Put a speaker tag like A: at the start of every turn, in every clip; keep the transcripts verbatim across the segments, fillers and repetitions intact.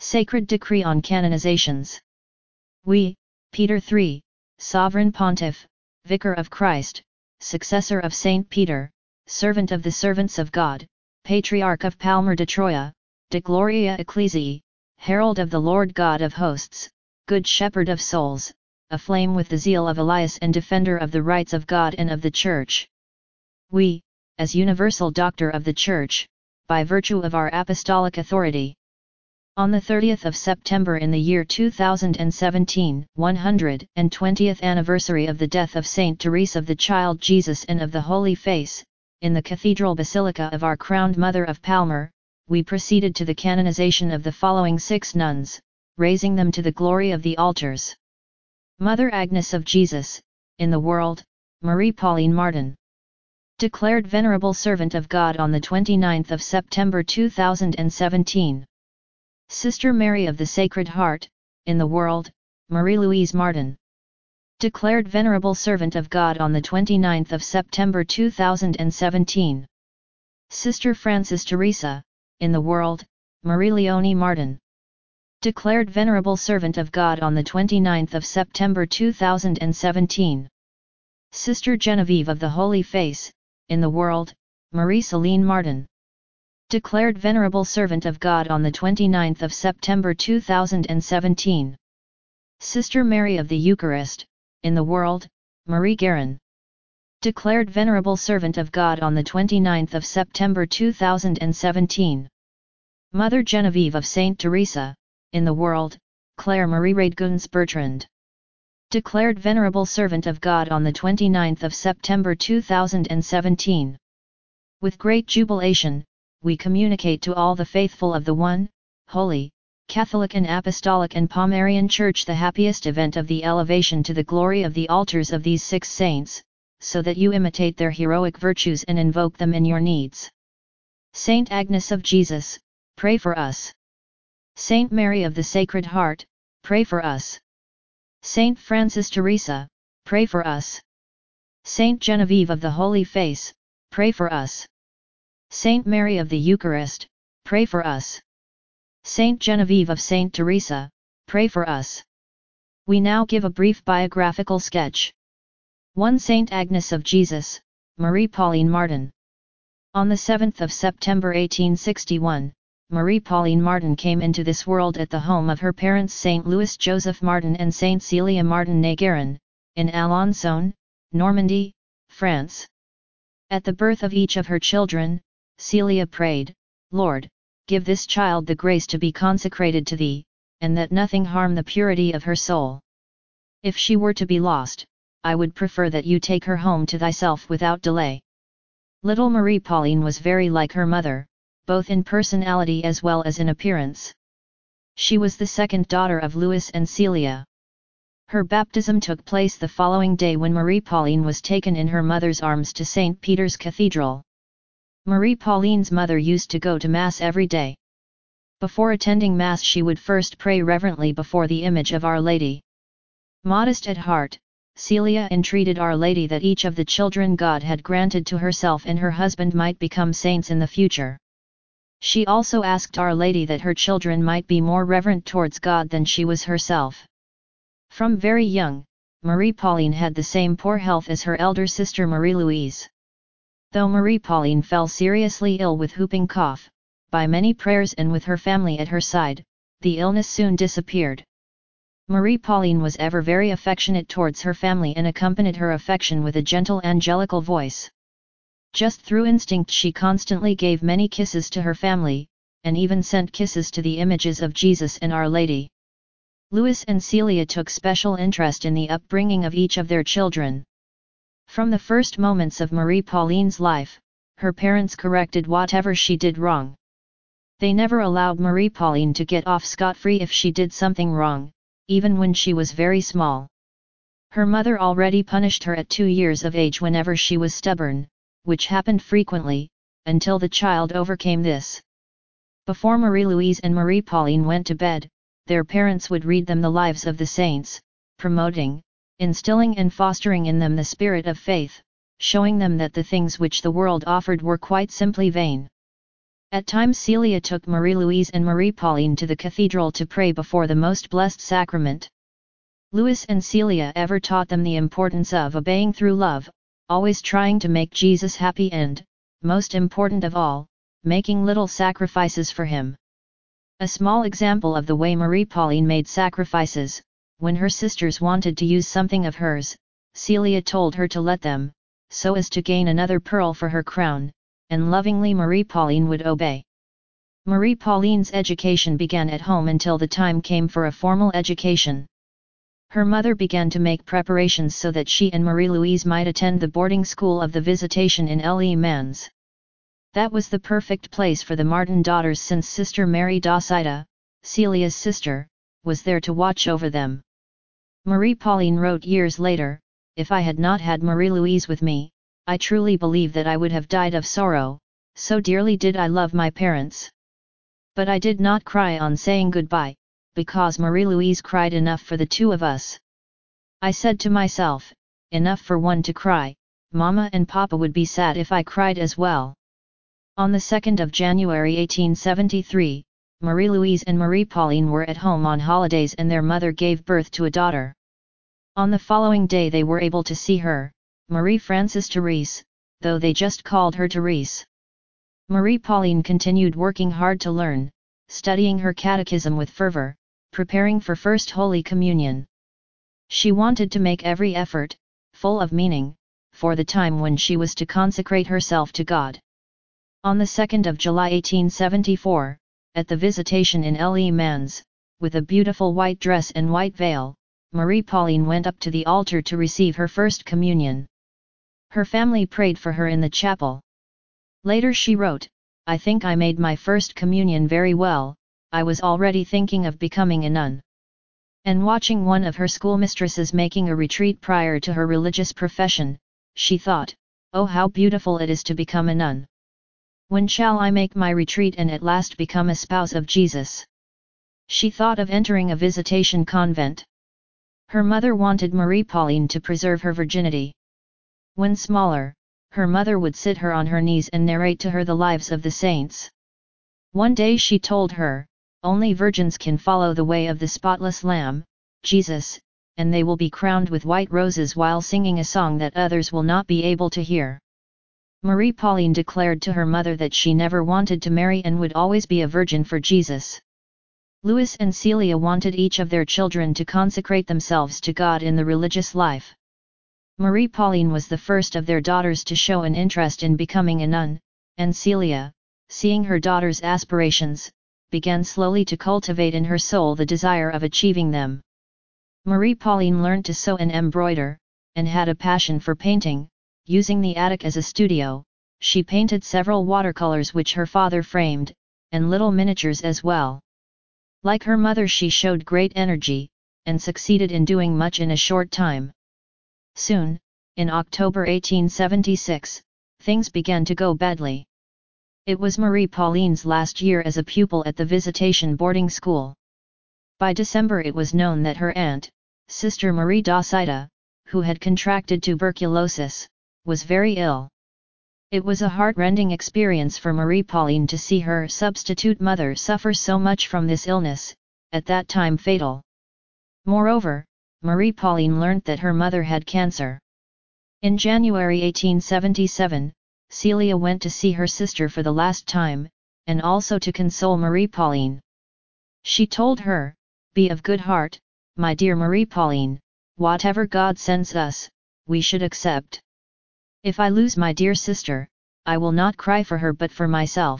A: Sacred Decree on Canonizations. We, Peter the third, Sovereign Pontiff, Vicar of Christ, successor of Saint Peter, servant of the servants of God, Patriarch of Palmar de Troia, de Gloria Ecclesiae, herald of the Lord God of hosts, good shepherd of souls, aflame with the zeal of Elias and defender of the rights of God and of the Church. We, as universal doctor of the Church, by virtue of our apostolic authority. On the thirtieth of September in the year two thousand seventeen, one hundred twentieth anniversary of the death of Saint Therese of the Child Jesus and of the Holy Face, in the Cathedral Basilica of our Crowned Mother of Palmar, we proceeded to the canonization of the following six nuns, raising them to the glory of the altars. Mother Agnes of Jesus, in the world, Marie Pauline Martin. Declared Venerable Servant of God on the twenty-ninth of September two thousand seventeen. Sister Mary of the Sacred Heart, in the world, Marie-Louise Martin. Declared Venerable Servant of God on the twenty-ninth of September two thousand seventeen. Sister Frances Teresa, in the world, Marie-Leonie Martin. Declared Venerable Servant of God on the twenty-ninth of September two thousand seventeen. Sister Genevieve of the Holy Face, in the world, Marie-Celine Martin. Declared Venerable Servant of God on the twenty-ninth of September two thousand seventeen. Sister Mary of the Eucharist, in the world, Marie Guerin. Declared Venerable Servant of God on the twenty-ninth of September two thousand seventeen. Mother Genevieve of Saint Teresa, in the world, Claire Marie Radeguns Bertrand. Declared Venerable Servant of God on the twenty-ninth of September two thousand seventeen. With great jubilation, we communicate to all the faithful of the one, holy, Catholic and Apostolic and Pomerian Church the happiest event of the elevation to the glory of the altars of these six saints, so that you imitate their heroic virtues and invoke them in your needs. Saint Agnes of Jesus, pray for us. Saint Mary of the Sacred Heart, pray for us. Saint Frances Teresa, pray for us. Saint Genevieve of the Holy Face, pray for us. Saint Mary of the Eucharist, pray for us. Saint Genevieve of Saint Teresa, pray for us. We now give a brief biographical sketch. one Saint Agnes of Jesus, Marie Pauline Martin. On the seventh of September eighteen sixty-one, Marie Pauline Martin came into this world at the home of her parents Saint Louis Joseph Martin and Saint Celia Martin née Guerin, in Alençon, Normandy, France. At the birth of each of her children, Celia prayed, "Lord, give this child the grace to be consecrated to Thee, and that nothing harm the purity of her soul. If she were to be lost, I would prefer that you take her home to Thyself without delay." Little Marie Pauline was very like her mother, both in personality as well as in appearance. She was the second daughter of Louis and Celia. Her baptism took place the following day when Marie Pauline was taken in her mother's arms to Saint Peter's Cathedral. Marie Pauline's mother used to go to Mass every day. Before attending Mass she would first pray reverently before the image of Our Lady. Modest at heart, Celia entreated Our Lady that each of the children God had granted to herself and her husband might become saints in the future. She also asked Our Lady that her children might be more reverent towards God than she was herself. From very young, Marie Pauline had the same poor health as her elder sister Marie-Louise. Though Marie Pauline fell seriously ill with whooping cough, by many prayers and with her family at her side, the illness soon disappeared. Marie Pauline was ever very affectionate towards her family and accompanied her affection with a gentle angelical voice. Just through instinct she constantly gave many kisses to her family, and even sent kisses to the images of Jesus and Our Lady. Louis and Celia took special interest in the upbringing of each of their children. From the first moments of Marie Pauline's life, her parents corrected whatever she did wrong. They never allowed Marie Pauline to get off scot-free if she did something wrong, even when she was very small. Her mother already punished her at two years of age whenever she was stubborn, which happened frequently, until the child overcame this. Before Marie-Louise and Marie Pauline went to bed, their parents would read them the lives of the saints, promoting, instilling and fostering in them the spirit of faith, showing them that the things which the world offered were quite simply vain. At times Celia took Marie-Louise and Marie-Pauline to the cathedral to pray before the Most Blessed Sacrament. Louis and Celia ever taught them the importance of obeying through love, always trying to make Jesus happy and, most important of all, making little sacrifices for him. A small example of the way Marie-Pauline made sacrifices: when her sisters wanted to use something of hers, Celia told her to let them, so as to gain another pearl for her crown, and lovingly Marie-Pauline would obey. Marie-Pauline's education began at home until the time came for a formal education. Her mother began to make preparations so that she and Marie-Louise might attend the boarding school of the Visitation in Les Mans. That was the perfect place for the Martin daughters, since Sister Mary Docida, Celia's sister, was there to watch over them. Marie-Pauline wrote years later, "If I had not had Marie-Louise with me, I truly believe that I would have died of sorrow, so dearly did I love my parents. But I did not cry on saying goodbye, because Marie-Louise cried enough for the two of us. I said to myself, enough for one to cry, Mama and Papa would be sad if I cried as well." On the second of January eighteen seventy-three, Marie-Louise and Marie-Pauline were at home on holidays and their mother gave birth to a daughter. On the following day they were able to see her, Marie Frances Therese, though they just called her Therese. Marie-Pauline continued working hard to learn, studying her catechism with fervor, preparing for First Holy Communion. She wanted to make every effort, full of meaning, for the time when she was to consecrate herself to God. On the second of July eighteen seventy-four, at the Visitation in Les Mans, with a beautiful white dress and white veil, Marie-Pauline went up to the altar to receive her First Communion. Her family prayed for her in the chapel. Later she wrote, "I think I made my First Communion very well. I was already thinking of becoming a nun." And watching one of her schoolmistresses making a retreat prior to her religious profession, she thought, "Oh, how beautiful it is to become a nun! When shall I make my retreat and at last become a spouse of Jesus?" She thought of entering a Visitation convent. Her mother wanted Marie-Pauline to preserve her virginity. When smaller, her mother would sit her on her knees and narrate to her the lives of the saints. One day she told her, "Only virgins can follow the way of the spotless Lamb, Jesus, and they will be crowned with white roses while singing a song that others will not be able to hear." Marie-Pauline declared to her mother that she never wanted to marry and would always be a virgin for Jesus. Louis and Celia wanted each of their children to consecrate themselves to God in the religious life. Marie-Pauline was the first of their daughters to show an interest in becoming a nun, and Celia, seeing her daughter's aspirations, began slowly to cultivate in her soul the desire of achieving them. Marie-Pauline learned to sew and embroider, and had a passion for painting. Using the attic as a studio, she painted several watercolors which her father framed, and little miniatures as well. Like her mother, she showed great energy, and succeeded in doing much in a short time. Soon, in October eighteen seventy-six, things began to go badly. It was Marie-Pauline's last year as a pupil at the Visitation boarding school. By December it was known that her aunt, Sister Marie Docida, who had contracted tuberculosis, was very ill. It was a heart-rending experience for Marie-Pauline to see her substitute mother suffer so much from this illness, at that time fatal. Moreover, Marie-Pauline learnt that her mother had cancer. In January eighteen seventy-seven, Celia went to see her sister for the last time, and also to console Marie-Pauline. She told her, "Be of good heart, my dear Marie-Pauline, whatever God sends us, we should accept. If I lose my dear sister, I will not cry for her but for myself.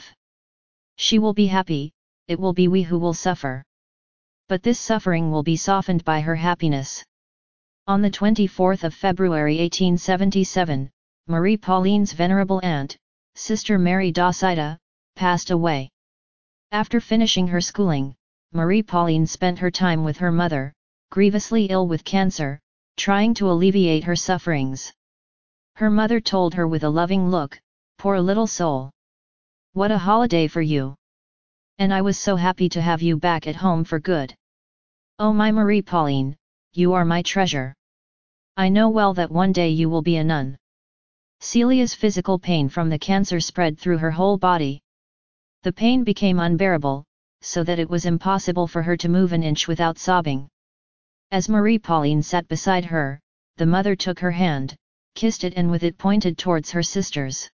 A: She will be happy, it will be we who will suffer. But this suffering will be softened by her happiness." On the twenty-fourth of February eighteen seventy-seven, Marie-Pauline's venerable aunt, Sister Mary Docida, passed away. After finishing her schooling, Marie-Pauline spent her time with her mother, grievously ill with cancer, trying to alleviate her sufferings. Her mother told her with a loving look, "Poor little soul. What a holiday for you! And I was so happy to have you back at home for good. Oh my Marie-Pauline, you are my treasure. I know well that one day you will be a nun." Celia's physical pain from the cancer spread through her whole body. The pain became unbearable, so that it was impossible for her to move an inch without sobbing. As Marie Pauline sat beside her, the mother took her hand, kissed it and with it pointed towards her sisters.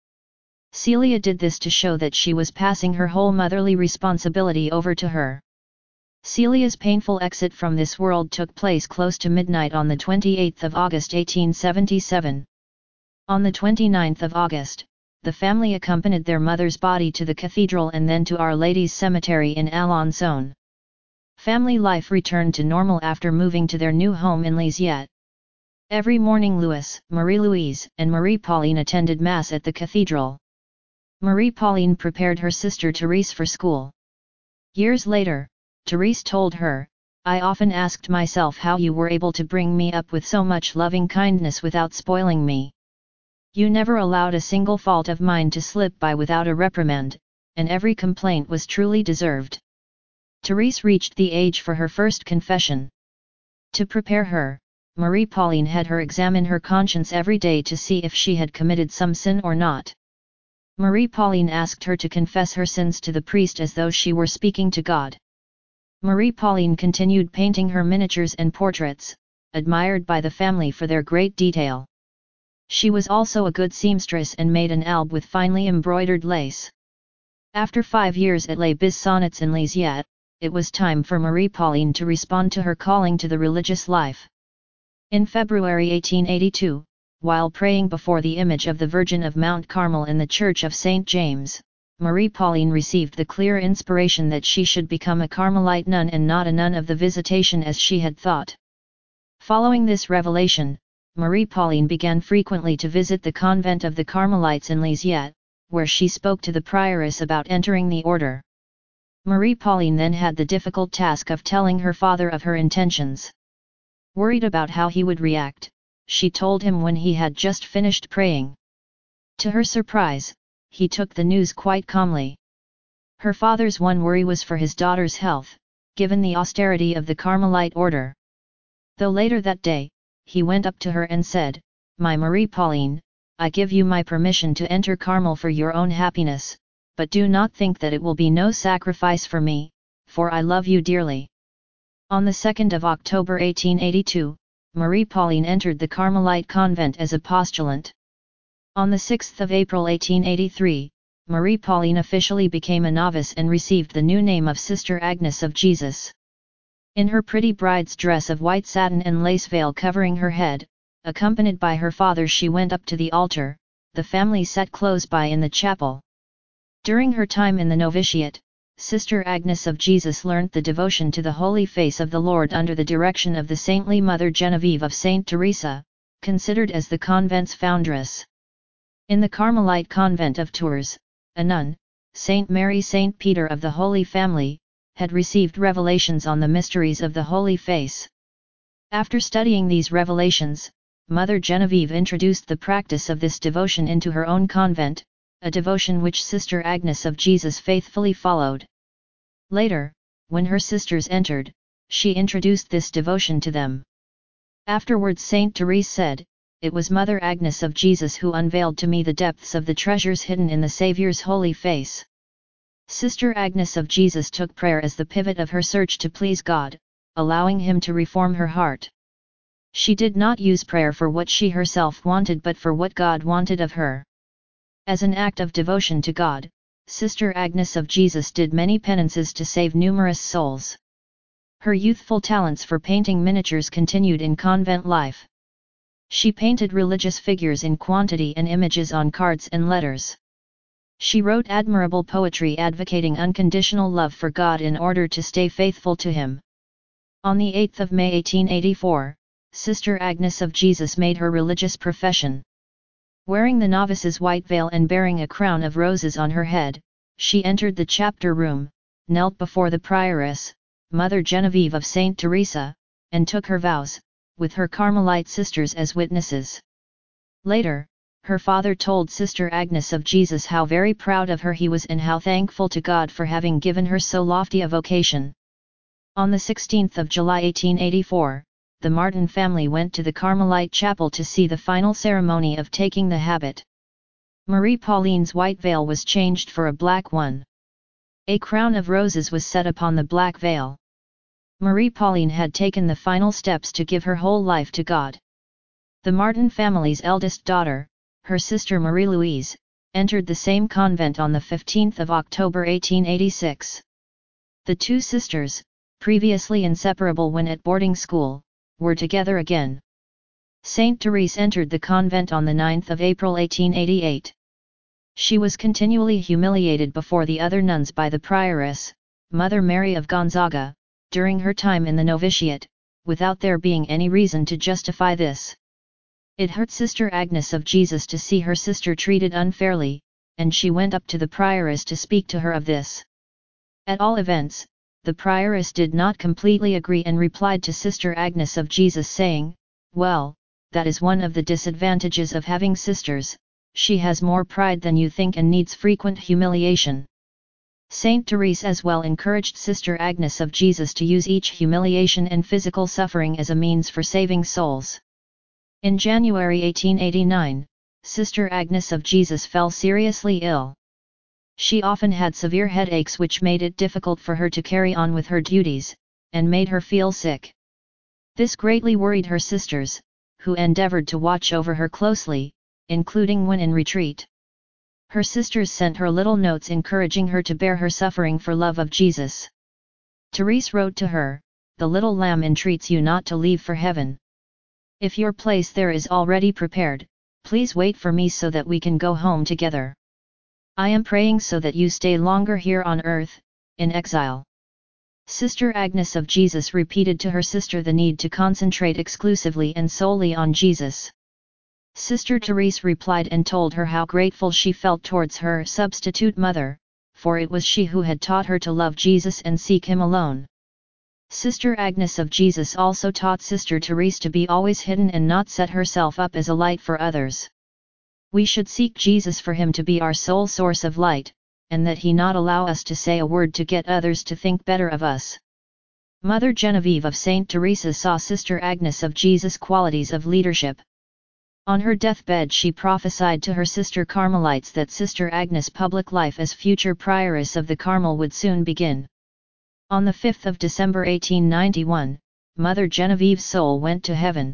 A: Celia did this to show that she was passing her whole motherly responsibility over to her. Celia's painful exit from this world took place close to midnight on the twenty-eighth of August eighteen seventy-seven. On the twenty-ninth of August, the family accompanied their mother's body to the cathedral and then to Our Lady's Cemetery in Alençon. Family life returned to normal after moving to their new home in Lisieux. Every morning Louis, Marie-Louise, and Marie Pauline attended Mass at the cathedral. Marie Pauline prepared her sister Therese for school. Years later, Therese told her, "I often asked myself how you were able to bring me up with so much loving kindness without spoiling me. You never allowed a single fault of mine to slip by without a reprimand, and every complaint was truly deserved." Therese reached the age for her first confession. To prepare her, Marie Pauline had her examine her conscience every day to see if she had committed some sin or not. Marie Pauline asked her to confess her sins to the priest as though she were speaking to God. Marie Pauline continued painting her miniatures and portraits, admired by the family for their great detail. She was also a good seamstress and made an alb with finely embroidered lace. After five years at Les Bissonnets in Lisieux, it was time for Marie Pauline to respond to her calling to the religious life. In February eighteen eighty-two, while praying before the image of the Virgin of Mount Carmel in the Church of Saint James, Marie Pauline received the clear inspiration that she should become a Carmelite nun and not a nun of the Visitation as she had thought. Following this revelation, Marie Pauline began frequently to visit the convent of the Carmelites in Lisieux, where she spoke to the prioress about entering the order. Marie Pauline then had the difficult task of telling her father of her intentions. Worried about how he would react, she told him when he had just finished praying. To her surprise, he took the news quite calmly. Her father's one worry was for his daughter's health, given the austerity of the Carmelite order. Though later that day, he went up to her and said, "My Marie Pauline, I give you my permission to enter Carmel for your own happiness, but do not think that it will be no sacrifice for me, for I love you dearly." On the second of October eighteen eighty-two, Marie Pauline entered the Carmelite convent as a postulant. On the sixth of April eighteen eighty-three, Marie Pauline officially became a novice and received the new name of Sister Agnes of Jesus. In her pretty bride's dress of white satin and lace veil covering her head, accompanied by her father, she went up to the altar. The family sat close by in the chapel. During her time in the novitiate, Sister Agnes of Jesus learnt the devotion to the Holy Face of the Lord under the direction of the saintly Mother Genevieve of Saint Teresa, considered as the convent's foundress. In the Carmelite convent of Tours, a nun, Saint Mary Saint Peter of the Holy Family, had received revelations on the mysteries of the Holy Face. After studying these revelations, Mother Genevieve introduced the practice of this devotion into her own convent, a devotion which Sister Agnes of Jesus faithfully followed. Later, when her sisters entered, she introduced this devotion to them. Afterwards Saint Therese said, "It was Mother Agnes of Jesus who unveiled to me the depths of the treasures hidden in the Saviour's holy face." Sister Agnes of Jesus took prayer as the pivot of her search to please God, allowing Him to reform her heart. She did not use prayer for what she herself wanted but for what God wanted of her. As an act of devotion to God, Sister Agnes of Jesus did many penances to save numerous souls. Her youthful talents for painting miniatures continued in convent life. She painted religious figures in quantity and images on cards and letters. She wrote admirable poetry advocating unconditional love for God in order to stay faithful to Him. On the eighth of May eighteen eighty-four, Sister Agnes of Jesus made her religious profession. Wearing the novice's white veil and bearing a crown of roses on her head, she entered the chapter room, knelt before the prioress, Mother Genevieve of Saint Teresa, and took her vows, with her Carmelite sisters as witnesses. Later, her father told Sister Agnes of Jesus how very proud of her he was and how thankful to God for having given her so lofty a vocation. On the sixteenth of July eighteen eighty-four, the Martin family went to the Carmelite chapel to see the final ceremony of taking the habit. Marie Pauline's white veil was changed for a black one. A crown of roses was set upon the black veil. Marie Pauline had taken the final steps to give her whole life to God. The Martin family's eldest daughter, her sister Marie-Louise, entered the same convent on the fifteenth of October eighteen eighty-six. The two sisters, previously inseparable when at boarding school, were together again. Saint Therese entered the convent on the ninth of April eighteen eighty-eight. She was continually humiliated before the other nuns by the prioress, Mother Mary of Gonzaga, during her time in the novitiate, without there being any reason to justify this. It hurt Sister Agnes of Jesus to see her sister treated unfairly, and she went up to the prioress to speak to her of this. At all events, the prioress did not completely agree and replied to Sister Agnes of Jesus saying, "Well, that is one of the disadvantages of having sisters, she has more pride than you think and needs frequent humiliation." Saint Therese as well encouraged Sister Agnes of Jesus to use each humiliation and physical suffering as a means for saving souls. In January eighteen eighty-nine, Sister Agnes of Jesus fell seriously ill. She often had severe headaches which made it difficult for her to carry on with her duties, and made her feel sick. This greatly worried her sisters, who endeavored to watch over her closely, including when in retreat. Her sisters sent her little notes encouraging her to bear her suffering for love of Jesus. Therese wrote to her, "The little lamb entreats you not to leave for heaven. If your place there is already prepared, please wait for me so that we can go home together. I am praying so that you stay longer here on earth, in exile." Sister Agnes of Jesus repeated to her sister the need to concentrate exclusively and solely on Jesus. Sister Therese replied and told her how grateful she felt towards her substitute mother, for it was she who had taught her to love Jesus and seek Him alone. Sister Agnes of Jesus also taught Sister Therese to be always hidden and not set herself up as a light for others. We should seek Jesus for Him to be our sole source of light, and that He not allow us to say a word to get others to think better of us. Mother Genevieve of Saint Teresa saw Sister Agnes of Jesus' qualities of leadership. On her deathbed she prophesied to her sister Carmelites that Sister Agnes' public life as future prioress of the Carmel would soon begin. On the fifth of December eighteen ninety-one, Mother Genevieve's soul went to heaven.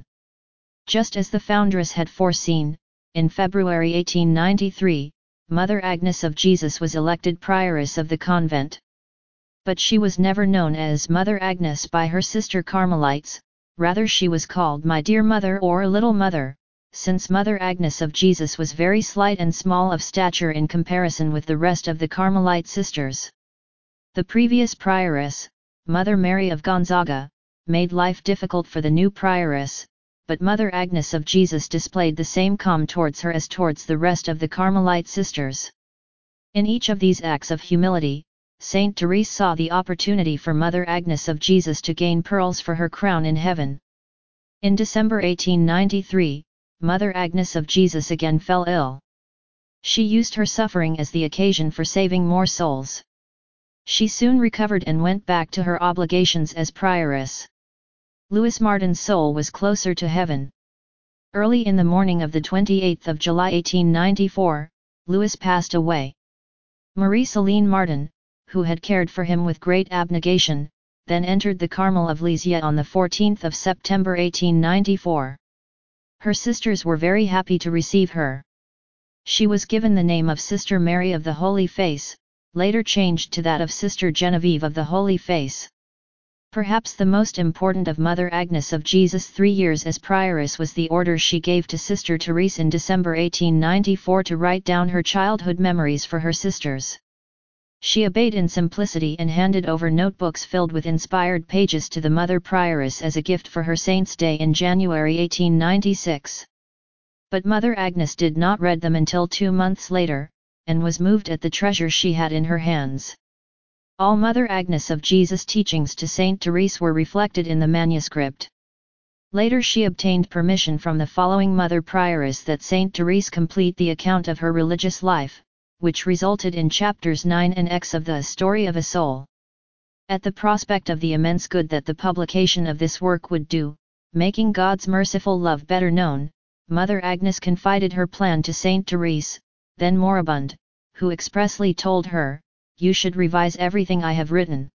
A: Just as the foundress had foreseen, in February eighteen ninety-three, Mother Agnes of Jesus was elected prioress of the convent. But she was never known as Mother Agnes by her sister Carmelites, rather she was called My Dear Mother or Little Mother, since Mother Agnes of Jesus was very slight and small of stature in comparison with the rest of the Carmelite sisters. The previous prioress, Mother Mary of Gonzaga, made life difficult for the new prioress, but Mother Agnes of Jesus displayed the same calm towards her as towards the rest of the Carmelite sisters. In each of these acts of humility, Saint Therese saw the opportunity for Mother Agnes of Jesus to gain pearls for her crown in heaven. In December eighteen ninety-three, Mother Agnes of Jesus again fell ill. She used her suffering as the occasion for saving more souls. She soon recovered and went back to her obligations as prioress. Louis Martin's soul was closer to heaven. Early in the morning of the twenty-eighth of July eighteen ninety-four, Louis passed away. Marie-Céline Martin, who had cared for him with great abnegation, then entered the Carmel of Lisieux on the fourteenth of September eighteen ninety-four. Her sisters were very happy to receive her. She was given the name of Sister Mary of the Holy Face, later changed to that of Sister Genevieve of the Holy Face. Perhaps the most important of Mother Agnes of Jesus' three years as prioress was the order she gave to Sister Therese in December eighteen ninety-four to write down her childhood memories for her sisters. She obeyed in simplicity and handed over notebooks filled with inspired pages to the Mother Prioress as a gift for her Saint's Day in January eighteen ninety-six. But Mother Agnes did not read them until two months later, and was moved at the treasure she had in her hands. All Mother Agnes of Jesus' teachings to Saint Therese were reflected in the manuscript. Later she obtained permission from the following Mother Prioress that Saint Therese complete the account of her religious life, which resulted in chapters nine and X of the Story of a Soul. At the prospect of the immense good that the publication of this work would do, making God's merciful love better known, Mother Agnes confided her plan to Saint Therese, then moribund, who expressly told her, you should revise everything I have written.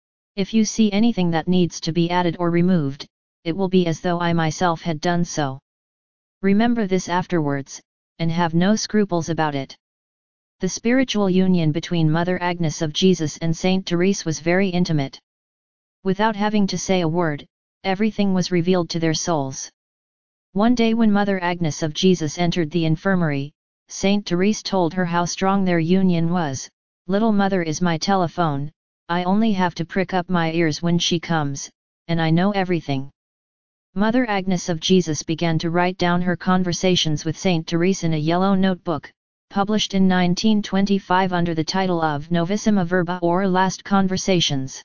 A: If you see anything that needs to be added or removed, it will be as though I myself had done so. Remember this afterwards, and have no scruples about it. The spiritual union between Mother Agnes of Jesus and Saint Therese was very intimate. Without having to say a word, everything was revealed to their souls. One day when Mother Agnes of Jesus entered the infirmary, Saint Therese told her how strong their union was. "Little mother is my telephone, I only have to prick up my ears when she comes, and I know everything." Mother Agnes of Jesus began to write down her conversations with Saint Therese in a yellow notebook, published in nineteen twenty-five under the title of Novissima Verba, or Last Conversations.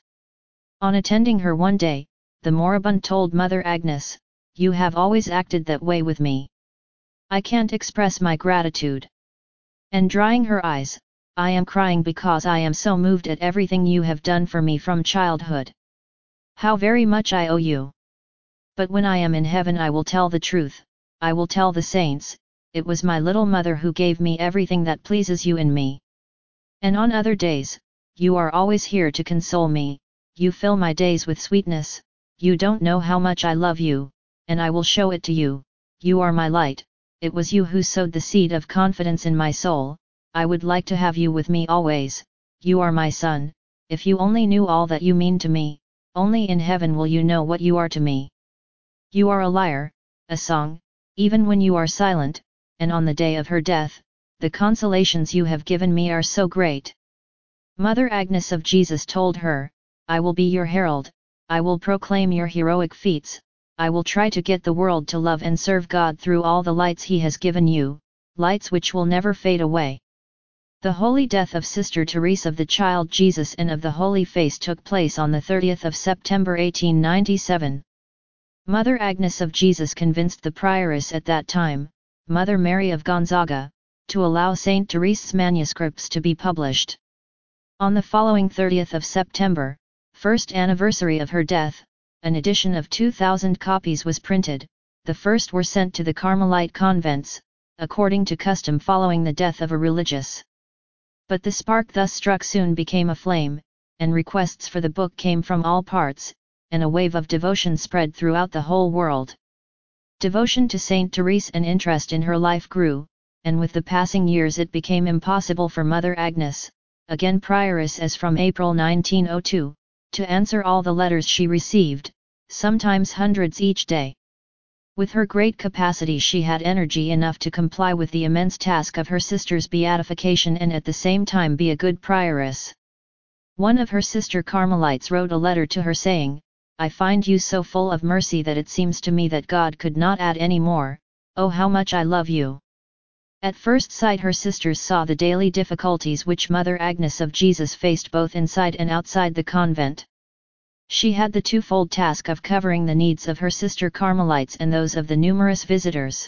A: On attending her one day, the moribund told Mother Agnes, "You have always acted that way with me. I can't express my gratitude. And drying her eyes, I am crying because I am so moved at everything you have done for me from childhood. How very much I owe you. But when I am in heaven I will tell the truth, I will tell the saints, it was my little mother who gave me everything that pleases you in me. And on other days, you are always here to console me, you fill my days with sweetness, you don't know how much I love you, and I will show it to you, you are my light, it was you who sowed the seed of confidence in my soul, I would like to have you with me always, you are my son, if you only knew all that you mean to me, only in heaven will you know what you are to me. You are a lyre, a song, even when you are silent, and on the day of her death, the consolations you have given me are so great." Mother Agnes of Jesus told her, "I will be your herald, I will proclaim your heroic feats, I will try to get the world to love and serve God through all the lights He has given you, lights which will never fade away." The holy death of Sister Therese of the Child Jesus and of the Holy Face took place on the thirtieth of September eighteen ninety-seven. Mother Agnes of Jesus convinced the prioress at that time, Mother Mary of Gonzaga, to allow Saint Therese's manuscripts to be published. On the following thirtieth of September, first anniversary of her death, an edition of two thousand copies was printed, the first were sent to the Carmelite convents, according to custom following the death of a religious. But the spark thus struck soon became a flame, and requests for the book came from all parts, and a wave of devotion spread throughout the whole world. Devotion to Saint Therese and interest in her life grew, and with the passing years it became impossible for Mother Agnes, again prioress as from April nineteen oh two, to answer all the letters she received, sometimes hundreds each day. With her great capacity she had energy enough to comply with the immense task of her sister's beatification and at the same time be a good prioress. One of her sister Carmelites wrote a letter to her saying, "I find you so full of mercy that it seems to me that God could not add any more, oh how much I love you." At first sight her sisters saw the daily difficulties which Mother Agnes of Jesus faced both inside and outside the convent. She had the twofold task of covering the needs of her sister Carmelites and those of the numerous visitors.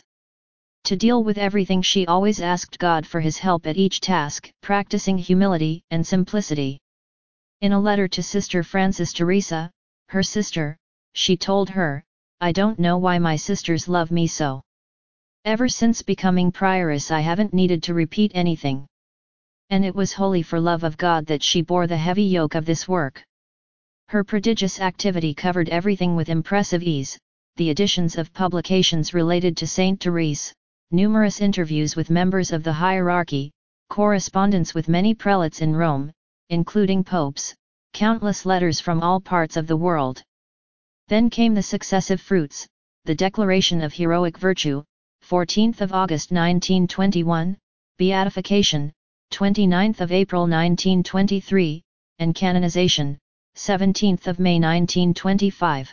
A: To deal with everything she always asked God for His help at each task, practicing humility and simplicity. In a letter to Sister Frances Teresa, her sister, she told her, "I don't know why my sisters love me so. Ever since becoming prioress I haven't needed to repeat anything. And it was wholly for love of God that she bore the heavy yoke of this work." Her prodigious activity covered everything with impressive ease, the editions of publications related to Saint Therese, numerous interviews with members of the hierarchy, correspondence with many prelates in Rome, including popes, countless letters from all parts of the world. Then came the successive fruits, the Declaration of Heroic Virtue, fourteenth of August nineteen twenty-one, Beatification, twenty-ninth of April nineteen twenty-three, and Canonization, seventeenth of May nineteen twenty-five.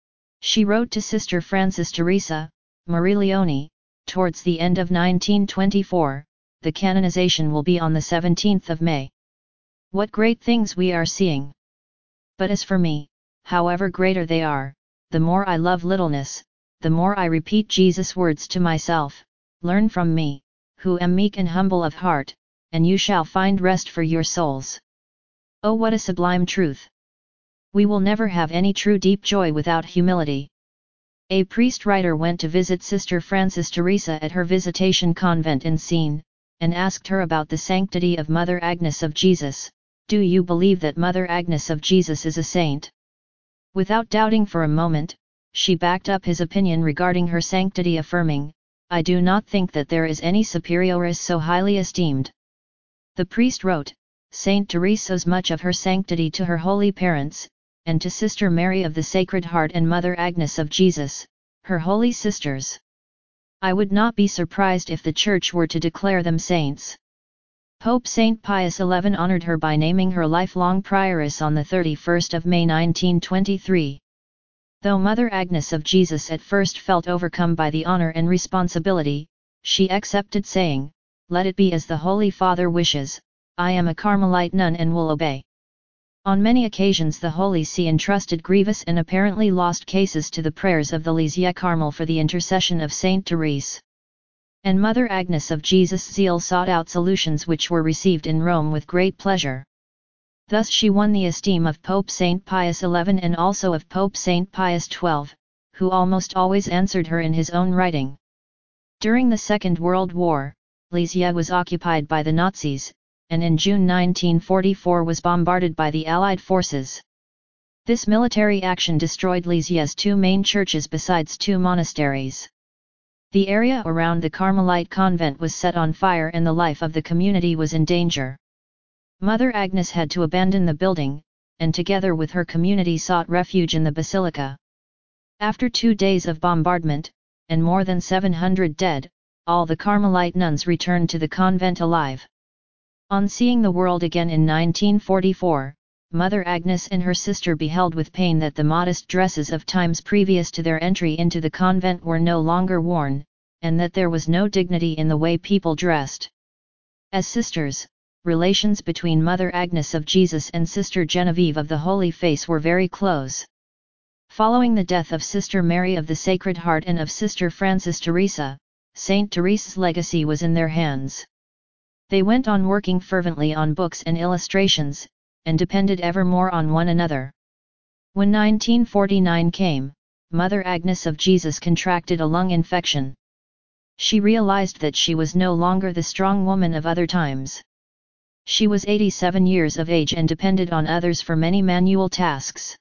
A: She wrote to Sister Frances Teresa, Marie Leone, towards the end of nineteen twenty-four, the canonization will be on the seventeenth of May. What great things we are seeing! But as for me, however greater they are, the more I love littleness, the more I repeat Jesus' words to myself, "Learn from me, who am meek and humble of heart, and you shall find rest for your souls." Oh, what a sublime truth! We will never have any true deep joy without humility. A priest-writer went to visit Sister Frances Teresa at her Visitation Convent in Siena, and asked her about the sanctity of Mother Agnes of Jesus, Do you believe that Mother Agnes of Jesus is a saint? Without doubting for a moment, she backed up his opinion regarding her sanctity, affirming, I do not think that there is any superioress so highly esteemed. The priest wrote, Saint Therese owes much of her sanctity to her holy parents, and to Sister Mary of the Sacred Heart and Mother Agnes of Jesus, her holy sisters. I would not be surprised if the Church were to declare them saints. Pope Saint Pius the eleventh honored her by naming her lifelong prioress on the thirty-first of May nineteen twenty-three. Though Mother Agnes of Jesus at first felt overcome by the honor and responsibility, she accepted, saying, Let it be as the Holy Father wishes, I am a Carmelite nun and will obey. On many occasions the Holy See entrusted grievous and apparently lost cases to the prayers of the Lisieux Carmel for the intercession of Saint Therese. And Mother Agnes of Jesus' zeal sought out solutions which were received in Rome with great pleasure. Thus she won the esteem of Pope Saint Pius the eleventh and also of Pope Saint Pius the twelfth, who almost always answered her in his own writing. During the Second World War, Lisieux was occupied by the Nazis, and in June nineteen forty-four was bombarded by the Allied forces. This military action destroyed Lisieux's two main churches besides two monasteries. The area around the Carmelite convent was set on fire and the life of the community was in danger. Mother Agnes had to abandon the building, and together with her community sought refuge in the basilica. After two days of bombardment, and more than seven hundred dead, all the Carmelite nuns returned to the convent alive. On seeing the world again in nineteen forty-four, Mother Agnes and her sister beheld with pain that the modest dresses of times previous to their entry into the convent were no longer worn, and that there was no dignity in the way people dressed. As sisters, relations between Mother Agnes of Jesus and Sister Genevieve of the Holy Face were very close. Following the death of Sister Mary of the Sacred Heart and of Sister Frances Teresa, Saint Teresa's legacy was in their hands. They went on working fervently on books and illustrations, and depended ever more on one another. When nineteen forty-nine came, Mother Agnes of Jesus contracted a lung infection. She realized that she was no longer the strong woman of other times. She was eighty-seven years of age and depended on others for many manual tasks.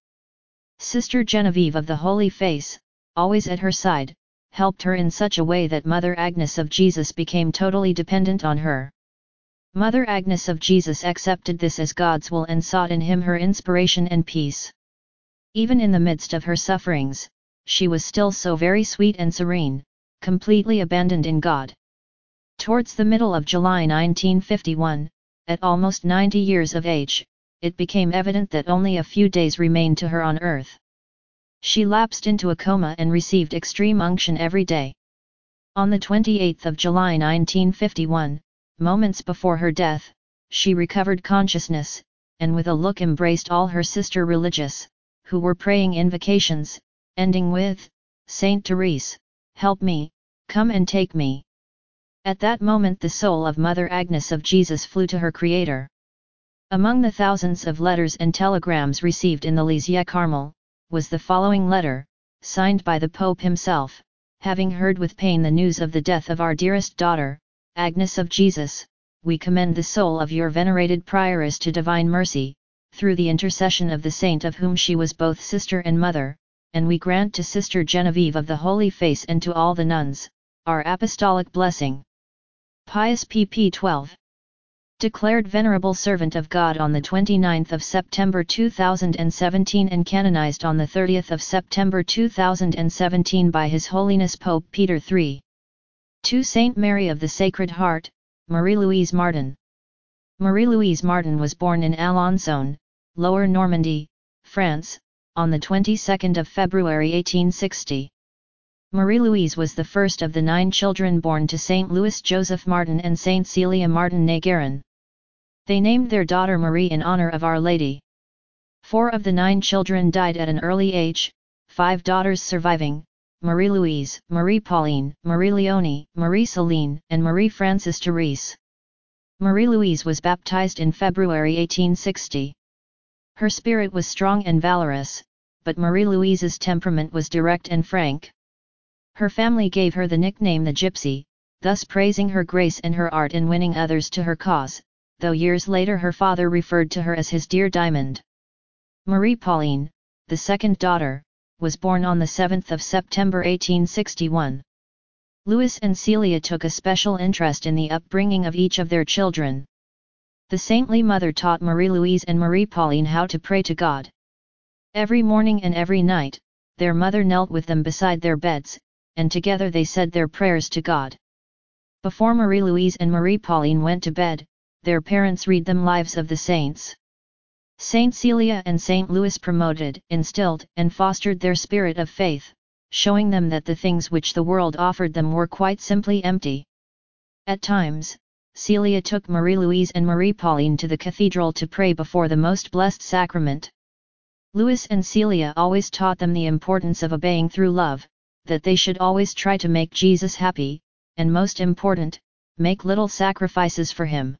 A: Sister Genevieve of the Holy Face, always at her side, helped her in such a way that Mother Agnes of Jesus became totally dependent on her. Mother Agnes of Jesus accepted this as God's will and sought in him her inspiration and peace. Even in the midst of her sufferings, she was still so very sweet and serene, completely abandoned in God. Towards the middle of July nineteen fifty-one, at almost ninety years of age, it became evident that only a few days remained to her on earth. She lapsed into a coma and received extreme unction every day. On the twenty-eighth of July nineteen fifty-one, moments before her death, she recovered consciousness, and with a look embraced all her sister religious, who were praying invocations, ending with, Saint Therese, help me, come and take me. At that moment the soul of Mother Agnes of Jesus flew to her Creator. Among the thousands of letters and telegrams received in the Lisieux Carmel, was the following letter, signed by the Pope himself, having heard with pain the news of the death of our dearest daughter, Agnes of Jesus, we commend the soul of your venerated prioress to divine mercy, through the intercession of the saint of whom she was both sister and mother, and we grant to Sister Genevieve of the Holy Face and to all the nuns, our apostolic blessing. Pius P P twelve. Declared Venerable Servant of God on the twenty-ninth of September two thousand seventeen and canonized on the thirtieth of September two thousand seventeen by His Holiness Pope Peter the third. To Saint Mary of the Sacred Heart, Marie-Louise Martin. Marie-Louise Martin was born in Alençon, Lower Normandy, France, on the twenty-second of February eighteen sixty. Marie-Louise was the first of the nine children born to Saint Louis Joseph Martin and Saint Celia Martin Néguerin. They named their daughter Marie in honor of Our Lady. Four of the nine children died at an early age, five daughters surviving, Marie-Louise, Marie-Pauline, Marie-Léonie, Marie-Céline, and Marie-Frances Therese. Marie-Louise was baptized in February eighteen sixty. Her spirit was strong and valorous, but Marie-Louise's temperament was direct and frank. Her family gave her the nickname the Gypsy, thus praising her grace and her art in winning others to her cause, though years later her father referred to her as his dear diamond. Marie Pauline, the second daughter, was born on the seventh of September eighteen sixty-one. Louis and Celia took a special interest in the upbringing of each of their children. The saintly mother taught Marie-Louise and Marie Pauline how to pray to God. Every morning and every night, their mother knelt with them beside their beds, and together they said their prayers to God. Before Marie-Louise and Marie Pauline went to bed, their parents read them lives of the saints. Saint Celia and Saint Louis promoted, instilled, and fostered their spirit of faith, showing them that the things which the world offered them were quite simply empty. At times, Celia took Marie-Louise and Marie Pauline to the cathedral to pray before the Most Blessed Sacrament. Louis and Celia always taught them the importance of obeying through love, that they should always try to make Jesus happy, and most important, make little sacrifices for him.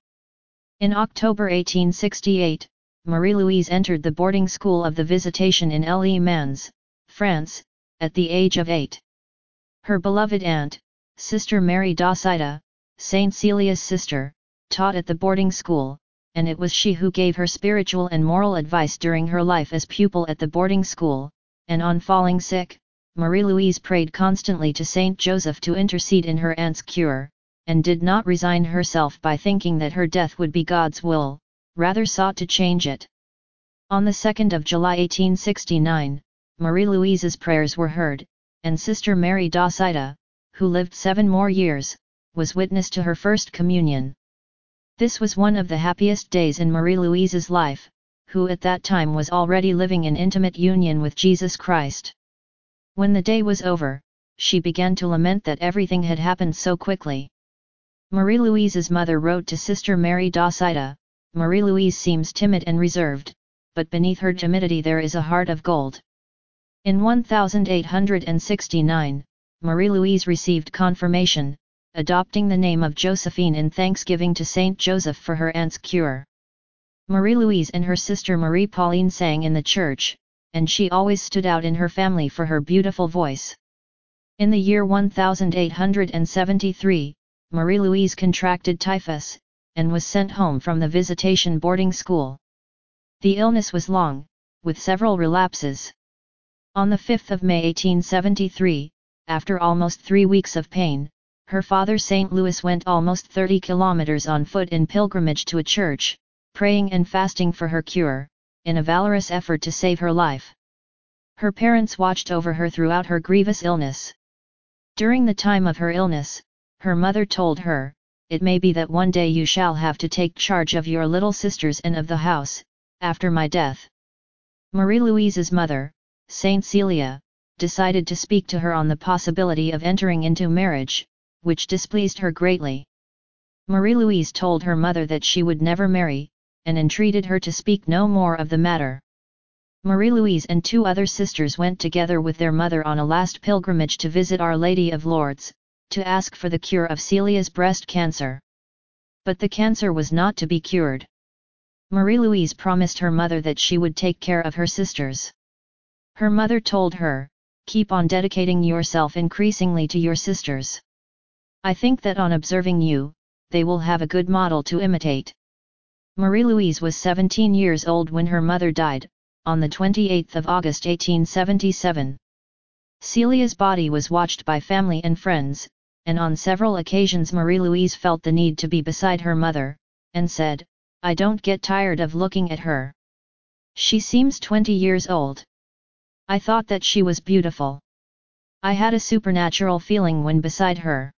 A: In October eighteen sixty-eight, Marie-Louise entered the boarding school of the Visitation in Le Mans, France, at the age of eight. Her beloved aunt, Sister Mary d'Assida, Saint Celia's sister, taught at the boarding school, and it was she who gave her spiritual and moral advice during her life as pupil at the boarding school, and on falling sick, Marie-Louise prayed constantly to Saint Joseph to intercede in her aunt's cure, and did not resign herself by thinking that her death would be God's will, rather sought to change it. On the second of July eighteen sixty-nine, Marie-Louise's prayers were heard, and Sister Mary d'Assida, who lived seven more years, was witness to her first communion. This was one of the happiest days in Marie-Louise's life, who at that time was already living in intimate union with Jesus Christ. When the day was over, she began to lament that everything had happened so quickly. Marie-Louise's mother wrote to Sister Mary d'Assida, "Marie-Louise seems timid and reserved, but beneath her timidity there is a heart of gold." In eighteen sixty-nine, Marie-Louise received confirmation, adopting the name of Josephine in thanksgiving to Saint Joseph for her aunt's cure. Marie-Louise and her sister Marie Pauline sang in the church, and she always stood out in her family for her beautiful voice. In the year eighteen seventy-three, Marie-Louise contracted typhus, and was sent home from the Visitation boarding school. The illness was long, with several relapses. On the fifth of May eighteen seventy-three, after almost three weeks of pain, her father Saint Louis went almost thirty kilometers on foot in pilgrimage to a church, praying and fasting for her cure, in a valorous effort to save her life. Her parents watched over her throughout her grievous illness. During the time of her illness, her mother told her, "It may be that one day you shall have to take charge of your little sisters and of the house, after my death." Marie-Louise's mother, Saint Celia, decided to speak to her on the possibility of entering into marriage, which displeased her greatly. Marie-Louise told her mother that she would never marry, and entreated her to speak no more of the matter. Marie-Louise and two other sisters went together with their mother on a last pilgrimage to visit Our Lady of Lourdes, to ask for the cure of Celia's breast cancer. But the cancer was not to be cured. Marie-Louise promised her mother that she would take care of her sisters. Her mother told her, "Keep on dedicating yourself increasingly to your sisters. I think that on observing you, they will have a good model to imitate." Marie-Louise was seventeen years old when her mother died, on the twenty-eighth of August eighteen seventy-seven. Celia's body was watched by family and friends, and on several occasions Marie-Louise felt the need to be beside her mother, and said, "I don't get tired of looking at her. She seems twenty years old. I thought that she was beautiful. I had a supernatural feeling when beside her.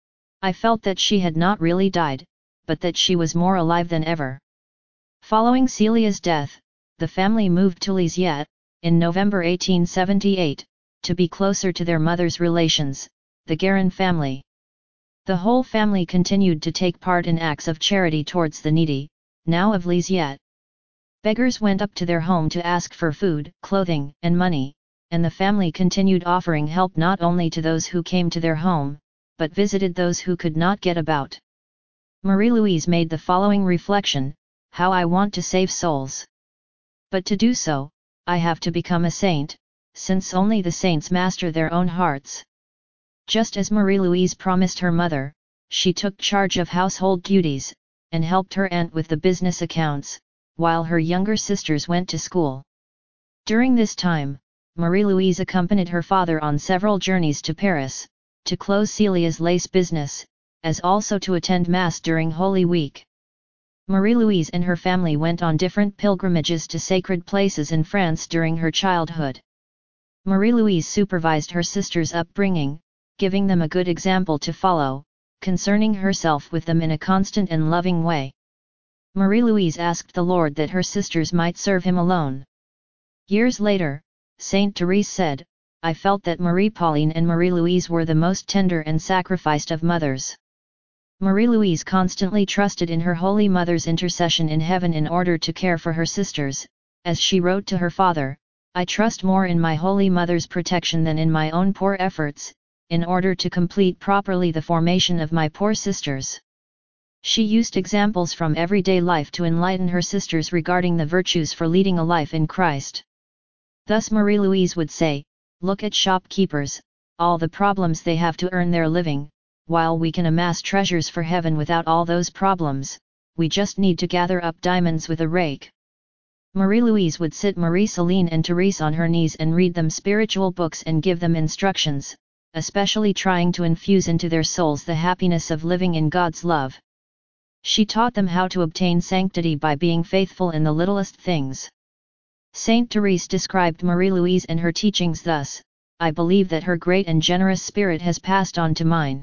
A: I felt that she had not really died, but that she was more alive than ever." Following Celia's death, the family moved to Lisieux, in November eighteen seventy-eight, to be closer to their mother's relations, the Guérin family. The whole family continued to take part in acts of charity towards the needy, now of Lisieux. Beggars went up to their home to ask for food, clothing, and money, and the family continued offering help not only to those who came to their home, but visited those who could not get about. Marie-Louise made the following reflection: "How I want to save souls. But to do so, I have to become a saint, since only the saints master their own hearts." Just as Marie-Louise promised her mother, she took charge of household duties, and helped her aunt with the business accounts, while her younger sisters went to school. During this time, Marie-Louise accompanied her father on several journeys to Paris, to close Celia's lace business, as also to attend Mass during Holy Week. Marie-Louise and her family went on different pilgrimages to sacred places in France during her childhood. Marie-Louise supervised her sisters' upbringing, giving them a good example to follow, concerning herself with them in a constant and loving way. Marie-Louise asked the Lord that her sisters might serve him alone. Years later, Saint Therese said, "I felt that Marie-Pauline and Marie-Louise were the most tender and sacrificed of mothers." Marie-Louise constantly trusted in her Holy Mother's intercession in heaven in order to care for her sisters, as she wrote to her father, "I trust more in my Holy Mother's protection than in my own poor efforts, in order to complete properly the formation of my poor sisters." She used examples from everyday life to enlighten her sisters regarding the virtues for leading a life in Christ. Thus Marie-Louise would say, "Look at shopkeepers, all the problems they have to earn their living, while we can amass treasures for heaven without all those problems, we just need to gather up diamonds with a rake." Marie-Louise would sit Marie-Céline and Therese on her knees and read them spiritual books and give them instructions, especially trying to infuse into their souls the happiness of living in God's love. She taught them how to obtain sanctity by being faithful in the littlest things. Saint Therese described Marie-Louise and her teachings thus, "I believe that her great and generous spirit has passed on to mine.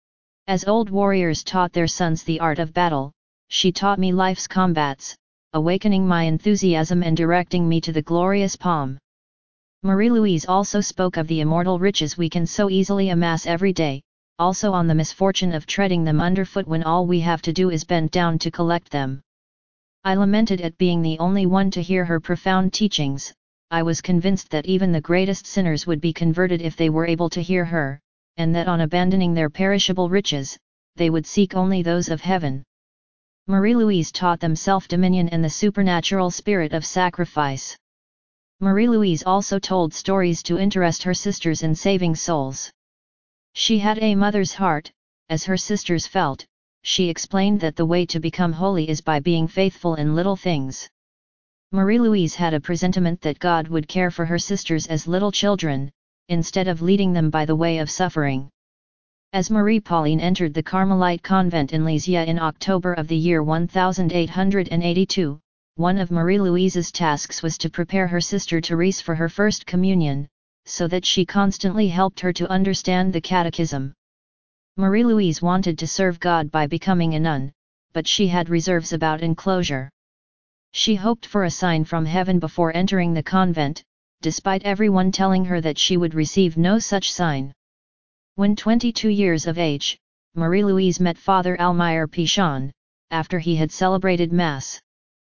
A: As old warriors taught their sons the art of battle, she taught me life's combats, awakening my enthusiasm and directing me to the glorious palm." Marie-Louise also spoke of the immortal riches we can so easily amass every day, also on the misfortune of treading them underfoot when all we have to do is bend down to collect them. "I lamented at being the only one to hear her profound teachings. I was convinced that even the greatest sinners would be converted if they were able to hear her, and that on abandoning their perishable riches, they would seek only those of heaven." Marie-Louise taught them self-dominion and the supernatural spirit of sacrifice. Marie-Louise also told stories to interest her sisters in saving souls. She had a mother's heart, as her sisters felt. She explained that the way to become holy is by being faithful in little things. Marie-Louise had a presentiment that God would care for her sisters as little children, instead of leading them by the way of suffering. As Marie-Pauline entered the Carmelite convent in Lisieux in October of the year eighteen eighty-two, one of Marie-Louise's tasks was to prepare her sister Therese for her first communion, so that she constantly helped her to understand the catechism. Marie-Louise wanted to serve God by becoming a nun, but she had reserves about enclosure. She hoped for a sign from heaven before entering the convent, despite everyone telling her that she would receive no such sign. When twenty-two years of age, Marie-Louise met Father Almire Pichon, after he had celebrated Mass.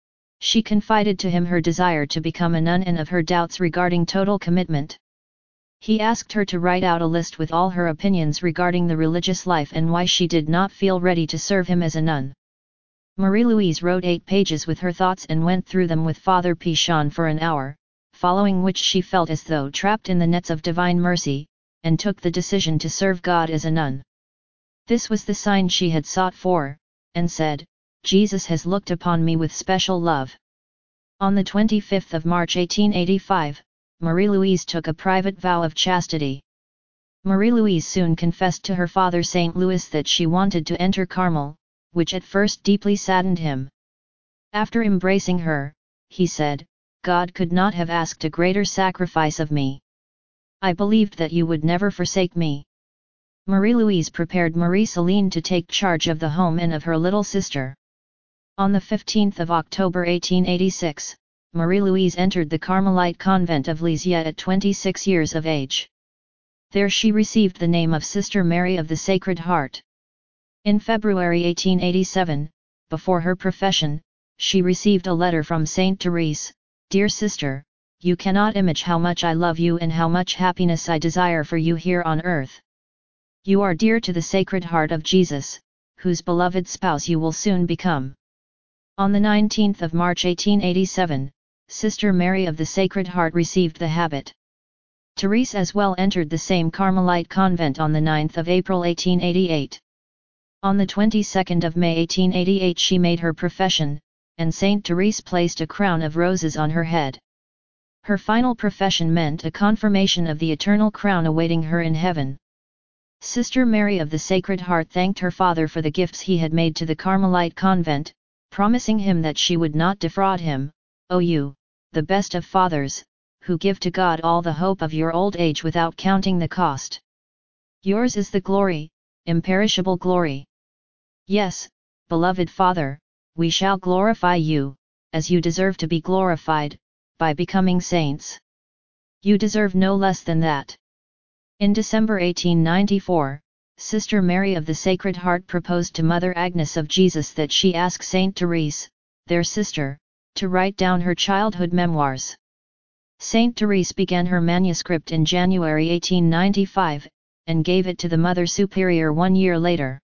A: She confided to him her desire to become a nun and of her doubts regarding total commitment. He asked her to write out a list with all her opinions regarding the religious life and why she did not feel ready to serve him as a nun. Marie-Louise wrote eight pages with her thoughts and went through them with Father Pichon for an hour, following which she felt as though trapped in the nets of divine mercy, and took the decision to serve God as a nun. This was the sign she had sought for, and said, "Jesus has looked upon me with special love." On the twenty-fifth of March eighteen eighty-five, Marie-Louise took a private vow of chastity. Marie-Louise soon confessed to her father Saint Louis that she wanted to enter Carmel, which at first deeply saddened him. After embracing her, he said, "God could not have asked a greater sacrifice of me. I believed that you would never forsake me." Marie-Louise prepared Marie-Céline to take charge of the home and of her little sister. On the fifteenth of October eighteen eighty-six, Marie-Louise entered the Carmelite convent of Lisieux at twenty-six years of age. There she received the name of Sister Mary of the Sacred Heart. In February eighteen eighty-seven, before her profession, she received a letter from Saint Therese, "Dear Sister, you cannot imagine how much I love you and how much happiness I desire for you here on earth. You are dear to the Sacred Heart of Jesus, whose beloved spouse you will soon become." On the nineteenth of March eighteen eighty-seven, Sister Mary of the Sacred Heart received the habit. Therese as well entered the same Carmelite convent on the ninth of April eighteen eighty-eight. On the twenty-second of May eighteen eighty-eight she made her profession, and Saint Therese placed a crown of roses on her head. Her final profession meant a confirmation of the eternal crown awaiting her in heaven. Sister Mary of the Sacred Heart thanked her father for the gifts he had made to the Carmelite convent, promising him that she would not defraud him. "O you, the best of fathers, who give to God all the hope of your old age without counting the cost. Yours is the glory, imperishable glory. Yes, beloved Father, we shall glorify you, as you deserve to be glorified, by becoming saints. You deserve no less than that." In December eighteen ninety-four, Sister Mary of the Sacred Heart proposed to Mother Agnes of Jesus that she ask Saint Therese, their sister, to write down her childhood memoirs. Saint Therese began her manuscript in January eighteen ninety-five, and gave it to the Mother Superior one year later.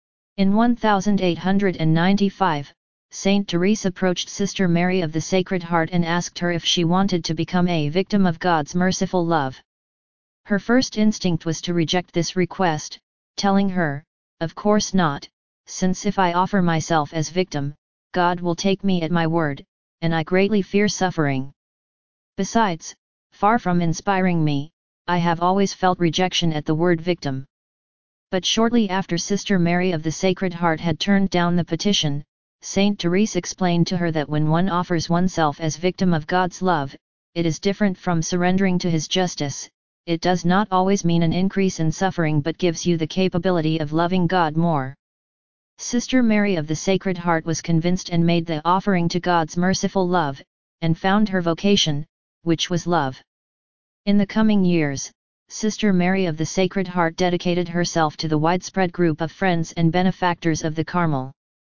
A: In eighteen ninety-five, Saint Therese approached Sister Mary of the Sacred Heart and asked her if she wanted to become a victim of God's merciful love. Her first instinct was to reject this request, telling her, "Of course not, since if I offer myself as victim, God will take me at my word, and I greatly fear suffering. Besides, far from inspiring me, I have always felt rejection at the word victim." But shortly after Sister Mary of the Sacred Heart had turned down the petition, Saint Therese explained to her that when one offers oneself as victim of God's love, it is different from surrendering to His justice. It does not always mean an increase in suffering but gives you the capability of loving God more. Sister Mary of the Sacred Heart was convinced and made the offering to God's merciful love, and found her vocation, which was love. In the coming years, Sister Mary of the Sacred Heart dedicated herself to the widespread group of friends and benefactors of the Carmel.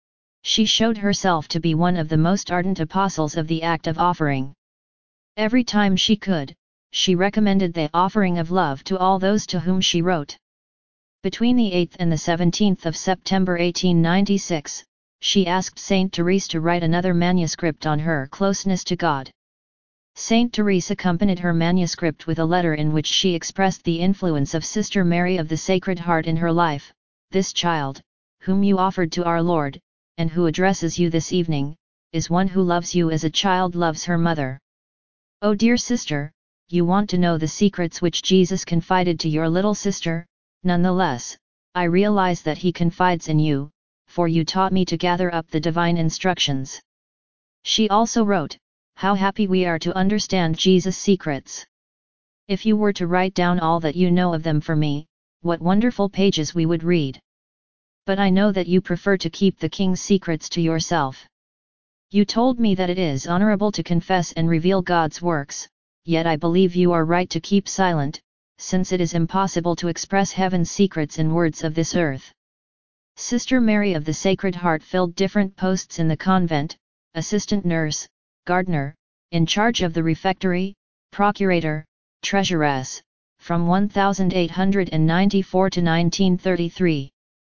A: She showed herself to be one of the most ardent apostles of the act of offering. Every time she could, she recommended the offering of love to all those to whom she wrote. Between the eighth and the seventeenth of September eighteen ninety-six, she asked Saint Therese to write another manuscript on her closeness to God. Saint Therese accompanied her manuscript with a letter in which she expressed the influence of Sister Mary of the Sacred Heart in her life. "This child, whom you offered to our Lord, and who addresses you this evening, is one who loves you as a child loves her mother. Oh dear sister, you want to know the secrets which Jesus confided to your little sister? Nonetheless, I realize that He confides in you, for you taught me to gather up the divine instructions." She also wrote, "How happy we are to understand Jesus' secrets. If you were to write down all that you know of them for me, what wonderful pages we would read. But I know that you prefer to keep the King's secrets to yourself. You told me that it is honorable to confess and reveal God's works, yet I believe you are right to keep silent, since it is impossible to express heaven's secrets in words of this earth." Sister Mary of the Sacred Heart filled different posts in the convent: assistant nurse, gardener, in charge of the refectory, procurator, treasuress, from eighteen ninety-four to nineteen thirty-three.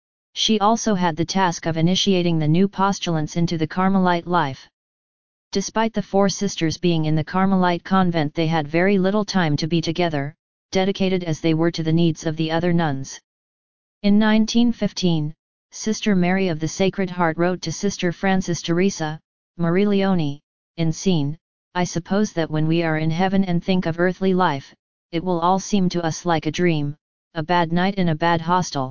A: She also had the task of initiating the new postulants into the Carmelite life. Despite the four sisters being in the Carmelite convent, they had very little time to be together, dedicated as they were to the needs of the other nuns. In nineteen fifteen, Sister Mary of the Sacred Heart wrote to Sister Frances Teresa, Marie Leone, in scene, "I suppose that when we are in heaven and think of earthly life, it will all seem to us like a dream, a bad night in a bad hostel.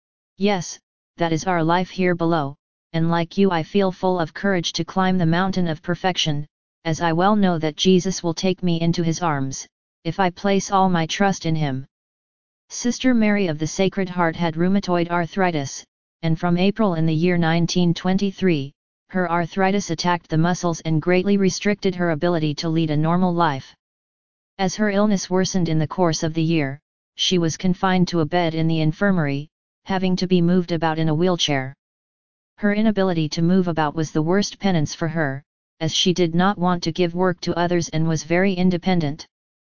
A: Yes, that is our life here below, and like you I feel full of courage to climb the mountain of perfection, as I well know that Jesus will take me into His arms, if I place all my trust in Him." Sister Mary of the Sacred Heart had rheumatoid arthritis, and from April in the year nineteen twenty-three, her arthritis attacked the muscles and greatly restricted her ability to lead a normal life. As her illness worsened in the course of the year, she was confined to a bed in the infirmary, having to be moved about in a wheelchair. Her inability to move about was the worst penance for her, as she did not want to give work to others and was very independent.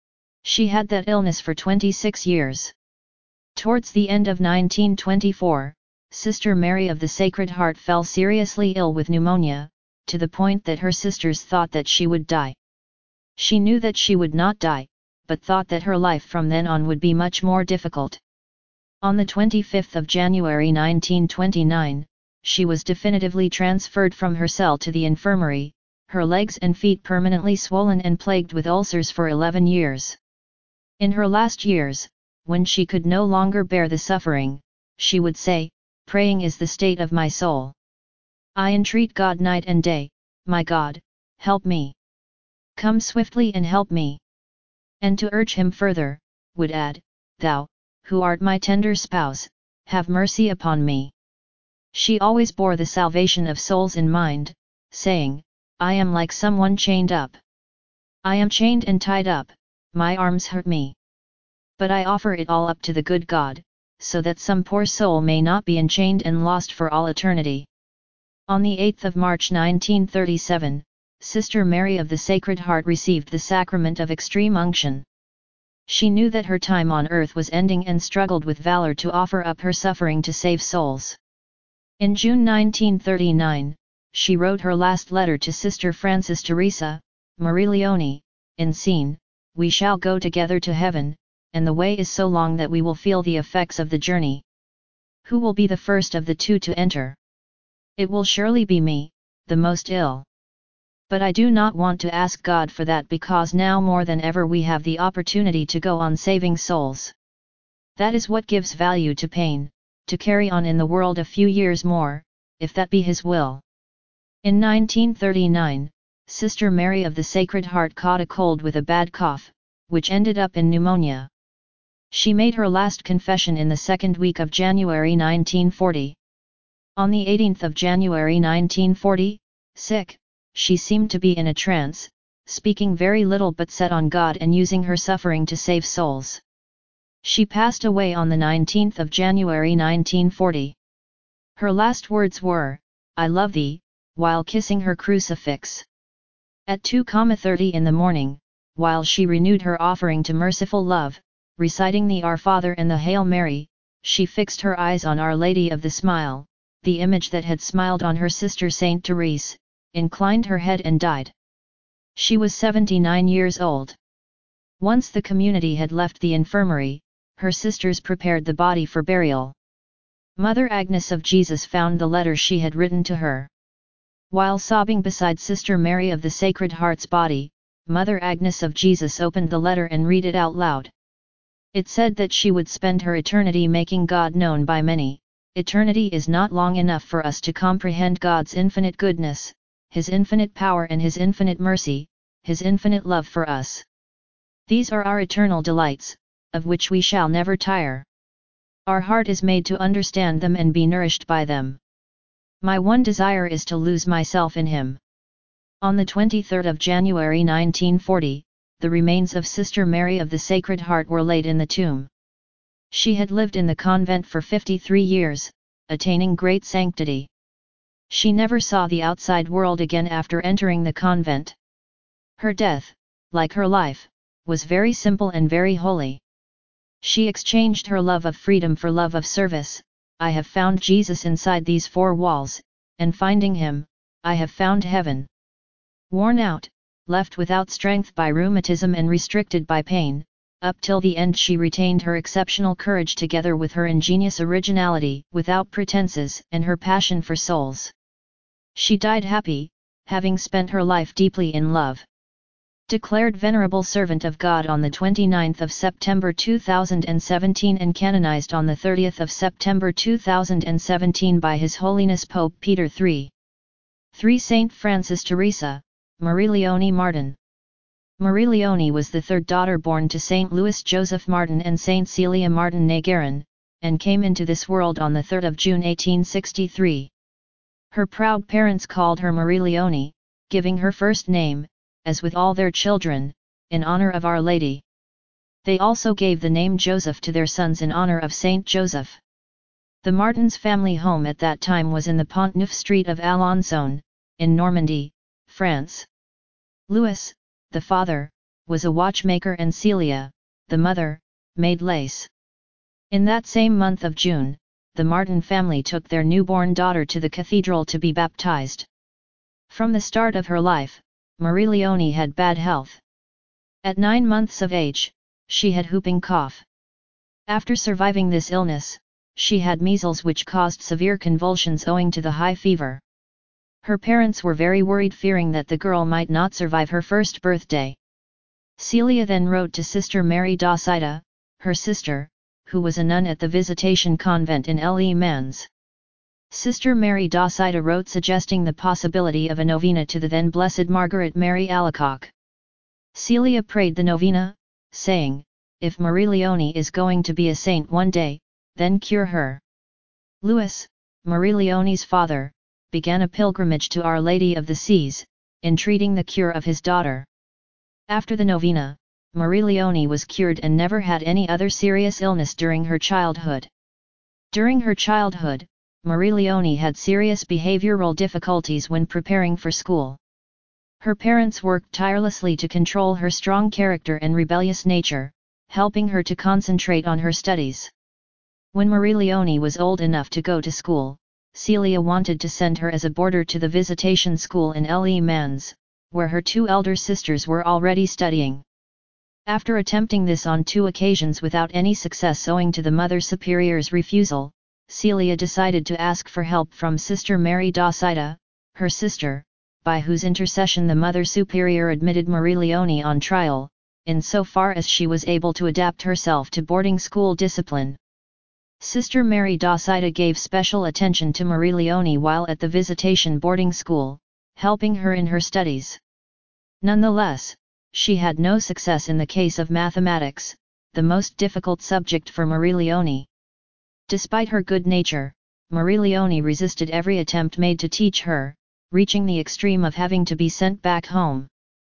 A: She had that illness for twenty-six years. Towards the end of nineteen twenty-four, Sister Mary of the Sacred Heart fell seriously ill with pneumonia, to the point that her sisters thought that she would die. She knew that she would not die, but thought that her life from then on would be much more difficult. On the twenty-fifth of January nineteen twenty-nine, she was definitively transferred from her cell to the infirmary, her legs and feet permanently swollen and plagued with ulcers for eleven years. In her last years, when she could no longer bear the suffering, she would say, "Praying is the state of my soul. I entreat God night and day, my God, help me. Come swiftly and help me." And to urge him further, would add, "Thou, who art my tender spouse, have mercy upon me." She always bore the salvation of souls in mind, saying, "I am like someone chained up. I am chained and tied up, my arms hurt me. But I offer it all up to the good God, so that some poor soul may not be enchained and lost for all eternity." On the eighth of March nineteen thirty-seven, Sister Mary of the Sacred Heart received the sacrament of extreme unction. She knew that her time on earth was ending and struggled with valor to offer up her suffering to save souls. In June nineteen thirty-nine, she wrote her last letter to Sister Frances Teresa, Marie Leone, in scene, "We shall go together to heaven, and the way is so long that we will feel the effects of the journey. Who will be the first of the two to enter? It will surely be me, the most ill. But I do not want to ask God for that, because now more than ever we have the opportunity to go on saving souls. That is what gives value to pain, to carry on in the world a few years more, if that be His will." In nineteen thirty-nine, Sister Mary of the Sacred Heart caught a cold with a bad cough, which ended up in pneumonia. She made her last confession in the second week of January nineteen forty. On the eighteenth of January nineteen forty, sick, she seemed to be in a trance, speaking very little but set on God and using her suffering to save souls. She passed away on the nineteenth of January nineteen forty. Her last words were, "I love thee," while kissing her crucifix. At two thirty in the morning, while she renewed her offering to merciful love, reciting the Our Father and the Hail Mary, she fixed her eyes on Our Lady of the Smile, the image that had smiled on her sister Saint Therese, inclined her head and died. She was seventy-nine years old. Once the community had left the infirmary, her sisters prepared the body for burial. Mother Agnes of Jesus found the letter she had written to her. While sobbing beside Sister Mary of the Sacred Heart's body, Mother Agnes of Jesus opened the letter and read it out loud. It said that she would spend her eternity making God known by many. Eternity is not long enough for us to comprehend God's infinite goodness, His infinite power and His infinite mercy, His infinite love for us. These are our eternal delights, of which we shall never tire. Our heart is made to understand them and be nourished by them. My one desire is to lose myself in Him. On the twenty-third of January nineteen forty, the remains of Sister Mary of the Sacred Heart were laid in the tomb. She had lived in the convent for fifty-three years, attaining great sanctity. She never saw the outside world again after entering the convent. Her death, like her life, was very simple and very holy. She exchanged her love of freedom for love of service. "I have found Jesus inside these four walls, and finding Him, I have found heaven." Worn out, left without strength by rheumatism and restricted by pain, up till the end she retained her exceptional courage together with her ingenious originality, without pretenses, and her passion for souls. She died happy, having spent her life deeply in love. Declared Venerable Servant of God on the twenty-ninth of September two thousand seventeen and canonized on the thirtieth of September two thousand seventeen by His Holiness Pope Peter the third. three Saint Frances Teresa, Marie Leone Martin. Marie Leone was the third daughter born to Saint Louis Joseph Martin and Saint Celia Martin Negarin, and came into this world on the third of June eighteen sixty-three. Her proud parents called her Marie Leone, giving her first name, as with all their children, in honor of Our Lady. They also gave the name Joseph to their sons in honor of Saint Joseph. The Martins' family home at that time was in the Pont Neuf street of Alençon, in Normandy, France. Louis, the father, was a watchmaker and Celia, the mother, made lace. In that same month of June, the Martin family took their newborn daughter to the cathedral to be baptized. From the start of her life, Marie Leone had bad health. At nine months of age, she had whooping cough. After surviving this illness, she had measles which caused severe convulsions owing to the high fever. Her parents were very worried, fearing that the girl might not survive her first birthday. Celia then wrote to Sister Mary Dosida, her sister, who was a nun at the Visitation Convent in Le Mans. Sister Mary Dosida wrote suggesting the possibility of a novena to the then Blessed Margaret Mary Alacoque. Celia prayed the novena, saying, "If Marie Leone is going to be a saint one day, then cure her." Louis, Marie Leone's father, began a pilgrimage to Our Lady of the Seas, entreating the cure of his daughter. After the novena, Marie Leone was cured and never had any other serious illness during her childhood. During her childhood, Marie Leone had serious behavioral difficulties when preparing for school. Her parents worked tirelessly to control her strong character and rebellious nature, helping her to concentrate on her studies. When Marie Leone was old enough to go to school, Celia wanted to send her as a boarder to the Visitation School in Le Mans, where her two elder sisters were already studying. After attempting this on two occasions without any success owing to the Mother Superior's refusal, Celia decided to ask for help from Sister Mary Dosida, her sister, by whose intercession the Mother Superior admitted Marie Leone on trial, insofar as she was able to adapt herself to boarding school discipline. Sister Mary Dosida gave special attention to Marie Leone while at the Visitation boarding school, helping her in her studies. Nonetheless, she had no success in the case of mathematics, the most difficult subject for Marie Leone. Despite her good nature, Marie Leone resisted every attempt made to teach her, reaching the extreme of having to be sent back home.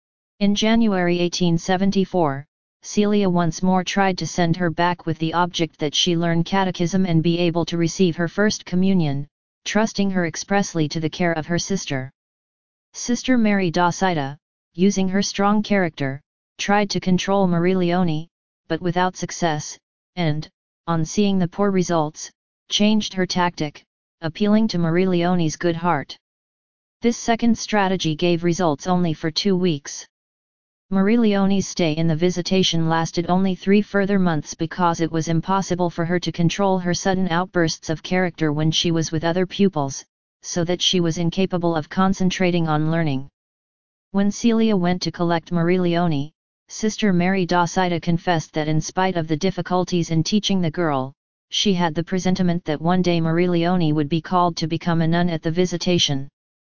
A: In January eighteen seventy-four, Celia once more tried to send her back with the object that she learn catechism and be able to receive her first communion, trusting her expressly to the care of her sister. Sister Mary Dosida, using her strong character, tried to control Marie Leone, but without success, and, on seeing the poor results, changed her tactic, appealing to Marie Leone's good heart. This second strategy gave results only for two weeks. Marie Leone's stay in the Visitation lasted only three further months because it was impossible for her to control her sudden outbursts of character when she was with other pupils, so that she was incapable of concentrating on learning. When Celia went to collect Marie Leone, Sister Mary Dosida confessed that in spite of the difficulties in teaching the girl, she had the presentiment that one day Marie Leone would be called to become a nun at the Visitation.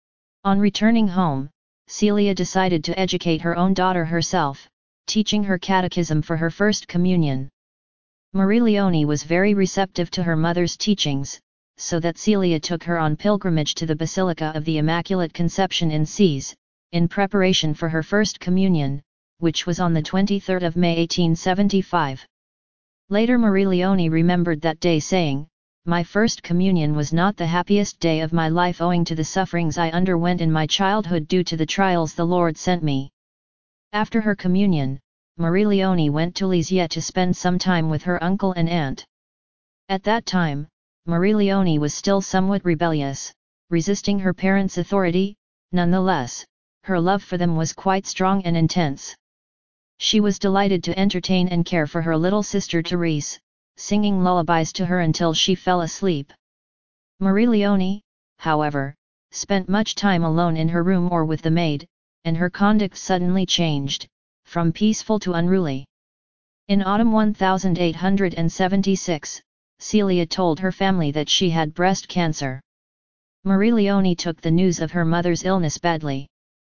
A: On returning home, Celia decided to educate her own daughter herself, teaching her catechism for her first communion. Marie Leone was very receptive to her mother's teachings, so that Celia took her on pilgrimage to the Basilica of the Immaculate Conception in Sées, in preparation for her first communion, which was on the twenty-third of May eighteen seventy-five. Later Marie Leone remembered that day saying, "My first communion was not the happiest day of my life owing to the sufferings I underwent in my childhood due to the trials the Lord sent me." After her communion, Marie Leone went to Lisieux to spend some time with her uncle and aunt. At that time, Marie Leone was still somewhat rebellious, resisting her parents' authority. Nonetheless, her love for them was quite strong and intense. She was delighted to entertain and care for her little sister Therese, singing lullabies to her until she fell asleep. Marie Leone, however, spent much time alone in her room or with the maid, and her conduct suddenly changed, from peaceful to unruly. In autumn eighteen seventy-six, Celia told her family that she had breast cancer. Marie Leone took the news of her mother's illness badly.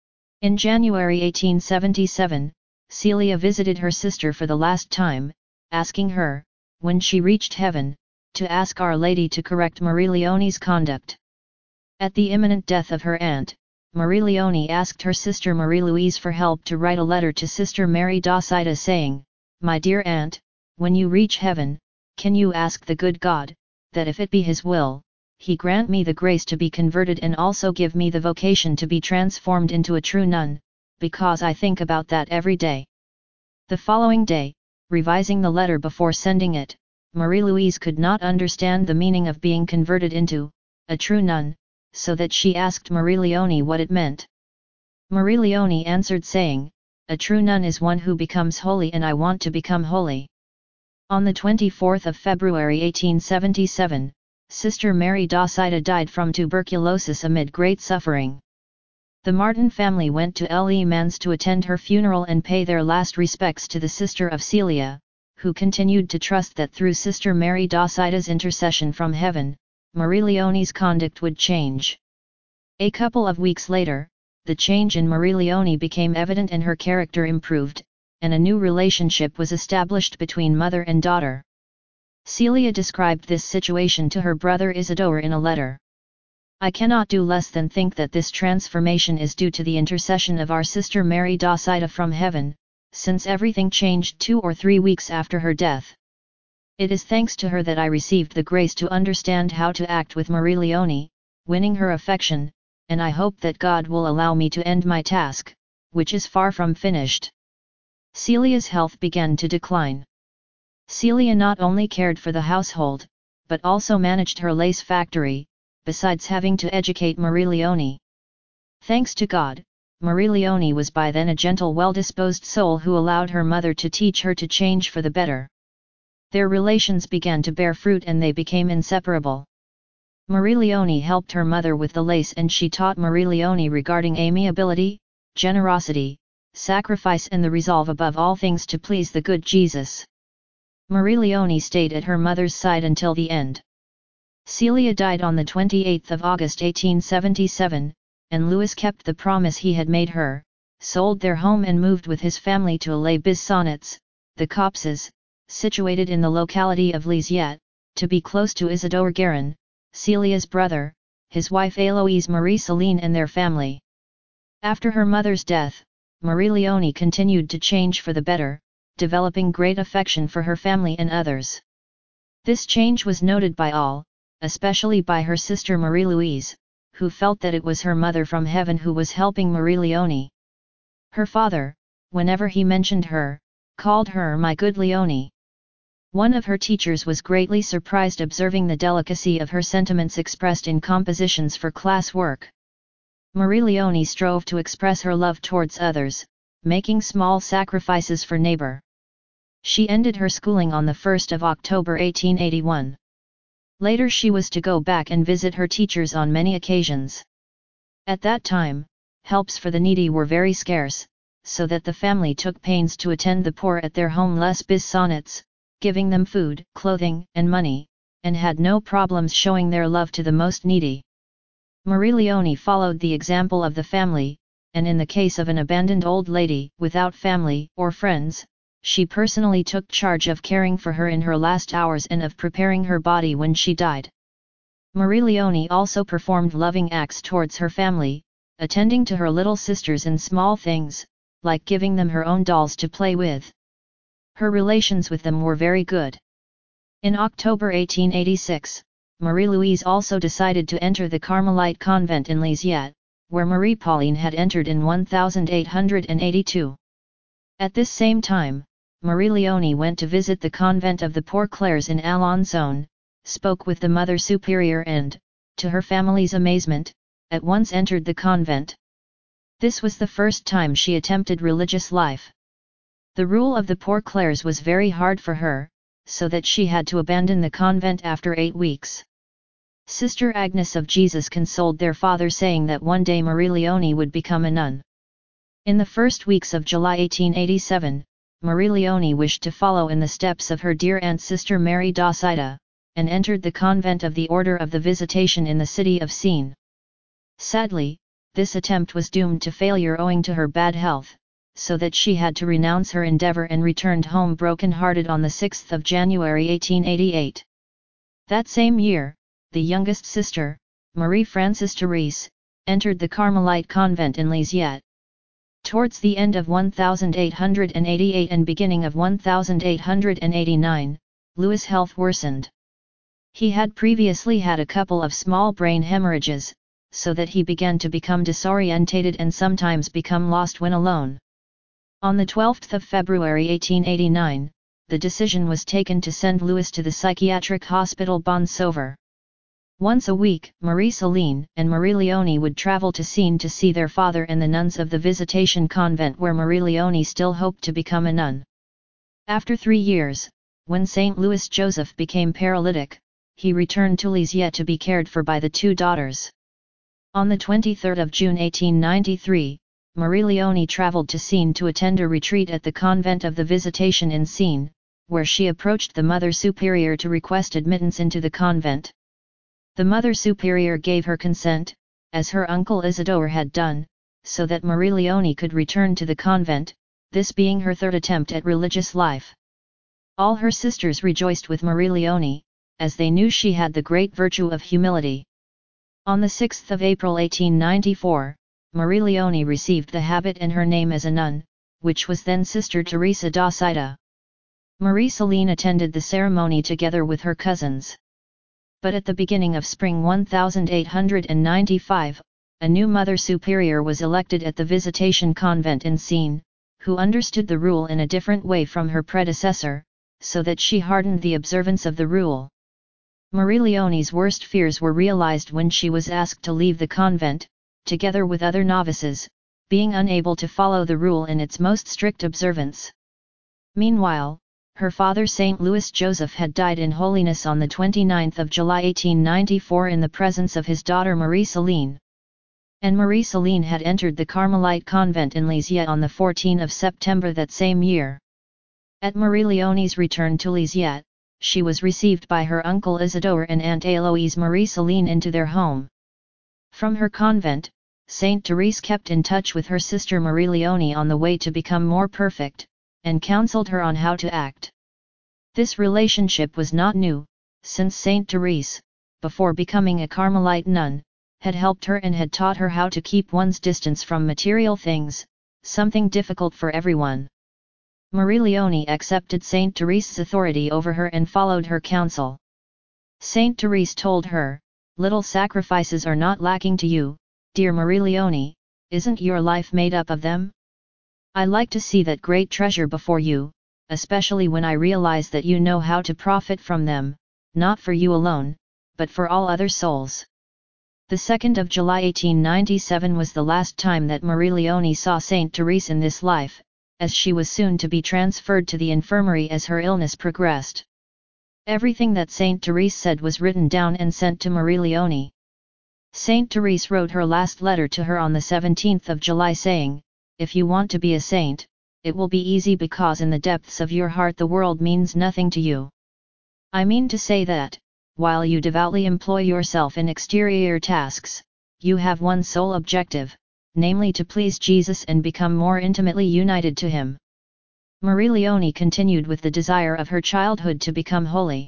A: In January eighteen seventy-seven, Celia visited her sister for the last time, asking her, when she reached heaven, to ask Our Lady to correct Marie Leone's conduct. At the imminent death of her aunt, Marie Leone asked her sister Marie-Louise for help to write a letter to Sister Mary Dosida saying, "My dear aunt, when you reach heaven, can you ask the good God, that if it be His will, He grant me the grace to be converted and also give me the vocation to be transformed into a true nun, because I think about that every day." The following day, revising the letter before sending it, Marie-Louise could not understand the meaning of being converted into a true nun, so that she asked Marie Leone what it meant. Marie Leone answered saying, "A true nun is one who becomes holy and I want to become holy." On the twenty-fourth of February eighteen seventy-seven, Sister Mary Docida died from tuberculosis amid great suffering. The Martin family went to Le Mans to attend her funeral and pay their last respects to the Sister of Celia, who continued to trust that through Sister Mary Docida's intercession from heaven, Marie Leonie's conduct would change. A couple of weeks later, the change in Marie Leonie became evident and her character improved, and a new relationship was established between mother and daughter. Celia described this situation to her brother Isidore in a letter. I cannot do less than think that this transformation is due to the intercession of our Sister Mary Docida from heaven, since everything changed two or three weeks after her death. It is thanks to her that I received the grace to understand how to act with Marie Leonie, winning her affection, and I hope that God will allow me to end my task, which is far from finished. Celia's health began to decline. Celia not only cared for the household, but also managed her lace factory, besides having to educate Marie Leonie. Thanks to God, Marie Leonie was by then a gentle, well-disposed soul who allowed her mother to teach her to change for the better. Their relations began to bear fruit and they became inseparable. Marie Leonie helped her mother with the lace and she taught Marie Leonie regarding amiability, generosity, sacrifice and the resolve above all things to please the good Jesus. Marie Leonie stayed at her mother's side until the end. Celia died on the twenty-eighth of August eighteen seventy-seven, and Louis kept the promise he had made her, sold their home and moved with his family to Les Bissonnets, the Copses, situated in the locality of Lisieux, to be close to Isidore Guérin, Celia's brother, his wife Héloïse Marie Céline and their family. After her mother's death, Marie Leonie continued to change for the better, developing great affection for her family and others. This change was noted by all, especially by her sister Marie-Louise, who felt that it was her mother from heaven who was helping Marie Leonie. Her father, whenever he mentioned her, called her my good Leonie. One of her teachers was greatly surprised observing the delicacy of her sentiments expressed in compositions for class work. Marie Leonie strove to express her love towards others, making small sacrifices for neighbor. She ended her schooling on the first of October eighteen eighty-one. Later she was to go back and visit her teachers on many occasions. At that time, helps for the needy were very scarce, so that the family took pains to attend the poor at their home Les Bissonnets, giving them food, clothing, and money, and had no problems showing their love to the most needy. Marie Leonie followed the example of the family, and in the case of an abandoned old lady without family or friends, she personally took charge of caring for her in her last hours and of preparing her body when she died. Marie Leonie also performed loving acts towards her family, attending to her little sisters in small things, like giving them her own dolls to play with. Her relations with them were very good. In October eighteen eighty-six, Marie-Louise also decided to enter the Carmelite convent in Lisieux, where Marie Pauline had entered in eighteen eighty-two. At this same time, Marie Leonie went to visit the convent of the Poor Clares in Alençon, spoke with the Mother Superior and, to her family's amazement, at once entered the convent. This was the first time she attempted religious life. The rule of the Poor Clares was very hard for her, so that she had to abandon the convent after eight weeks. Sister Agnes of Jesus consoled their father saying that one day Marie Leonie would become a nun. In the first weeks of July eighteen eighty-seven, Marie Leonie wished to follow in the steps of her dear aunt Sister Mary Docida, and entered the convent of the Order of the Visitation in the city of Seen. Sadly, this attempt was doomed to failure owing to her bad health, so that she had to renounce her endeavor and returned home broken-hearted on the sixth of January eighteen eighty-eight. That same year, the youngest sister, Marie Frances Therese, entered the Carmelite convent in Lisieux. Towards the end of eighteen eighty-eight and beginning of eighteen eighty-nine, Louis' health worsened. He had previously had a couple of small brain hemorrhages, so that he began to become disorientated and sometimes become lost when alone. On the twelfth of February eighteen eighty-nine, the decision was taken to send Louis to the psychiatric hospital Bon-Sauveur. Once a week, Marie Céline and Marie Leonie would travel to Seen to see their father and the nuns of the Visitation Convent where Marie Leonie still hoped to become a nun. After three years, When Saint Louis Joseph became paralytic, he returned to Lisieux to be cared for by the two daughters. On the twenty-third of June eighteen ninety-three, Marie Léonie travelled to Sines to attend a retreat at the convent of the Visitation in Sines, where she approached the Mother Superior to request admittance into the convent. The Mother Superior gave her consent, as her uncle Isidore had done, so that Marie Léonie could return to the convent, this being her third attempt at religious life. All her sisters rejoiced with Marie Léonie, as they knew she had the great virtue of humility. On the sixth of April eighteen ninety-four, Marie Léonie received the habit and her name as a nun, which was then Sister Teresa d'Assida. Marie Céline attended the ceremony together with her cousins. But at the beginning of spring eighteen ninety-five, a new Mother Superior was elected at the Visitation Convent in Sines, who understood the rule in a different way from her predecessor, so that she hardened the observance of the rule. Marie Léonie's worst fears were realized when she was asked to leave the convent, together with other novices, being unable to follow the rule in its most strict observance. Meanwhile, her father Saint Louis Joseph had died in holiness on the twenty-ninth of July eighteen ninety-four in the presence of his daughter Marie Céline. And Marie Céline had entered the Carmelite convent in Lisieux on the fourteenth of September that same year. At Marie Léonie's return to Lisieux, she was received by her uncle Isidore and Aunt Héloïse Marie Céline into their home. From her convent, Saint Therese kept in touch with her sister Marie Léonie on the way to become more perfect, and counseled her on how to act. This relationship was not new, since Saint Therese, before becoming a Carmelite nun, had helped her and had taught her how to keep one's distance from material things, something difficult for everyone. Marie Léonie accepted Saint Therese's authority over her and followed her counsel. Saint Therese told her, "Little sacrifices are not lacking to you, dear Marie Léonie, isn't your life made up of them? I like to see that great treasure before you, especially when I realize that you know how to profit from them, not for you alone, but for all other souls." The second of July eighteen ninety-seven was the last time that Marie Léonie saw Saint Therese in this life, as she was soon to be transferred to the infirmary as her illness progressed. Everything that Saint Therese said was written down and sent to Marie Léonie. Saint Therese wrote her last letter to her on the seventeenth of July saying, "If you want to be a saint, it will be easy because in the depths of your heart the world means nothing to you. I mean to say that, while you devoutly employ yourself in exterior tasks, you have one sole objective, namely to please Jesus and become more intimately united to Him." Marie Léonie continued with the desire of her childhood to become holy.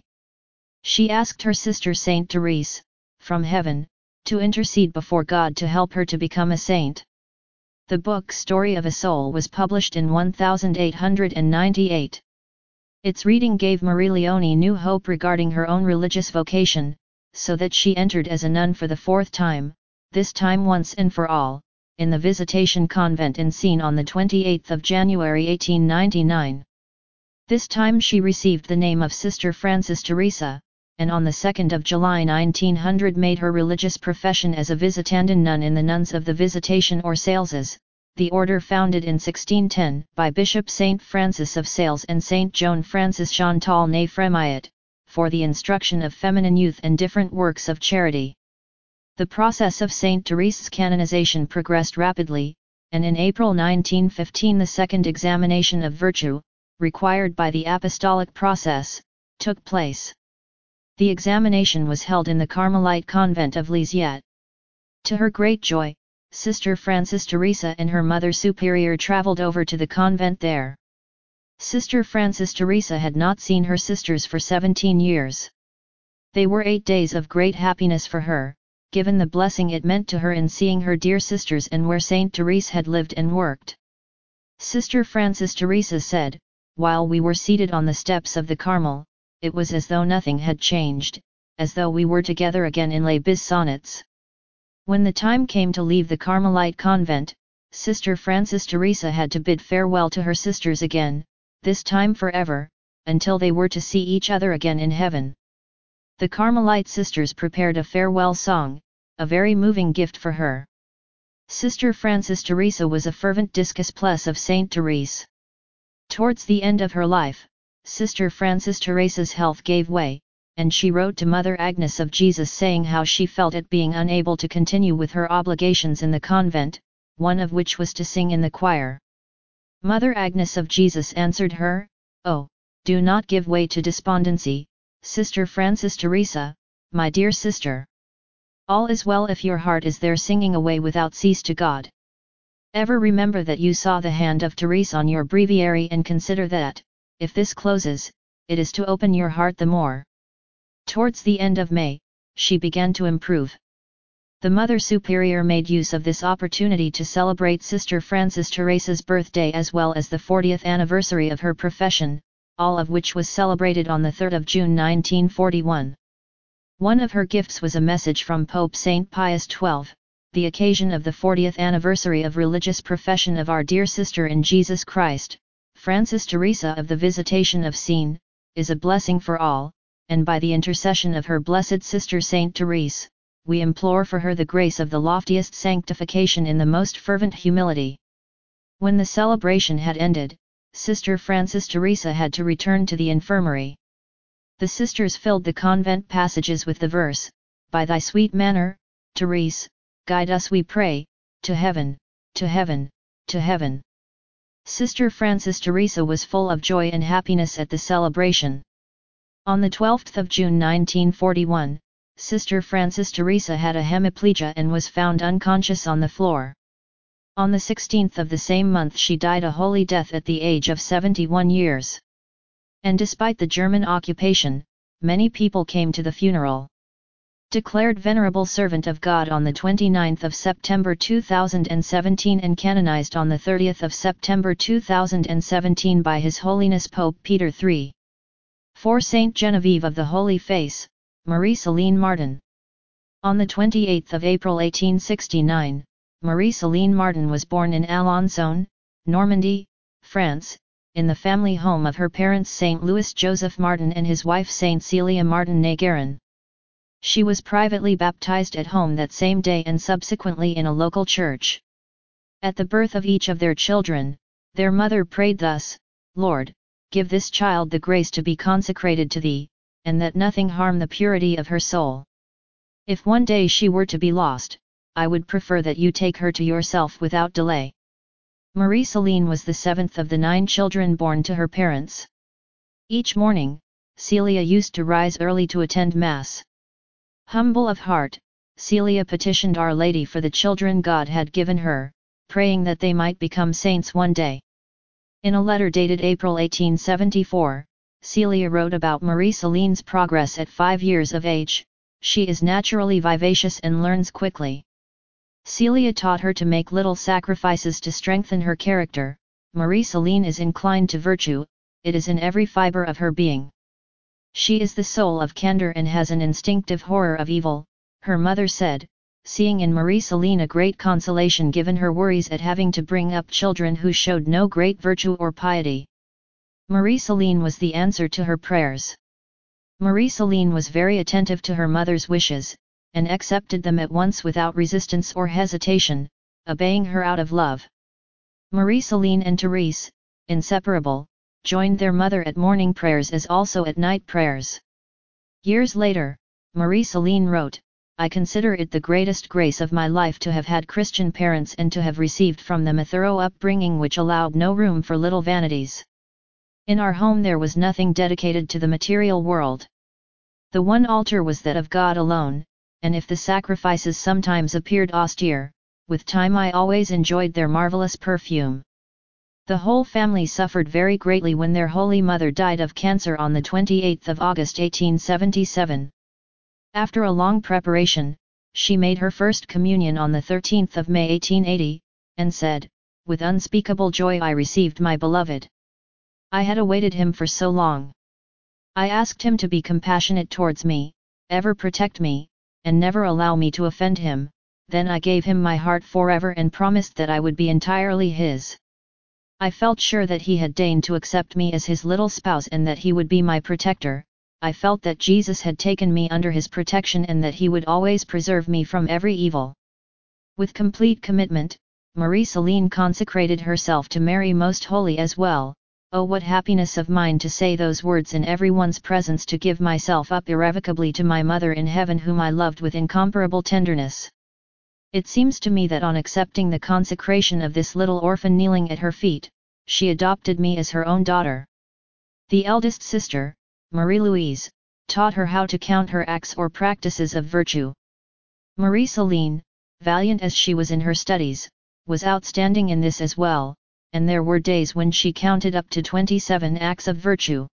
A: She asked her sister Saint Therese, from heaven, to intercede before God to help her to become a saint. The book Story of a Soul was published in eighteen ninety-eight. Its reading gave Marie Léonie new hope regarding her own religious vocation, so that she entered as a nun for the fourth time, this time once and for all, in the Visitation Convent in Sines on the twenty-eighth of January eighteen ninety-nine. This time she received the name of Sister Frances Teresa, and on the second of July nineteen hundred made her religious profession as a Visitandine nun in the Nuns of the Visitation or Saleses, the order founded in sixteen ten by Bishop Saint Francis of Sales and Saint Joan Francis Chantal née Frémillet, for the instruction of feminine youth and different works of charity. The process of Saint Therese's canonization progressed rapidly, and in April nineteen fifteen the second examination of virtue, required by the apostolic process, took place. The examination was held in the Carmelite convent of Lisieux. To her great joy, Sister Frances Teresa and her Mother Superior travelled over to the convent there. Sister Frances Teresa had not seen her sisters for seventeen years. They were eight days of great happiness for her, given the blessing it meant to her in seeing her dear sisters and where Saint Therese had lived and worked. Sister Frances Teresa said, "While we were seated on the steps of the Carmel, it was as though nothing had changed, as though we were together again in Les Bissonnets." When the time came to leave the Carmelite convent, Sister Frances Teresa had to bid farewell to her sisters again, this time forever, until they were to see each other again in heaven. The Carmelite sisters prepared a farewell song, a very moving gift for her. Sister Frances Teresa was a fervent disciples of Saint Therese. Towards the end of her life, Sister Frances Teresa's health gave way, and she wrote to Mother Agnes of Jesus saying how she felt at being unable to continue with her obligations in the convent, one of which was to sing in the choir. Mother Agnes of Jesus answered her, "Oh, do not give way to despondency, Sister Frances Teresa, my dear sister. All is well if your heart is there singing away without cease to God. Ever remember that you saw the hand of Teresa on your breviary and consider that, if this closes, it is to open your heart the more." Towards the end of May, she began to improve. The Mother Superior made use of this opportunity to celebrate Sister Frances Teresa's birthday as well as the fortieth anniversary of her profession, all of which was celebrated on the third of June nineteen forty-one. One of her gifts was a message from Pope Saint Pius the twelfth, the occasion of the fortieth anniversary of religious profession of our dear sister in Jesus Christ, Frances Teresa of the Visitation of Siena, is a blessing for all, and by the intercession of her blessed sister Saint Therese, we implore for her the grace of the loftiest sanctification in the most fervent humility. When the celebration had ended, Sister Frances Teresa had to return to the infirmary. The sisters filled the convent passages with the verse, "By thy sweet manner, Therese, guide us we pray, to heaven, to heaven, to heaven." Sister Frances Teresa was full of joy and happiness at the celebration. On the twelfth of June nineteen forty-one, Sister Frances Teresa had a hemiplegia and was found unconscious on the floor. On the sixteenth of the same month she died a holy death at the age of seventy-one years. And despite the German occupation, many people came to the funeral. Declared Venerable Servant of God on the twenty-ninth of September two thousand seventeen and canonized on the thirtieth of September two thousand seventeen by His Holiness Pope Peter the third. For Saint Genevieve of the Holy Face, Marie-Céline Martin. On the twenty-eighth of April eighteen sixty-nine, Marie-Céline Martin was born in Alençon, Normandy, France, in the family home of her parents Saint Louis Joseph Martin and his wife Saint Celia Martin Néguerin. She was privately baptized at home that same day and subsequently in a local church. At the birth of each of their children, their mother prayed thus, "Lord, give this child the grace to be consecrated to Thee, and that nothing harm the purity of her soul. If one day she were to be lost, I would prefer that you take her to yourself without delay." Marie-Céline was the seventh of the nine children born to her parents. Each morning, Celia used to rise early to attend Mass. Humble of heart, Celia petitioned Our Lady for the children God had given her, praying that they might become saints one day. In a letter dated April eighteen seventy-four, Celia wrote about Marie-Céline's progress at five years of age: "She is naturally vivacious and learns quickly. Celia taught her to make little sacrifices to strengthen her character. Marie-Céline is inclined to virtue, it is in every fiber of her being. She is the soul of candor and has an instinctive horror of evil," her mother said, seeing in Marie-Céline a great consolation given her worries at having to bring up children who showed no great virtue or piety. Marie-Céline was the answer to her prayers. Marie-Céline was very attentive to her mother's wishes, and accepted them at once without resistance or hesitation, obeying her out of love. Marie-Céline and Therese, inseparable, joined their mother at morning prayers as also at night prayers. Years later, Marie-Céline wrote, "I consider it the greatest grace of my life to have had Christian parents and to have received from them a thorough upbringing which allowed no room for little vanities. In our home there was nothing dedicated to the material world. The one altar was that of God alone, and if the sacrifices sometimes appeared austere, with time I always enjoyed their marvelous perfume." The whole family suffered very greatly when their Holy Mother died of cancer on the twenty-eighth of August eighteen seventy-seven. After a long preparation, she made her first communion on the thirteenth of May eighteen eighty, and said, "With unspeakable joy I received my beloved. I had awaited him for so long. I asked him to be compassionate towards me, ever protect me, and never allow me to offend him. Then I gave him my heart forever and promised that I would be entirely his. I felt sure that he had deigned to accept me as his little spouse and that he would be my protector. I felt that Jesus had taken me under his protection and that he would always preserve me from every evil." With complete commitment, Marie-Céline consecrated herself to Mary Most Holy as well, Oh, what happiness of mine to say those words in everyone's presence, to give myself up irrevocably to my mother in heaven, whom I loved with incomparable tenderness. It seems to me that on accepting the consecration of this little orphan kneeling at her feet, she adopted me as her own daughter. The eldest sister, Marie-Louise, taught her how to count her acts or practices of virtue. Marie-Céline, valiant as she was in her studies, was outstanding in this as well, and there were days when she counted up to twenty-seven acts of virtue.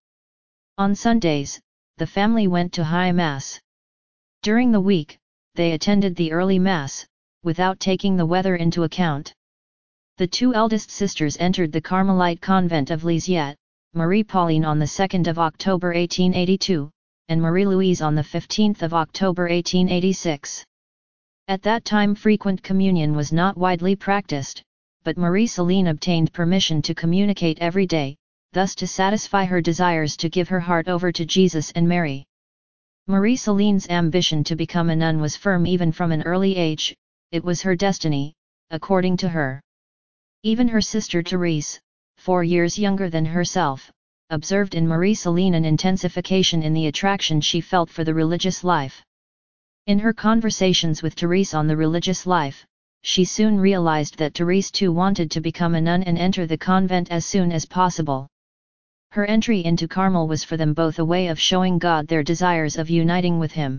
A: On Sundays, the family went to High Mass. During the week, they attended the early Mass, without taking the weather into account. The two eldest sisters entered the Carmelite convent of Lisieux, Marie Pauline on the second of October eighteen eighty-two, and Marie-Louise on the fifteenth of October eighteen eighty-six. At that time frequent communion was not widely practiced, but Marie-Céline obtained permission to communicate every day, thus to satisfy her desires to give her heart over to Jesus and Mary. Marie-Céline's ambition to become a nun was firm even from an early age. It was her destiny, according to her. Even her sister Therese, four years younger than herself, observed in Marie-Céline an intensification in the attraction she felt for the religious life. In her conversations with Therese on the religious life, she soon realized that Therese too wanted to become a nun and enter the convent as soon as possible. Her entry into Carmel was for them both a way of showing God their desires of uniting with Him.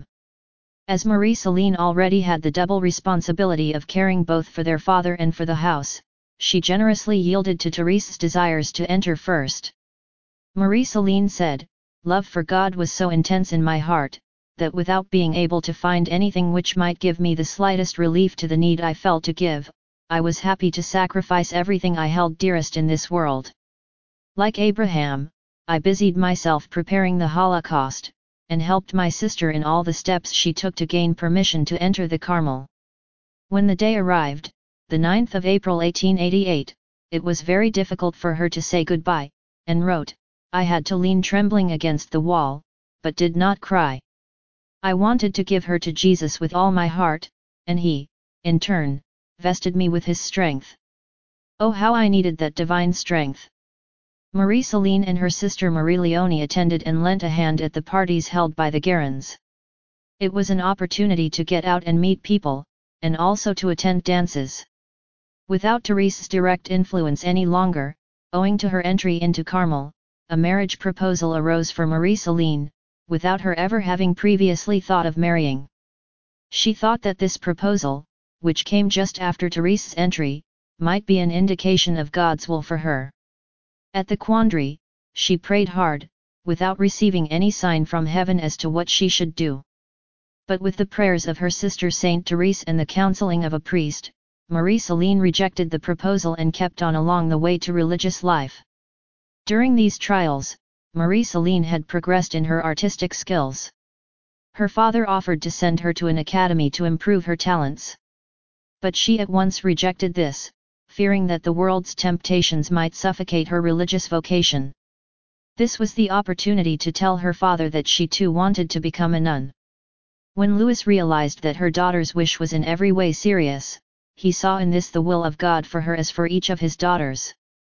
A: As Marie-Céline already had the double responsibility of caring both for their father and for the house, she generously yielded to Therese's desires to enter first. Marie-Céline said, "Love for God was so intense in my heart, that without being able to find anything which might give me the slightest relief to the need I felt to give, I was happy to sacrifice everything I held dearest in this world. Like Abraham, I busied myself preparing the Holocaust, and helped my sister in all the steps she took to gain permission to enter the Carmel." When the day arrived, the ninth of April eighteen eighty-eight, it was very difficult for her to say goodbye, and wrote, "I had to lean trembling against the wall, but did not cry. I wanted to give her to Jesus with all my heart, and He, in turn, vested me with His strength. Oh, how I needed that divine strength!" Marie-Céline and her sister Marie-Léonie attended and lent a hand at the parties held by the Guérins. It was an opportunity to get out and meet people, and also to attend dances. Without Therese's direct influence any longer, owing to her entry into Carmel, a marriage proposal arose for Marie-Céline, without her ever having previously thought of marrying. She thought that this proposal, which came just after Therese's entry, might be an indication of God's will for her. At the quandary, she prayed hard, without receiving any sign from heaven as to what she should do. But with the prayers of her sister Saint Therese and the counseling of a priest, Marie-Céline rejected the proposal and kept on along the way to religious life. During these trials, Marie-Céline had progressed in her artistic skills. Her father offered to send her to an academy to improve her talents. But she at once rejected this, fearing that the world's temptations might suffocate her religious vocation. This was the opportunity to tell her father that she too wanted to become a nun. When Louis realized that her daughter's wish was in every way serious, he saw in this the will of God for her as for each of his daughters.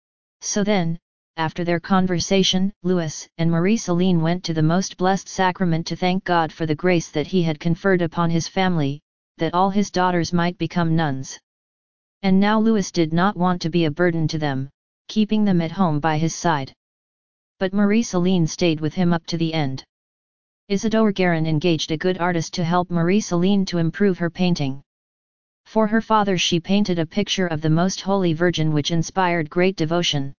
A: So then, after their conversation, Louis and Marie-Céline went to the Most Blessed Sacrament to thank God for the grace that He had conferred upon his family, that all his daughters might become nuns. And now Louis did not want to be a burden to them, keeping them at home by his side. But Marie-Céline stayed with him up to the end. Isidore Guérin engaged a good artist to help Marie-Céline to improve her painting. For her father she painted a picture of the Most Holy Virgin which inspired great devotion.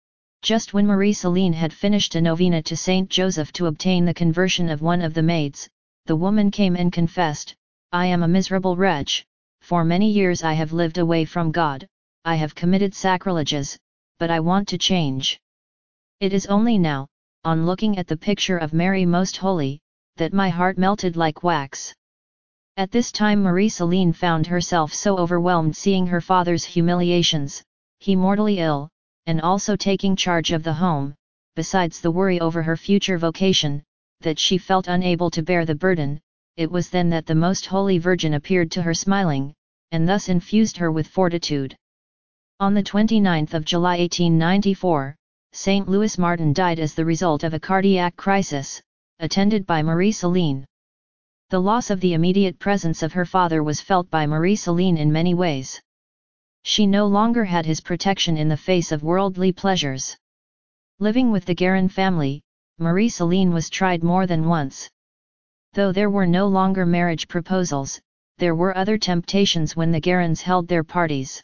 A: Just when Marie-Céline had finished a novena to Saint Joseph to obtain the conversion of one of the maids, the woman came and confessed, "I am a miserable wretch, for many years I have lived away from God, I have committed sacrileges, but I want to change. It is only now, on looking at the picture of Mary Most Holy, that my heart melted like wax." At this time Marie-Céline found herself so overwhelmed seeing her father's humiliations, he mortally ill, and also taking charge of the home, besides the worry over her future vocation, that she felt unable to bear the burden. It was then that the Most Holy Virgin appeared to her smiling, and thus infused her with fortitude. On the twenty-ninth of July eighteen ninety-four, Saint Louis Martin died as the result of a cardiac crisis, attended by Marie Celine. The loss of the immediate presence of her father was felt by Marie Celine in many ways. She no longer had his protection in the face of worldly pleasures. Living with the Guérin family, Marie Celine was tried more than once. Though there were no longer marriage proposals, there were other temptations when the Guérins held their parties.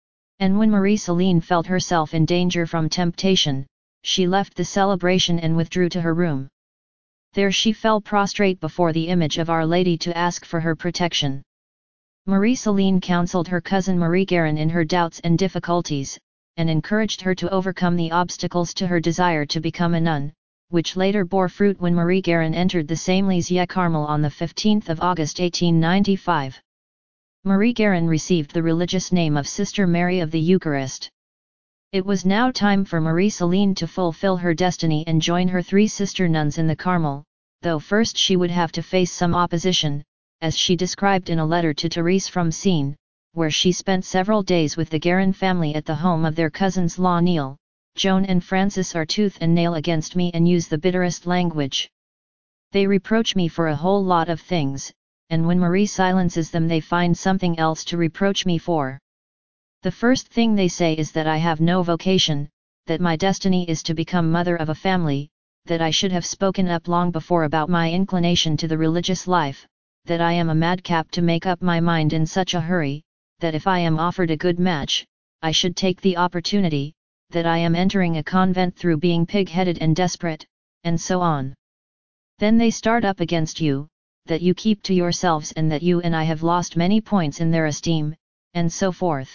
A: And when Marie Celine felt herself in danger from temptation, she left the celebration and withdrew to her room. There she fell prostrate before the image of Our Lady to ask for her protection. Marie Celine counseled her cousin Marie Guérin in her doubts and difficulties, and encouraged her to overcome the obstacles to her desire to become a nun, which later bore fruit when Marie Guérin entered the same Lisieux Carmel on the fifteenth of August eighteen ninety-five. Marie Guérin received the religious name of Sister Mary of the Eucharist. It was now time for Marie Celine to fulfill her destiny and join her three sister nuns in the Carmel, though first she would have to face some opposition, as she described in a letter to Therese from Seen, where she spent several days with the Guérin family at the home of their cousins La Neal. Joan and Francis are tooth and nail against me and use the bitterest language. They reproach me for a whole lot of things, and when Marie silences them they find something else to reproach me for. The first thing they say is that I have no vocation, that my destiny is to become mother of a family, that I should have spoken up long before about my inclination to the religious life, that I am a madcap to make up my mind in such a hurry, that if I am offered a good match, I should take the opportunity, that I am entering a convent through being pig-headed and desperate, and so on. Then they start up against you, that you keep to yourselves and that you and I have lost many points in their esteem, and so forth.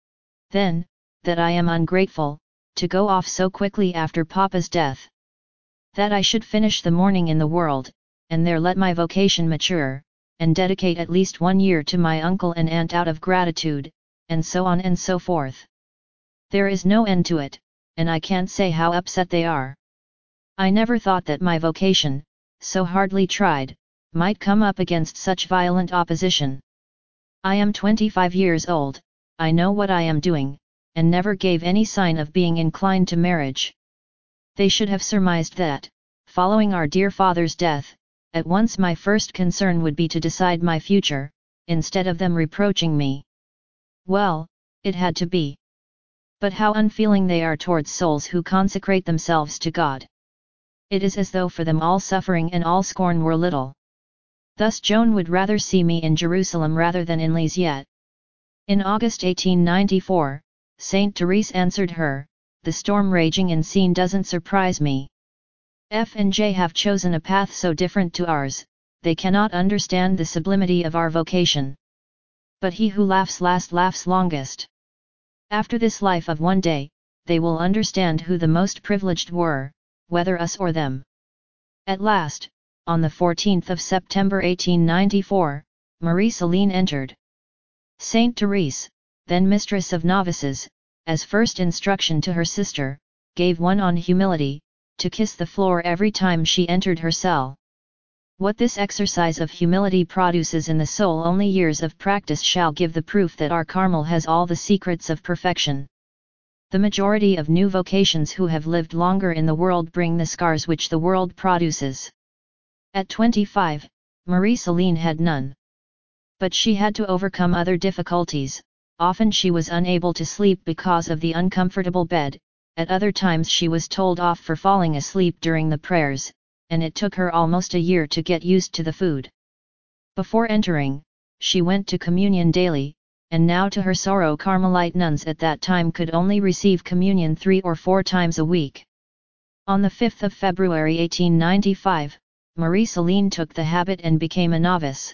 A: Then, that I am ungrateful, to go off so quickly after Papa's death. That I should finish the mourning in the world, and there let my vocation mature, and dedicate at least one year to my uncle and aunt out of gratitude, and so on and so forth. There is no end to it, and I can't say how upset they are. I never thought that my vocation, so hardly tried, might come up against such violent opposition. I am twenty-five years old, I know what I am doing, and never gave any sign of being inclined to marriage. They should have surmised that, following our dear father's death, at once my first concern would be to decide my future, instead of them reproaching me. Well, it had to be. But how unfeeling they are towards souls who consecrate themselves to God. It is as though for them all suffering and all scorn were little. Thus Joan would rather see me in Jerusalem rather than in Lisieux. In August eighteen ninety-four, Saint Therese answered her, "The storm raging in Seen doesn't surprise me. F and J have chosen a path so different to ours, they cannot understand the sublimity of our vocation. But he who laughs last laughs longest. After this life of one day, they will understand who the most privileged were, whether us or them." At last, on the fourteenth of September eighteen ninety-four, Marie Celine entered. Saint Therese, then mistress of novices, as first instruction to her sister, gave one on humility, to kiss the floor every time she entered her cell. What this exercise of humility produces in the soul only years of practice shall give the proof that our Carmel has all the secrets of perfection. The majority of new vocations who have lived longer in the world bring the scars which the world produces. At twenty-five, Marie Celine had none. But she had to overcome other difficulties. Often she was unable to sleep because of the uncomfortable bed, at other times she was told off for falling asleep during the prayers, and it took her almost a year to get used to the food. Before entering, she went to communion daily, and now to her sorrow Carmelite nuns at that time could only receive communion three or four times a week. On the fifth of February eighteen ninety-five, Marie Celine took the habit and became a novice.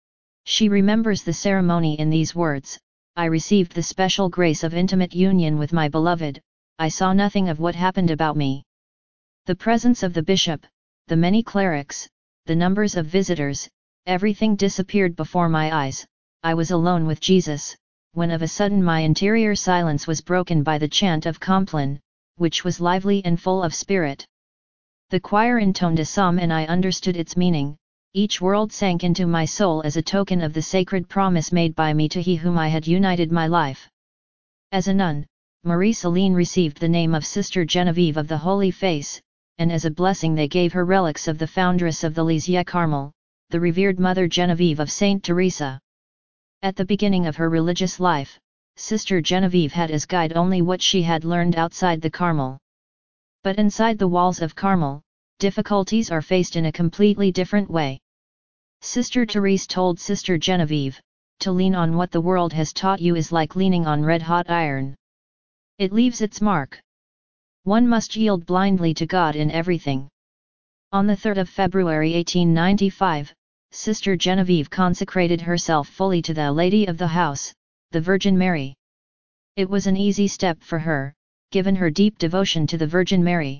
A: She remembers the ceremony in these words: "I received the special grace of intimate union with my beloved, I saw nothing of what happened about me. The presence of the bishop, the many clerics, the numbers of visitors, everything disappeared before my eyes. I was alone with Jesus, when of a sudden my interior silence was broken by the chant of Compline, which was lively and full of spirit. The choir intoned a psalm and I understood its meaning. Each word sank into my soul as a token of the sacred promise made by me to he whom I had united my life. As a nun, Marie-Céline received the name of Sister Genevieve of the Holy Face, and as a blessing they gave her relics of the foundress of the Lisieux Carmel, the revered Mother Genevieve of Saint Teresa. At the beginning of her religious life, Sister Genevieve had as guide only what she had learned outside the Carmel. But inside the walls of Carmel, difficulties are faced in a completely different way. Sister Therese told Sister Genevieve, "To lean on what the world has taught you is like leaning on red-hot iron. It leaves its mark. One must yield blindly to God in everything." On the third of February eighteen ninety-five, Sister Genevieve consecrated herself fully to the Lady of the House, the Virgin Mary. It was an easy step for her, given her deep devotion to the Virgin Mary.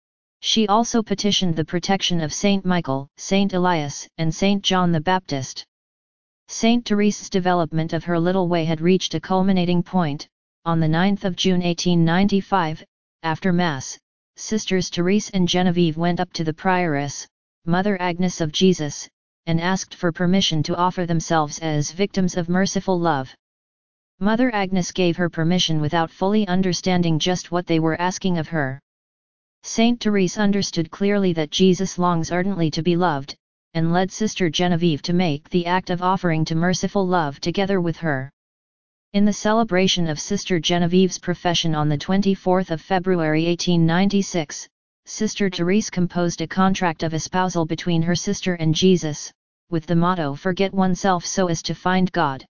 A: She also petitioned the protection of Saint Michael, Saint Elias, and Saint John the Baptist. Saint Therese's development of her little way had reached a culminating point. On the ninth of June eighteen ninety-five, after Mass, Sisters Therese and Genevieve went up to the prioress, Mother Agnes of Jesus, and asked for permission to offer themselves as victims of merciful love. Mother Agnes gave her permission without fully understanding just what they were asking of her. Saint Therese understood clearly that Jesus longs ardently to be loved, and led Sister Genevieve to make the act of offering to merciful love together with her. In the celebration of Sister Genevieve's profession on the twenty-fourth of February eighteen ninety-six, Sister Therese composed a contract of espousal between her sister and Jesus, with the motto "Forget oneself so as to find God."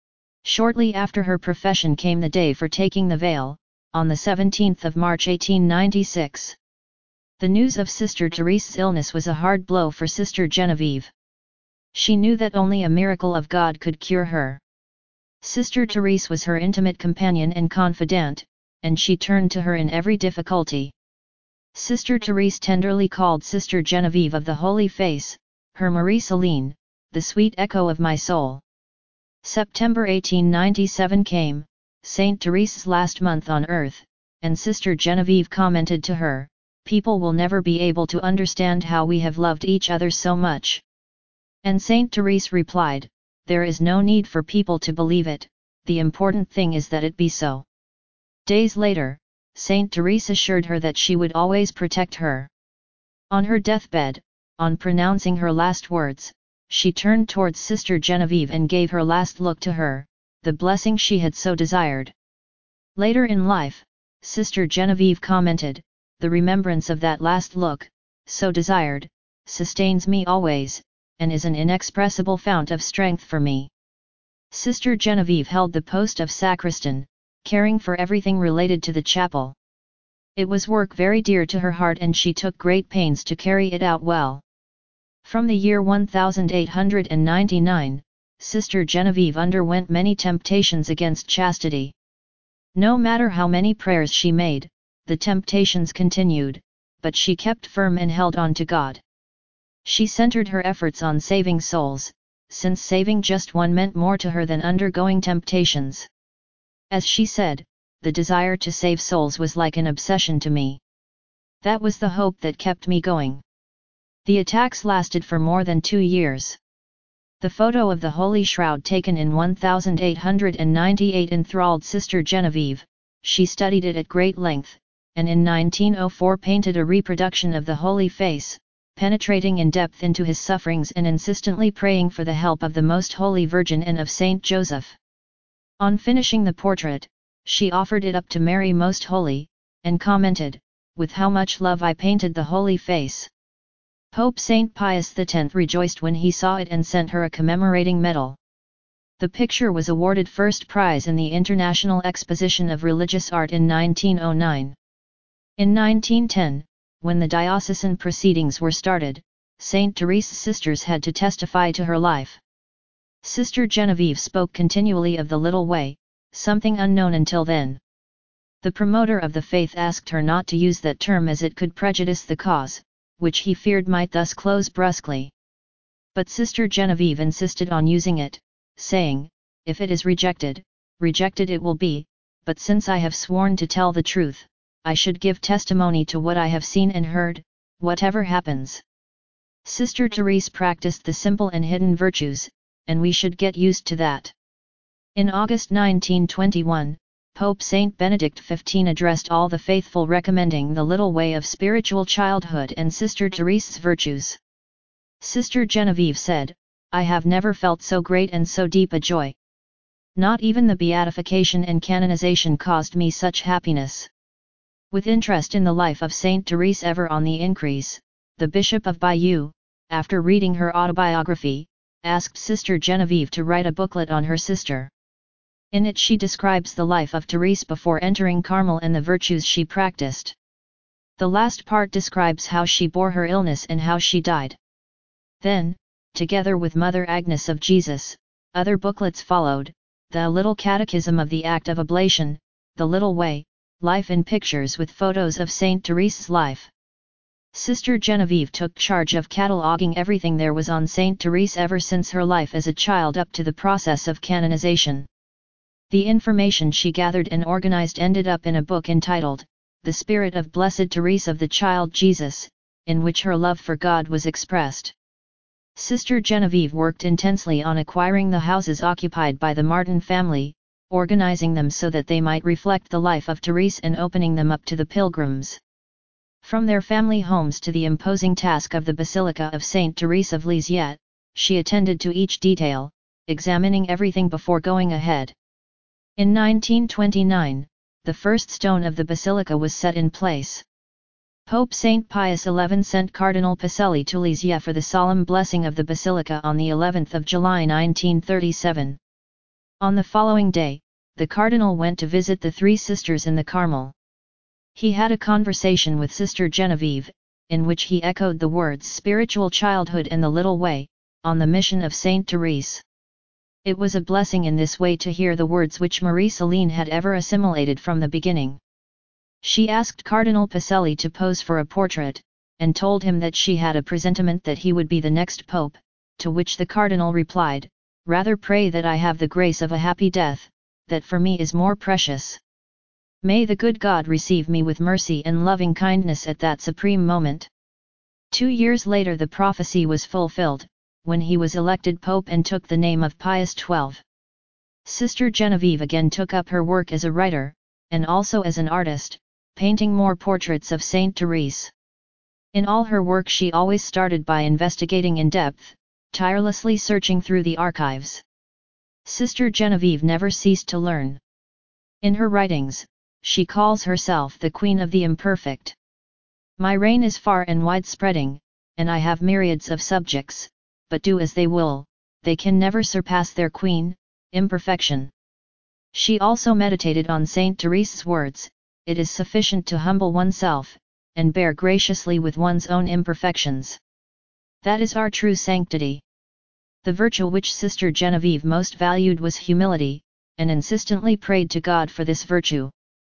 A: Shortly after her profession came the day for taking the veil, on the seventeenth of March eighteen ninety-six. The news of Sister Therese's illness was a hard blow for Sister Genevieve. She knew that only a miracle of God could cure her. Sister Therese was her intimate companion and confidant, and she turned to her in every difficulty. Sister Therese tenderly called Sister Genevieve of the Holy Face, her Marie-Céline, the sweet echo of my soul. September eighteen ninety-seven came, Saint Therese's last month on earth, and Sister Genevieve commented to her, "People will never be able to understand how we have loved each other so much." And Saint Therese replied, "There is no need for people to believe it, the important thing is that it be so." Days later, Saint Therese assured her that she would always protect her. On her deathbed, on pronouncing her last words, she turned towards Sister Genevieve and gave her last look to her, the blessing she had so desired. Later in life, Sister Genevieve commented, "The remembrance of that last look, so desired, sustains me always, and is an inexpressible fount of strength for me." Sister Genevieve held the post of sacristan, caring for everything related to the chapel. It was work very dear to her heart and she took great pains to carry it out well. From the year eighteen ninety-nine, Sister Genevieve underwent many temptations against chastity. No matter how many prayers she made, the temptations continued, but she kept firm and held on to God. She centered her efforts on saving souls, since saving just one meant more to her than undergoing temptations. As she said, "The desire to save souls was like an obsession to me. That was the hope that kept me going." The attacks lasted for more than two years. The photo of the Holy Shroud taken in eighteen ninety-eight enthralled Sister Genevieve. She studied it at great length, and in nineteen oh four painted a reproduction of the Holy Face, penetrating in depth into his sufferings and insistently praying for the help of the Most Holy Virgin and of Saint Joseph. On finishing the portrait, she offered it up to Mary Most Holy, and commented, "With how much love I painted the Holy Face." Pope Saint Pius the tenth rejoiced when he saw it and sent her a commemorating medal. The picture was awarded first prize in the International Exposition of Religious Art in nineteen oh nine. In nineteen ten, when the diocesan proceedings were started, Saint Therese's sisters had to testify to her life. Sister Genevieve spoke continually of the little way, something unknown until then. The promoter of the faith asked her not to use that term as it could prejudice the cause, which he feared might thus close brusquely. But Sister Genevieve insisted on using it, saying, "If it is rejected, rejected it will be, but since I have sworn to tell the truth, I should give testimony to what I have seen and heard, whatever happens." Sister Therese practiced the simple and hidden virtues, and we should get used to that. In August nineteen twenty-one, Pope Saint Benedict the fifteenth addressed all the faithful recommending the little way of spiritual childhood and Sister Therese's virtues. Sister Genevieve said, "I have never felt so great and so deep a joy. Not even the beatification and canonization caused me such happiness." With interest in the life of Saint Therese ever on the increase, the Bishop of Bayeux, after reading her autobiography, asked Sister Genevieve to write a booklet on her sister. In it she describes the life of Therese before entering Carmel and the virtues she practiced. The last part describes how she bore her illness and how she died. Then, together with Mother Agnes of Jesus, other booklets followed, the Little Catechism of the Act of Oblation, the Little Way, Life in Pictures with photos of Saint Therese's life. Sister Genevieve took charge of cataloguing everything there was on Saint Therese ever since her life as a child up to the process of canonization. The information she gathered and organized ended up in a book entitled, The Spirit of Blessed Therese of the Child Jesus, in which her love for God was expressed. Sister Genevieve worked intensely on acquiring the houses occupied by the Martin family, organizing them so that they might reflect the life of Therese and opening them up to the pilgrims. From their family homes to the imposing task of the Basilica of Saint Therese of Lisieux, she attended to each detail, examining everything before going ahead. In nineteen twenty-nine, the first stone of the basilica was set in place. Pope Saint Pius the eleventh sent Cardinal Pacelli to Lisieux for the solemn blessing of the basilica on the eleventh of July nineteen thirty-seven. On the following day, the cardinal went to visit the three sisters in the Carmel. He had a conversation with Sister Genevieve, in which he echoed the words spiritual childhood and the little way, on the mission of Saint Therese. It was a blessing in this way to hear the words which Marie-Céline had ever assimilated from the beginning. She asked Cardinal Pacelli to pose for a portrait, and told him that she had a presentiment that he would be the next pope, to which the cardinal replied, "Rather pray that I have the grace of a happy death, that for me is more precious. May the good God receive me with mercy and loving kindness at that supreme moment." Two years later the prophecy was fulfilled, when he was elected pope and took the name of Pius the twelfth. Sister Genevieve again took up her work as a writer, and also as an artist, painting more portraits of Saint Therese. In all her work she always started by investigating in depth, tirelessly searching through the archives. Sister Genevieve never ceased to learn. In her writings, she calls herself the Queen of the Imperfect. "My reign is far and wide-spreading, and I have myriads of subjects, but do as they will, they can never surpass their queen, imperfection." She also meditated on Saint Therese's words, "It is sufficient to humble oneself, and bear graciously with one's own imperfections. That is our true sanctity." The virtue which Sister Genevieve most valued was humility, and insistently prayed to God for this virtue.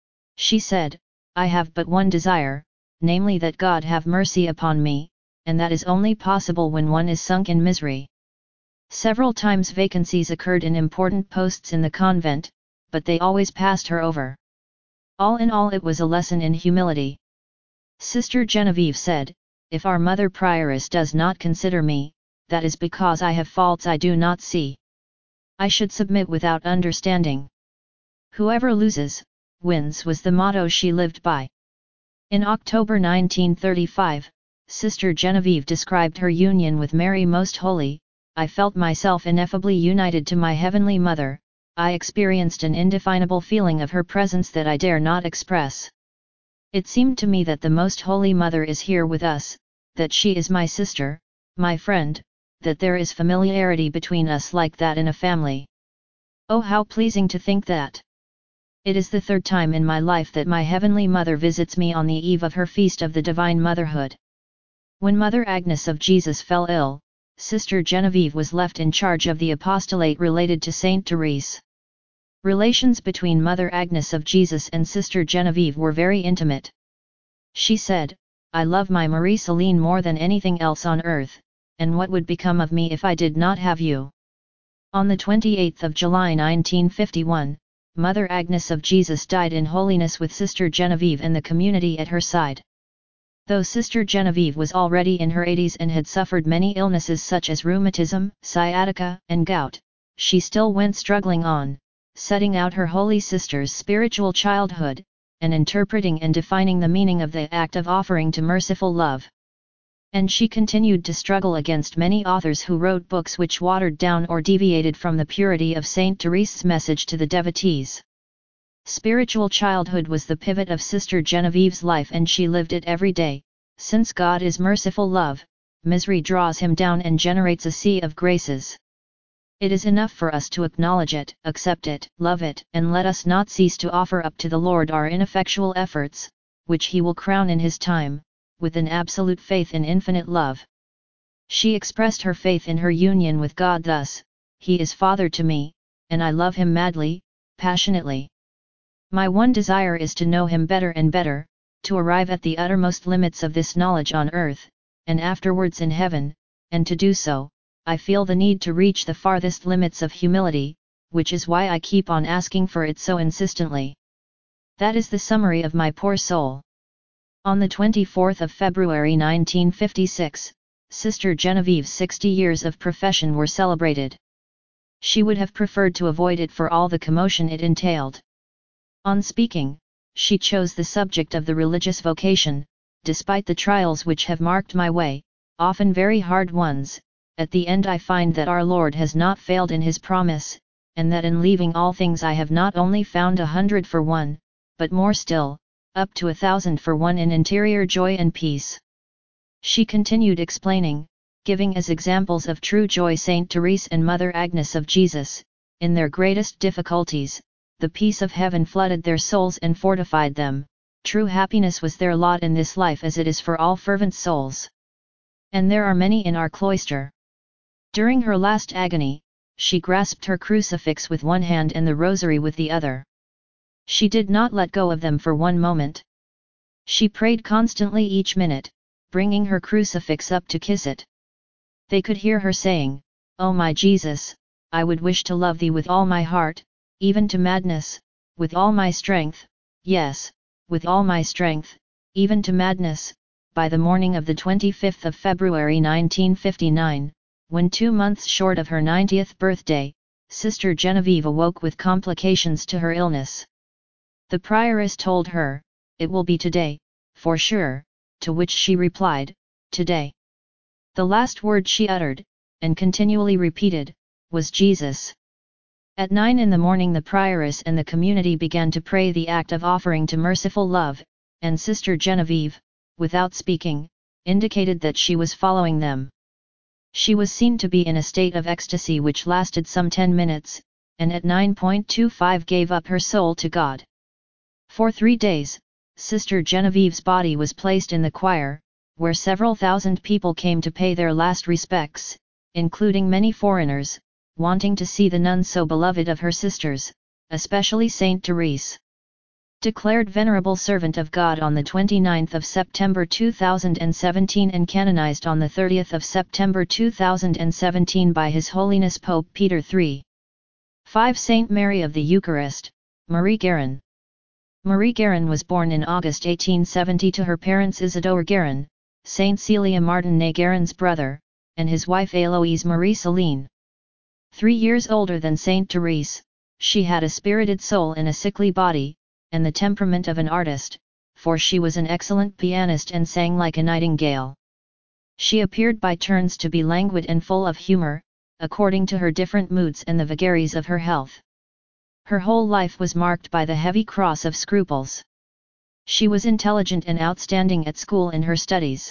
A: She said, "I have but one desire, namely that God have mercy upon me, and that is only possible when one is sunk in misery." Several times vacancies occurred in important posts in the convent, but they always passed her over. All in all it was a lesson in humility. Sister Genevieve said, "If our Mother Prioress does not consider me, that is because I have faults I do not see. I should submit without understanding. Whoever loses, wins" was the motto she lived by. In October nineteen thirty-five, Sister Genevieve described her union with Mary Most Holy. "I felt myself ineffably united to my Heavenly Mother. I experienced an indefinable feeling of her presence that I dare not express. It seemed to me that the Most Holy Mother is here with us, that she is my sister, my friend, that there is familiarity between us like that in a family. Oh, how pleasing to think that! It is the third time in my life that my Heavenly Mother visits me on the eve of her feast of the Divine Motherhood." When Mother Agnes of Jesus fell ill, Sister Genevieve was left in charge of the apostolate related to Saint Therese. Relations between Mother Agnes of Jesus and Sister Genevieve were very intimate. She said, "I love my Marie-Céline more than anything else on earth, and what would become of me if I did not have you?" On the twenty-eighth of July nineteen fifty-one, Mother Agnes of Jesus died in holiness with Sister Genevieve and the community at her side. Though Sister Genevieve was already in her eighties and had suffered many illnesses such as rheumatism, sciatica, and gout, she still went struggling on, setting out her holy sister's spiritual childhood, and interpreting and defining the meaning of the act of offering to merciful love. And she continued to struggle against many authors who wrote books which watered down or deviated from the purity of Saint Therese's message to the devotees. Spiritual childhood was the pivot of Sister Genevieve's life, and she lived it every day. Since God is merciful love, misery draws him down and generates a sea of graces. It is enough for us to acknowledge it, accept it, love it, and let us not cease to offer up to the Lord our ineffectual efforts, which He will crown in His time, with an absolute faith in infinite love. She expressed her faith in her union with God thus: He is Father to me, and I love Him madly, passionately. My one desire is to know Him better and better, to arrive at the uttermost limits of this knowledge on earth, and afterwards in heaven, and to do so, I feel the need to reach the farthest limits of humility, which is why I keep on asking for it so insistently. That is the summary of my poor soul. On the twenty-fourth of February nineteen fifty-six, Sister Genevieve's sixty years of profession were celebrated. She would have preferred to avoid it for all the commotion it entailed. On speaking, she chose the subject of the religious vocation. Despite the trials which have marked my way, often very hard ones, at the end I find that our Lord has not failed in His promise, and that in leaving all things I have not only found a hundred for one, but more still, up to a thousand for one in interior joy and peace. She continued explaining, giving as examples of true joy Saint Therese and Mother Agnes of Jesus. In their greatest difficulties, the peace of heaven flooded their souls and fortified them. True happiness was their lot in this life, as it is for all fervent souls. And there are many in our cloister. During her last agony, she grasped her crucifix with one hand and the rosary with the other. She did not let go of them for one moment. She prayed constantly each minute, bringing her crucifix up to kiss it. They could hear her saying, "O my Jesus, I would wish to love Thee with all my heart, even to madness, with all my strength, yes, with all my strength, even to madness." By the morning of the twenty-fifth of February nineteen fifty-nine, when two months short of her ninetieth birthday, Sister Genevieve awoke with complications to her illness. The prioress told her, "It will be today, for sure," to which she replied, "Today." The last word she uttered, and continually repeated, was Jesus. At nine in the morning the prioress and the community began to pray the act of offering to merciful love, and Sister Genevieve, without speaking, indicated that she was following them. She was seen to be in a state of ecstasy which lasted some ten minutes, and at nine twenty-five gave up her soul to God. For three days, Sister Genevieve's body was placed in the choir, where several thousand people came to pay their last respects, including many foreigners, wanting to see the nun so beloved of her sisters, especially Saint Therese. Declared Venerable Servant of God on the twenty-ninth of September two thousand seventeen and canonized on the thirtieth of September two thousand seventeen by His Holiness Pope Peter the third. five Saint Mary of the Eucharist, Marie Guerin. Marie Guerin was born in August eighteen seventy to her parents Isidore Guerin, Saint Celia Martinet Guerin's brother, and his wife Héloïse Marie Céline. Three years older than Saint Therese, she had a spirited soul in a sickly body, and the temperament of an artist, for she was an excellent pianist and sang like a nightingale. She appeared by turns to be languid and full of humor, according to her different moods and the vagaries of her health. Her whole life was marked by the heavy cross of scruples. She was intelligent and outstanding at school in her studies.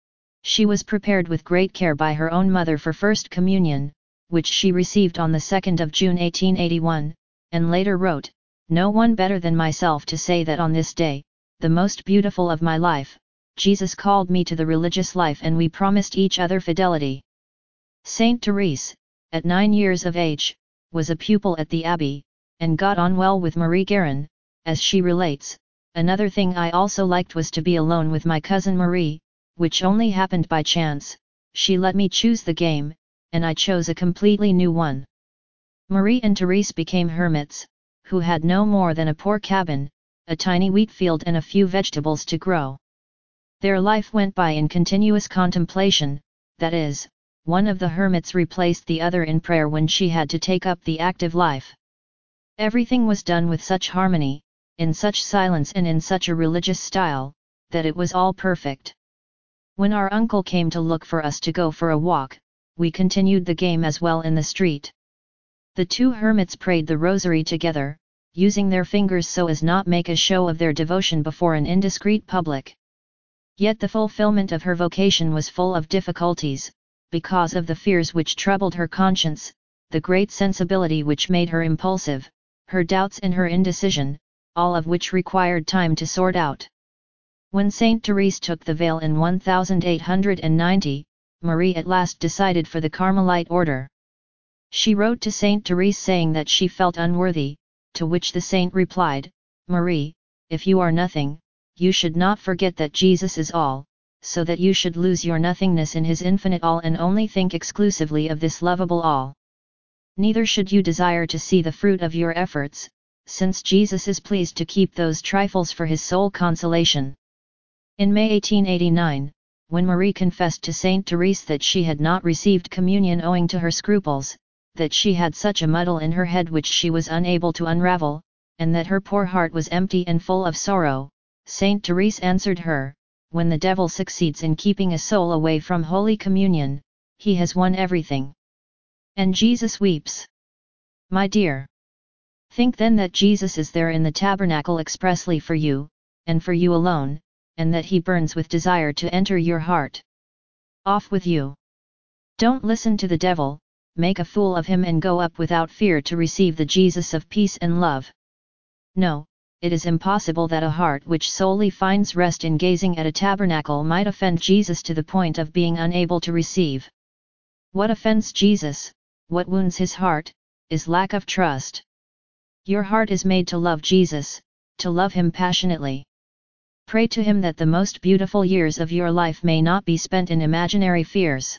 A: She was prepared with great care by her own mother for First Communion, which she received on the second of June eighteen eighty-one, and later wrote, "No one better than myself to say that on this day, the most beautiful of my life, Jesus called me to the religious life and we promised each other fidelity." Saint Therese, at nine years of age, was a pupil at the Abbey, and got on well with Marie Guerin, as she relates, "Another thing I also liked was to be alone with my cousin Marie, which only happened by chance. She let me choose the game, and I chose a completely new one." Marie and Therese became hermits, who had no more than a poor cabin, a tiny wheat field and a few vegetables to grow. Their life went by in continuous contemplation, that is, one of the hermits replaced the other in prayer when she had to take up the active life. Everything was done with such harmony, in such silence and in such a religious style, that it was all perfect. When our uncle came to look for us to go for a walk, we continued the game as well in the street. The two hermits prayed the rosary together, using their fingers so as not make a show of their devotion before an indiscreet public. Yet the fulfillment of her vocation was full of difficulties, because of the fears which troubled her conscience, the great sensibility which made her impulsive, her doubts and her indecision, all of which required time to sort out. When Saint Therese took the veil in eighteen ninety, Marie at last decided for the Carmelite order. She wrote to Saint Therese saying that she felt unworthy, to which the saint replied, "Marie, if you are nothing, you should not forget that Jesus is all, so that you should lose your nothingness in his infinite all and only think exclusively of this lovable all. Neither should you desire to see the fruit of your efforts, since Jesus is pleased to keep those trifles for his sole consolation." In May eighteen eighty-nine, when Marie confessed to Saint Therese that she had not received communion owing to her scruples, that she had such a muddle in her head which she was unable to unravel, and that her poor heart was empty and full of sorrow, Saint Therese answered her, "When the devil succeeds in keeping a soul away from Holy Communion, he has won everything. And Jesus weeps. My dear, think then that Jesus is there in the tabernacle expressly for you, and for you alone, and that he burns with desire to enter your heart. Off with you! Don't listen to the devil, make a fool of him and go up without fear to receive the Jesus of peace and love. No, it is impossible that a heart which solely finds rest in gazing at a tabernacle might offend Jesus to the point of being unable to receive. What offends Jesus, what wounds his heart, is lack of trust. Your heart is made to love Jesus, to love him passionately. Pray to him that the most beautiful years of your life may not be spent in imaginary fears.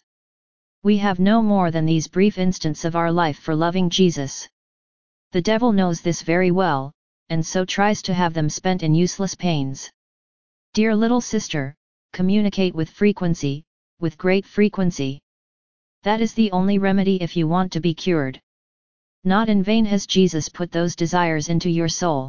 A: We have no more than these brief instants of our life for loving Jesus. The devil knows this very well, and so tries to have them spent in useless pains. Dear little sister, communicate with frequency, with great frequency. That is the only remedy if you want to be cured. Not in vain has Jesus put those desires into your soul.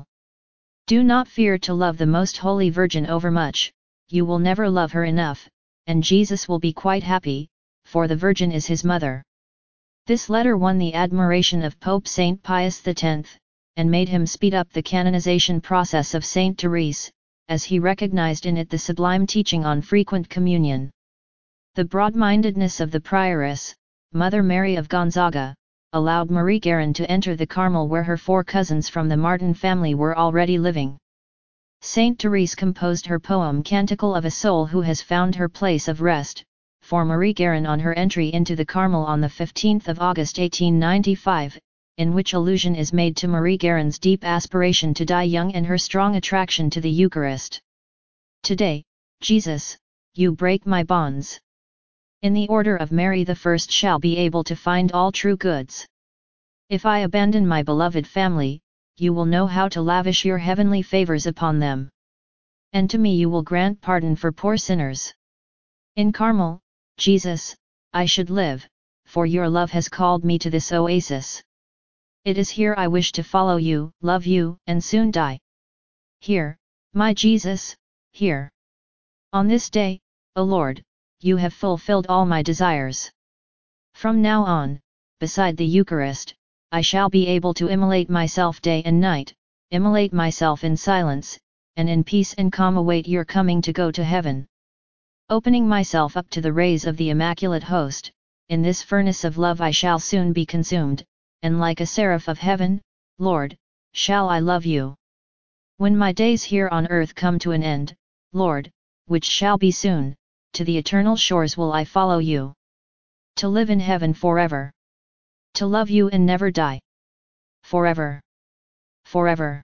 A: Do not fear to love the Most Holy Virgin overmuch, you will never love her enough, and Jesus will be quite happy, for the Virgin is his mother. This letter won the admiration of Pope Saint Pius the tenth, and made him speed up the canonization process of Saint Therese, as he recognized in it the sublime teaching on frequent communion. The broad-mindedness of the prioress, Mother Mary of Gonzaga, allowed Marie Guérin to enter the Carmel where her four cousins from the Martin family were already living. Saint Therese composed her poem Canticle of a Soul Who Has Found Her Place of Rest, for Marie Guérin on her entry into the Carmel on the fifteenth of August eighteen ninety-five, in which allusion is made to Marie Guérin's deep aspiration to die young and her strong attraction to the Eucharist. Today, Jesus, you break my bonds. In the order of Mary the First shall be able to find all true goods. If I abandon my beloved family, you will know how to lavish your heavenly favors upon them. And to me you will grant pardon for poor sinners. In Carmel, Jesus, I should live, for your love has called me to this oasis. It is here I wish to follow you, love you, and soon die. Here, my Jesus, here. On this day, O Lord, you have fulfilled all my desires. From now on, beside the Eucharist, I shall be able to immolate myself day and night, immolate myself in silence, and in peace and calm await your coming to go to heaven. Opening myself up to the rays of the Immaculate Host, in this furnace of love I shall soon be consumed, and like a seraph of heaven, Lord, shall I love you. When my days here on earth come to an end, Lord, which shall be soon, to the eternal shores will I follow you. To live in heaven forever. To love you and never die. Forever. Forever.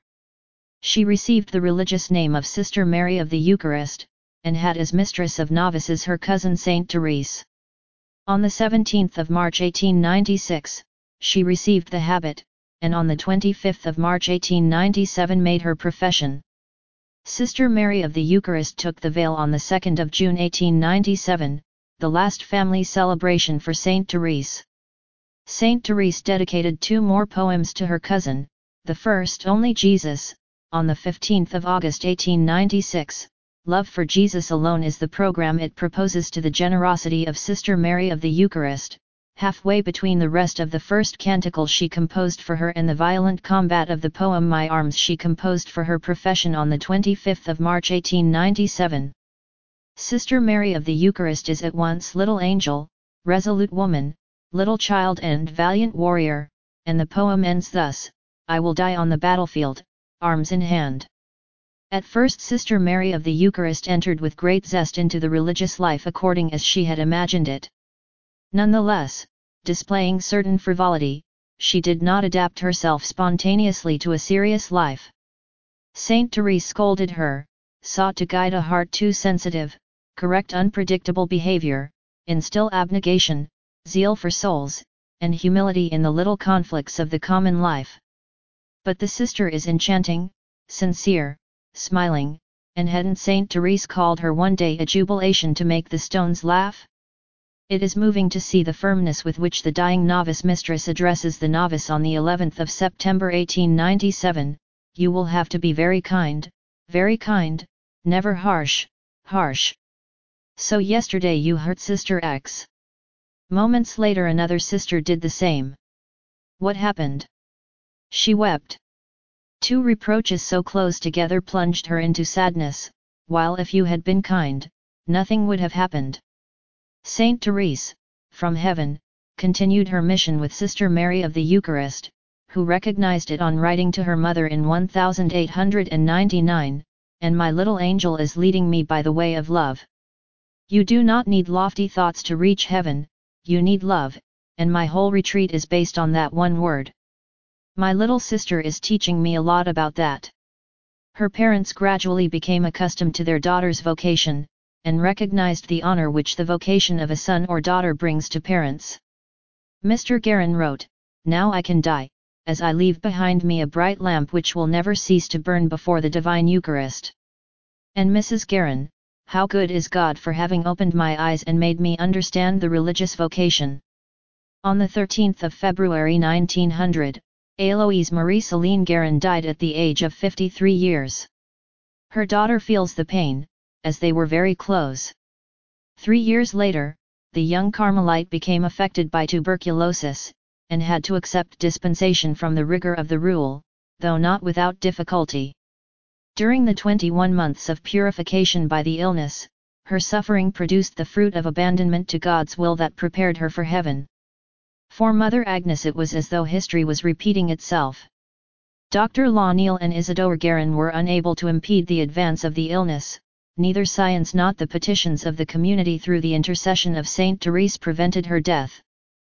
A: She received the religious name of Sister Mary of the Eucharist, and had as mistress of novices her cousin Saint Therese. On the seventeenth of March eighteen ninety-six, she received the habit, and on the twenty-fifth of March eighteen ninety-seven made her profession. Sister Mary of the Eucharist took the veil on the second of June eighteen ninety-seven, the last family celebration for Saint Therese. Saint Therese dedicated two more poems to her cousin, The First Only Jesus, on the fifteenth of August eighteen ninety-six, Love for Jesus Alone is the program it proposes to the generosity of Sister Mary of the Eucharist, halfway between the rest of the first canticle she composed for her and the violent combat of the poem My Arms she composed for her profession on the twenty-fifth of March eighteen ninety-seven. Sister Mary of the Eucharist is at once little angel, resolute woman, little child and valiant warrior, and the poem ends thus: I will die on the battlefield, arms in hand. At first Sister Mary of the Eucharist entered with great zest into the religious life according as she had imagined it. Nonetheless, displaying certain frivolity, she did not adapt herself spontaneously to a serious life. Saint Therese scolded her, sought to guide a heart too sensitive, correct unpredictable behavior, instill abnegation, zeal for souls, and humility in the little conflicts of the common life. But the sister is enchanting, sincere, smiling, and hadn't Saint Therese called her one day a jubilation to make the stones laugh? It is moving to see the firmness with which the dying novice mistress addresses the novice on the eleventh of September eighteen ninety-seven, you will have to be very kind, very kind, never harsh, harsh. So yesterday you hurt Sister X. Moments later another sister did the same. What happened? She wept. Two reproaches so close together plunged her into sadness, while if you had been kind, nothing would have happened. Saint Therese, from heaven, continued her mission with Sister Mary of the Eucharist, who recognized it on writing to her mother in eighteen ninety-nine, and my little angel is leading me by the way of love. You do not need lofty thoughts to reach heaven, you need love, and my whole retreat is based on that one word. My little sister is teaching me a lot about that. Her parents gradually became accustomed to their daughter's vocation, and recognized the honor which the vocation of a son or daughter brings to parents. Mister Guerin wrote, Now I can die, as I leave behind me a bright lamp which will never cease to burn before the Divine Eucharist. And Missus Guerin, how good is God for having opened my eyes and made me understand the religious vocation. On the thirteenth of February nineteen hundred, Héloïse Marie Céline Guerin died at the age of fifty-three years. Her daughter feels the pain, as they were very close. Three years later, the young Carmelite became affected by tuberculosis, and had to accept dispensation from the rigor of the rule, though not without difficulty. During the twenty-one months of purification by the illness, her suffering produced the fruit of abandonment to God's will that prepared her for heaven. For Mother Agnes it was as though history was repeating itself. Doctor Launil and Isidore Guerin were unable to impede the advance of the illness, neither science nor the petitions of the community through the intercession of Saint Therese prevented her death.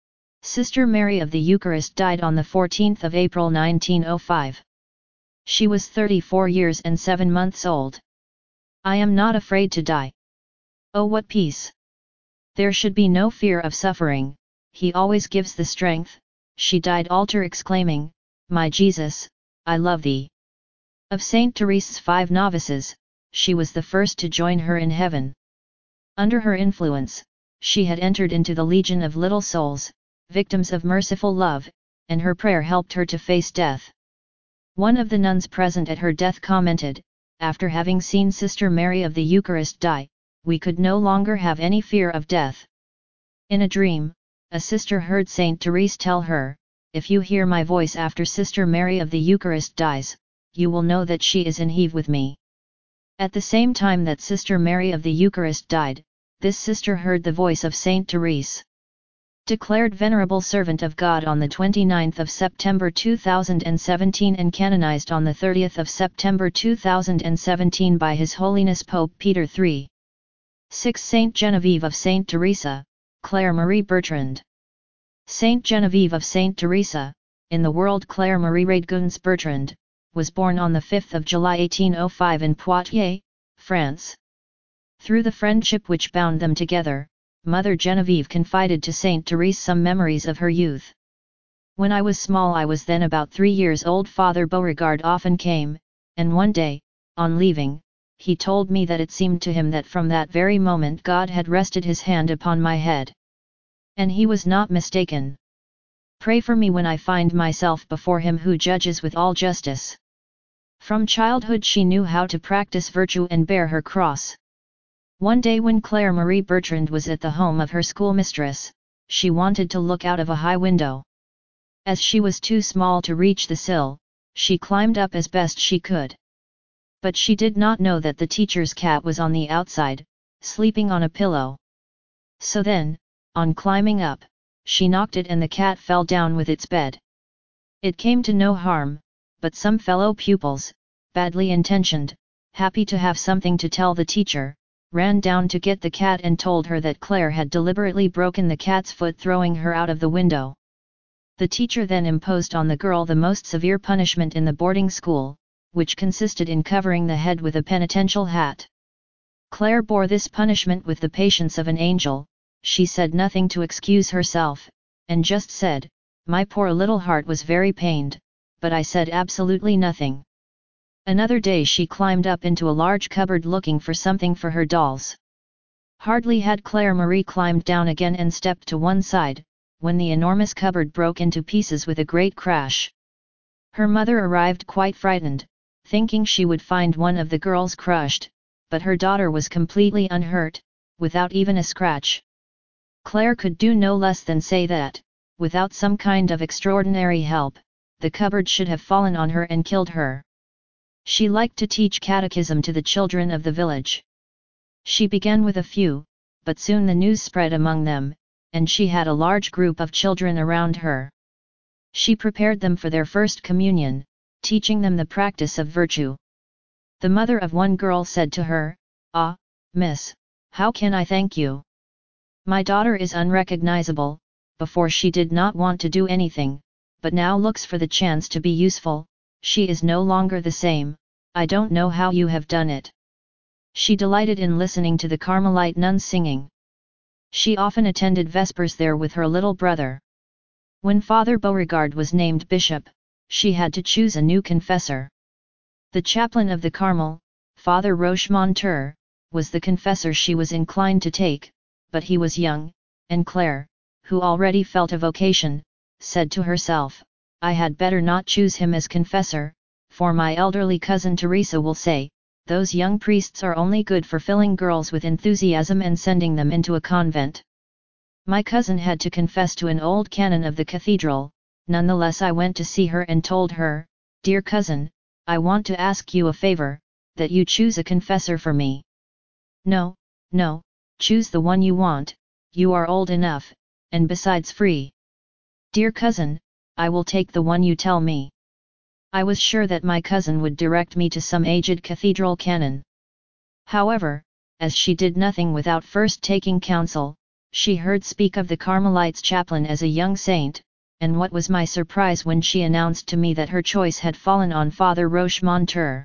A: Sister Mary of the Eucharist died on the fourteenth of April nineteen oh five. She was thirty-four years and seven months old. I am not afraid to die. Oh, what peace! There should be no fear of suffering, He always gives the strength. She died altar exclaiming, My Jesus, I love Thee. Of Saint Therese's five novices, she was the first to join her in heaven. Under her influence, she had entered into the legion of little souls, victims of merciful love, and her prayer helped her to face death. One of the nuns present at her death commented, after having seen Sister Mary of the Eucharist die, we could no longer have any fear of death. In a dream, a sister heard Saint Therese tell her, if you hear my voice after Sister Mary of the Eucharist dies, you will know that she is in heaven with me. At the same time that Sister Mary of the Eucharist died, this sister heard the voice of Saint Therese. Declared Venerable Servant of God on the twenty-ninth of September two thousand seventeen and canonized on the thirtieth of September two thousand seventeen by His Holiness Pope Peter the third. six. Saint Genevieve of Saint Teresa, Claire Marie Bertrand. Saint Genevieve of Saint Teresa, in the world Claire Marie Radeguns Bertrand, was born on the fifth of July eighteen oh five in Poitiers, France. Through the friendship which bound them together, Mother Genevieve confided to Saint Therese some memories of her youth. When I was small, I was then about three years old. Father Beauregard often came, and one day, on leaving, he told me that it seemed to him that from that very moment God had rested His hand upon my head. And he was not mistaken. Pray for me when I find myself before him who judges with all justice. From childhood she knew how to practice virtue and bear her cross. One day when Claire Marie Bertrand was at the home of her schoolmistress, she wanted to look out of a high window. As she was too small to reach the sill, she climbed up as best she could. But she did not know that the teacher's cat was on the outside, sleeping on a pillow. So then, on climbing up, she knocked it and the cat fell down with its bed. It came to no harm, but some fellow pupils, badly intentioned, happy to have something to tell the teacher, ran down to get the cat and told her that Claire had deliberately broken the cat's foot throwing her out of the window. The teacher then imposed on the girl the most severe punishment in the boarding school, which consisted in covering the head with a penitential hat. Claire bore this punishment with the patience of an angel. She said nothing to excuse herself, and just said, "My poor little heart was very pained, but I said absolutely nothing." Another day she climbed up into a large cupboard looking for something for her dolls. Hardly had Claire Marie climbed down again and stepped to one side, when the enormous cupboard broke into pieces with a great crash. Her mother arrived quite frightened, thinking she would find one of the girls crushed, but her daughter was completely unhurt, without even a scratch. Claire could do no less than say that, without some kind of extraordinary help, the cupboard should have fallen on her and killed her. She liked to teach catechism to the children of the village. She began with a few, but soon the news spread among them, and she had a large group of children around her. She prepared them for their first communion, teaching them the practice of virtue. The mother of one girl said to her, "Ah, miss, how can I thank you? My daughter is unrecognizable. Before she did not want to do anything, but now looks for the chance to be useful. She is no longer the same. I don't know how you have done it." She delighted in listening to the Carmelite nuns singing. She often attended Vespers there with her little brother. When Father Beauregard was named bishop, she had to choose a new confessor. The chaplain of the Carmel, Father Rochemonteur, was the confessor she was inclined to take, but he was young, and Claire, who already felt a vocation, said to herself, "I had better not choose him as confessor, for my elderly cousin Teresa will say, those young priests are only good for filling girls with enthusiasm and sending them into a convent." My cousin had to confess to an old canon of the cathedral. Nonetheless I went to see her and told her, "Dear cousin, I want to ask you a favor, that you choose a confessor for me." "No, no, choose the one you want, you are old enough, and besides free." "Dear cousin, I will take the one you tell me." I was sure that my cousin would direct me to some aged cathedral canon. However, as she did nothing without first taking counsel, she heard speak of the Carmelites' chaplain as a young saint, and what was my surprise when she announced to me that her choice had fallen on Father Rochemonteur.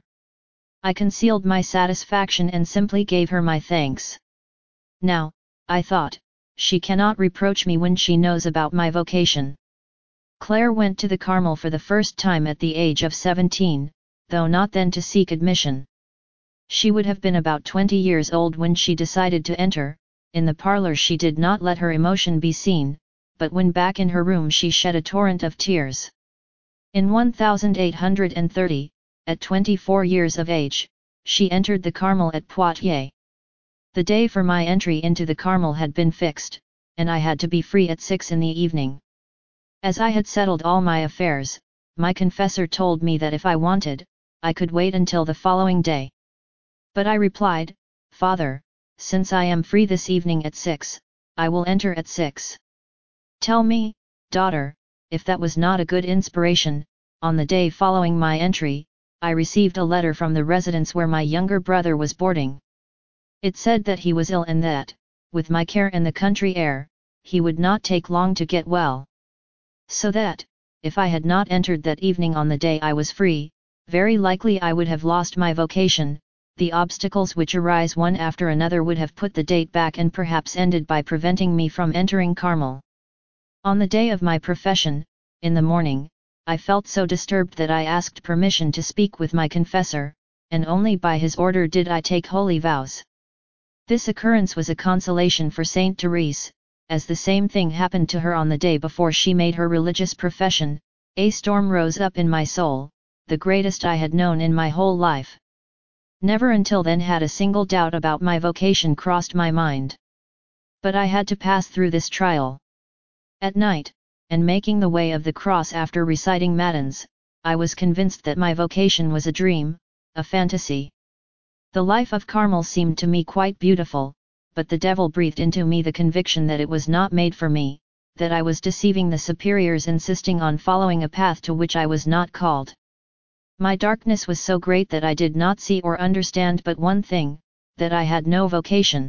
A: I concealed my satisfaction and simply gave her my thanks. Now, I thought, she cannot reproach me when she knows about my vocation. Claire went to the Carmel for the first time at the age of seventeen, though not then to seek admission. She would have been about twenty years old when she decided to enter. In the parlor she did not let her emotion be seen, but when back in her room she shed a torrent of tears. In eighteen thirty, at twenty-four years of age, she entered the Carmel at Poitiers. The day for my entry into the Carmel had been fixed, and I had to be free at six in the evening. As I had settled all my affairs, my confessor told me that if I wanted, I could wait until the following day. But I replied, "Father, since I am free this evening at six, I will enter at six." Tell me, daughter, if that was not a good inspiration. On the day following my entry, I received a letter from the residence where my younger brother was boarding. It said that he was ill and that, with my care and the country air, he would not take long to get well. So that, if I had not entered that evening on the day I was free, very likely I would have lost my vocation. The obstacles which arise one after another would have put the date back and perhaps ended by preventing me from entering Carmel. On the day of my profession, in the morning, I felt so disturbed that I asked permission to speak with my confessor, and only by his order did I take holy vows. This occurrence was a consolation for Saint Therese, as the same thing happened to her on the day before she made her religious profession, a storm rose up in my soul, the greatest I had known in my whole life. Never until then had a single doubt about my vocation crossed my mind. But I had to pass through this trial. At night, and making the way of the cross after reciting matins, I was convinced that my vocation was a dream, a fantasy. The life of Carmel seemed to me quite beautiful, but the devil breathed into me the conviction that it was not made for me, that I was deceiving the superiors insisting on following a path to which I was not called. My darkness was so great that I did not see or understand but one thing, that I had no vocation.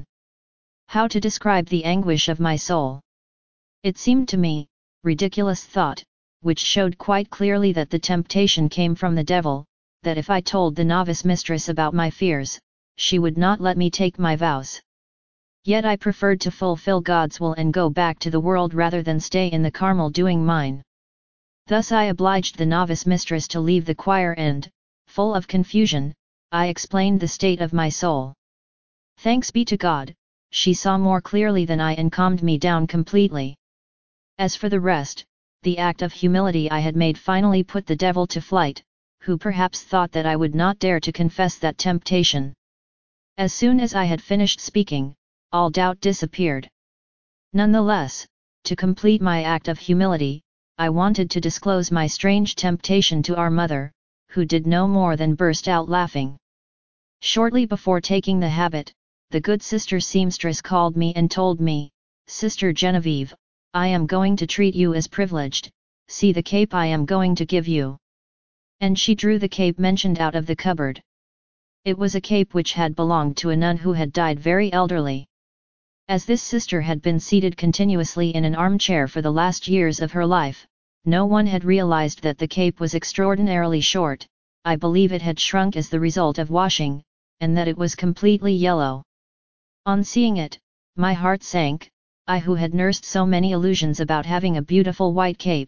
A: How to describe the anguish of my soul? It seemed to me, ridiculous thought, which showed quite clearly that the temptation came from the devil, that if I told the novice mistress about my fears, she would not let me take my vows. Yet I preferred to fulfill God's will and go back to the world rather than stay in the Carmel doing mine. Thus I obliged the novice mistress to leave the choir and, full of confusion, I explained the state of my soul. Thanks be to God, she saw more clearly than I and calmed me down completely. As for the rest, the act of humility I had made finally put the devil to flight, who perhaps thought that I would not dare to confess that temptation. As soon as I had finished speaking, all doubt disappeared. Nonetheless, to complete my act of humility, I wanted to disclose my strange temptation to our mother, who did no more than burst out laughing. Shortly before taking the habit, the good sister seamstress called me and told me, "Sister Genevieve, I am going to treat you as privileged, see the cape I am going to give you." And she drew the cape mentioned out of the cupboard. It was a cape which had belonged to a nun who had died very elderly. As this sister had been seated continuously in an armchair for the last years of her life, no one had realized that the cape was extraordinarily short. I believe it had shrunk as the result of washing, and that it was completely yellow. On seeing it, my heart sank, I who had nursed so many illusions about having a beautiful white cape.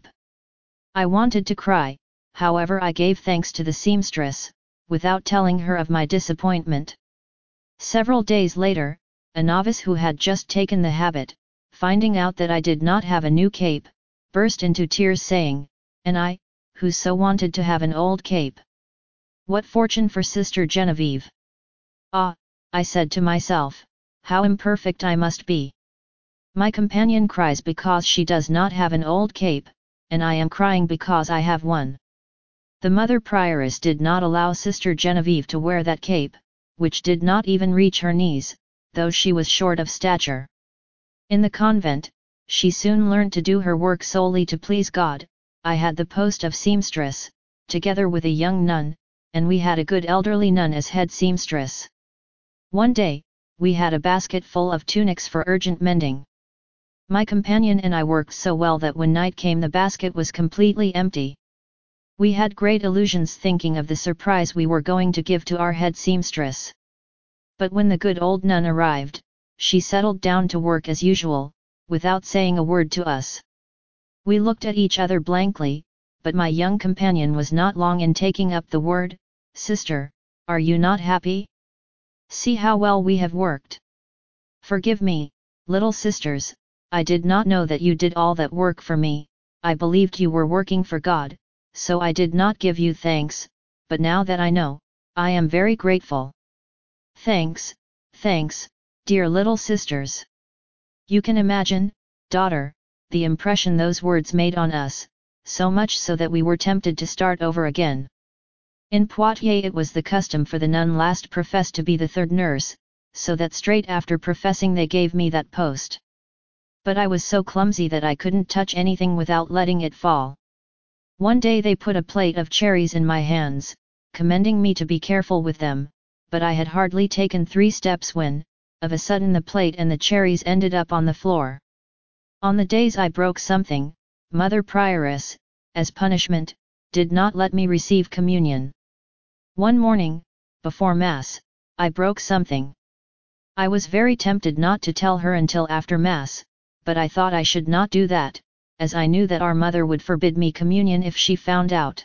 A: I wanted to cry, however I gave thanks to the seamstress, without telling her of my disappointment. Several days later, a novice who had just taken the habit, finding out that I did not have a new cape, burst into tears saying, "And I, who so wanted to have an old cape. What fortune for Sister Genevieve!" "Ah," I said to myself, "how imperfect I must be. My companion cries because she does not have an old cape, and I am crying because I have one." The mother prioress did not allow Sister Genevieve to wear that cape, which did not even reach her knees, though she was short of stature. In the convent, she soon learned to do her work solely to please God. I had the post of seamstress, together with a young nun, and we had a good elderly nun as head seamstress. One day, we had a basket full of tunics for urgent mending. My companion and I worked so well that when night came the basket was completely empty. We had great illusions thinking of the surprise we were going to give to our head seamstress. But when the good old nun arrived, she settled down to work as usual, without saying a word to us. We looked at each other blankly, but my young companion was not long in taking up the word. "Sister, are you not happy? See how well we have worked." "Forgive me, little sisters, I did not know that you did all that work for me. I believed you were working for God, so I did not give you thanks, but now that I know, I am very grateful." "Thanks, thanks, dear little sisters." You can imagine, daughter, the impression those words made on us, so much so that we were tempted to start over again. In Poitiers it was the custom for the nun last professed to be the third nurse, so that straight after professing they gave me that post. But I was so clumsy that I couldn't touch anything without letting it fall. One day they put a plate of cherries in my hands, commending me to be careful with them, but I had hardly taken three steps when, of a sudden the plate and the cherries ended up on the floor. On the days I broke something, Mother Prioress, as punishment, did not let me receive communion. One morning, before Mass, I broke something. I was very tempted not to tell her until after Mass, but I thought I should not do that, as I knew that our mother would forbid me communion if she found out.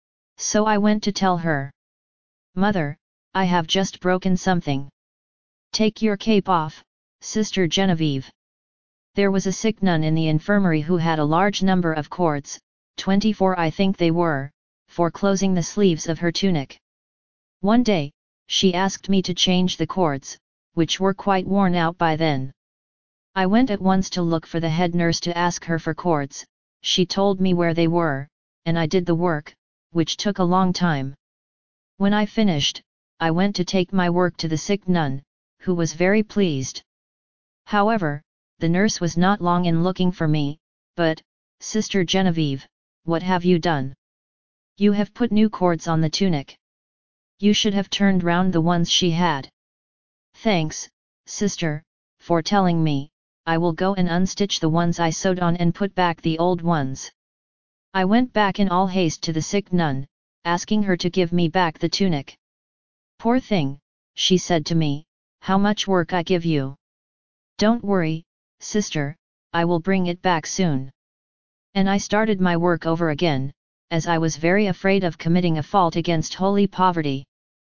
A: So I went to tell her. "Mother, I have just broken something. Take your cape off, Sister Genevieve." There was a sick nun in the infirmary who had a large number of cords, twenty-four I think they were, for closing the sleeves of her tunic. One day, she asked me to change the cords, which were quite worn out by then. I went at once to look for the head nurse to ask her for cords. She told me where they were, and I did the work, which took a long time. When I finished, I went to take my work to the sick nun, who was very pleased. However, the nurse was not long in looking for me, but, Sister Genevieve, what have you done? You have put new cords on the tunic. You should have turned round the ones she had. Thanks, sister, for telling me. I will go and unstitch the ones I sewed on and put back the old ones. I went back in all haste to the sick nun, asking her to give me back the tunic. Poor thing, she said to me, how much work I give you. Don't worry, sister, I will bring it back soon. And I started my work over again, as I was very afraid of committing a fault against holy poverty.